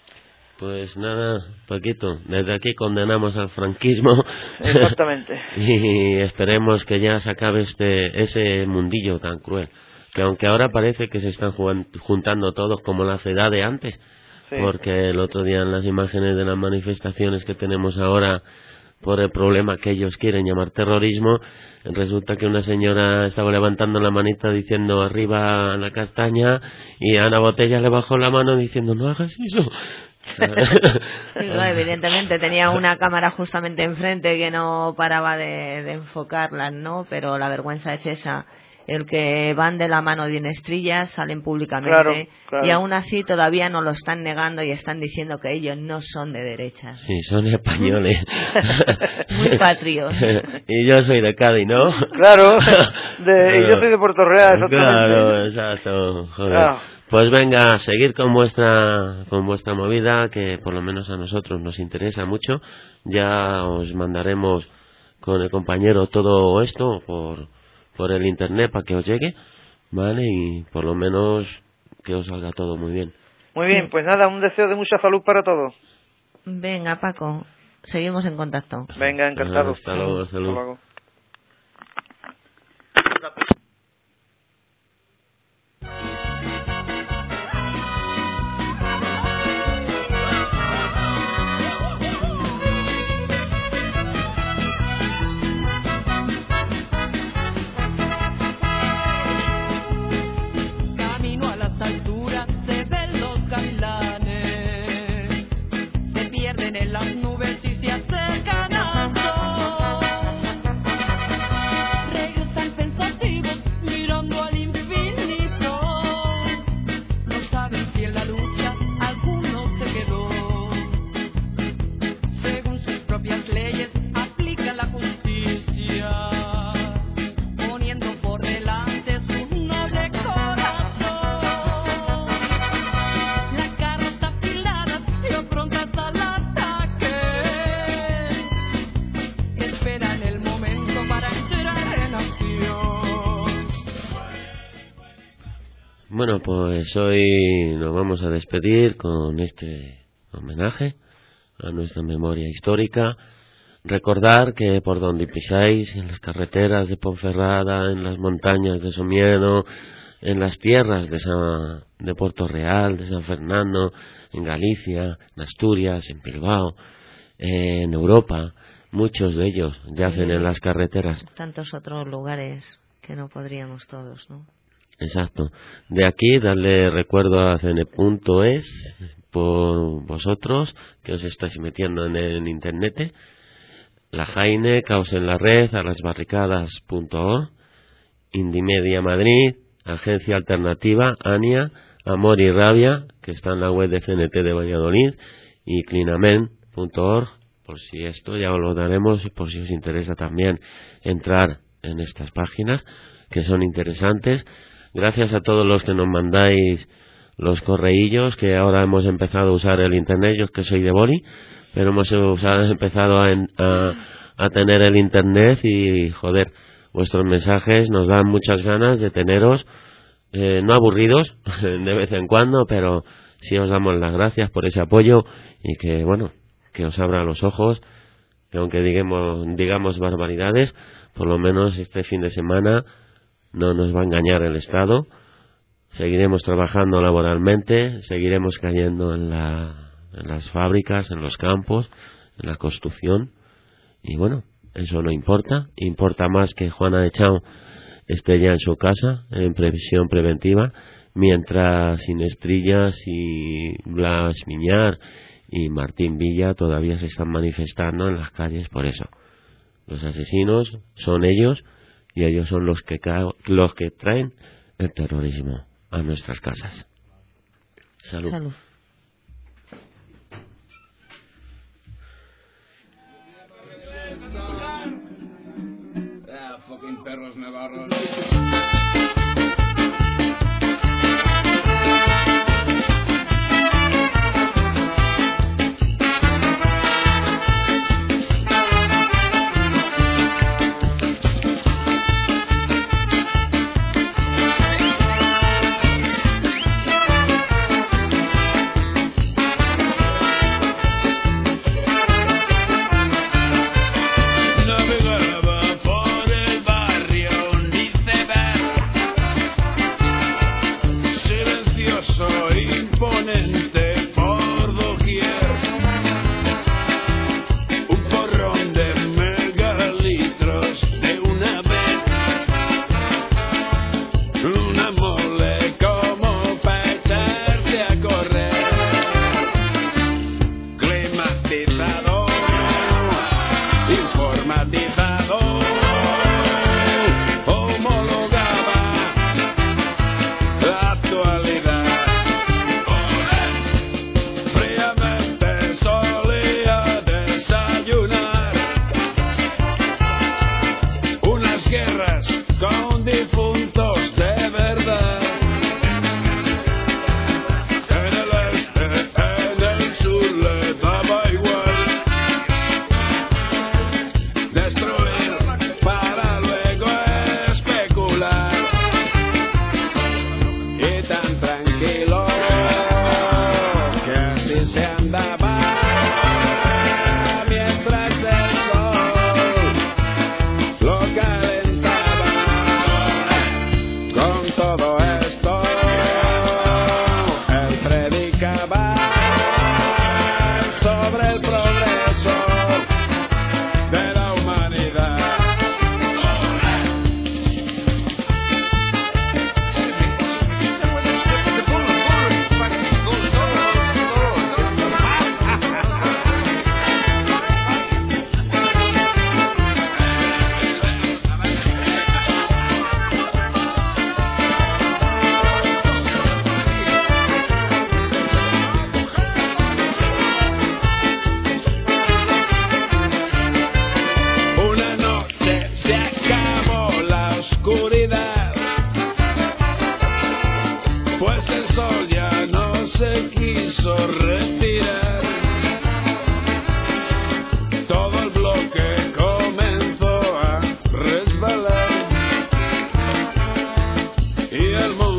Pues nada, Paquito, desde aquí condenamos al franquismo. Exactamente. Y esperemos que ya se acabe este ese mundillo tan cruel. Que aunque ahora parece que se están juntando todos como la edad de antes. Sí. Porque el otro día en las imágenes de las manifestaciones que tenemos ahora por el problema que ellos quieren llamar terrorismo, resulta que una señora estaba levantando la manita diciendo arriba la castaña y Ana Botella le bajó la mano diciendo no hagas eso. Sí, no, evidentemente tenía una cámara justamente enfrente que no paraba de, de enfocarlas, ¿no? Pero la vergüenza es esa, el que van de la mano de Inestrillas, salen públicamente, claro, claro. Y aún así todavía no lo están negando y están diciendo que ellos no son de derechas. Sí, son españoles. Muy patrios. Y yo soy de Cádiz, ¿no? Claro, de, y yo soy de Puerto Real, exactamente. Claro, exacto, joder. Claro. Pues venga, a seguir con vuestra con vuestra movida, que por lo menos a nosotros nos interesa mucho. Ya os mandaremos con el compañero todo esto por por el internet para que os llegue, ¿vale? Y por lo menos que os salga todo muy bien. Muy bien, pues nada, un deseo de mucha salud para todos. Venga, Paco, seguimos en contacto. Venga, encantado. Hasta luego, salud. Hasta luego. Bueno, pues hoy nos vamos a despedir con este homenaje a nuestra memoria histórica. Recordar que por donde pisáis, en las carreteras de Ponferrada, en las montañas de Somiedo, en las tierras de, San, de Puerto Real, de San Fernando, en Galicia, en Asturias, en Bilbao, eh, en Europa, muchos de ellos yacen en las carreteras. Tantos otros lugares que no podríamos todos, ¿no? Exacto. De aquí, darle recuerdo a C N punto es por vosotros que os estáis metiendo en, en internet. La Jaine, Caos en la Red, a las barricadas punto org, Indimedia Madrid, Agencia Alternativa, ANIA, Amor y Rabia, que está en la web de C N T de Valladolid, y clinamen punto org, por si esto ya os lo daremos, por si os interesa también entrar en estas páginas, que son interesantes. Gracias a todos los que nos mandáis los correillos, que ahora hemos empezado a usar el internet. Yo es que soy de Boli, pero hemos usado, empezado a, a, a tener el internet y, joder, vuestros mensajes nos dan muchas ganas de teneros, eh, no aburridos de vez en cuando, pero sí os damos las gracias por ese apoyo y que, bueno, que os abra los ojos, que aunque digamos, digamos barbaridades, por lo menos este fin de semana no nos va a engañar el Estado. Seguiremos trabajando laboralmente, seguiremos cayendo en, la, en las fábricas, en los campos, en la construcción. Y bueno, eso no importa. Importa más que Juana de Chao esté ya en su casa, en previsión preventiva, mientras Sinestrillas y Blas Miñar y Martín Villa todavía se están manifestando en las calles por eso. Los asesinos son ellos, y ellos son los que, los que traen el terrorismo a nuestras casas. Salud. Salud. Ah, fucking perros navarros. el mundo.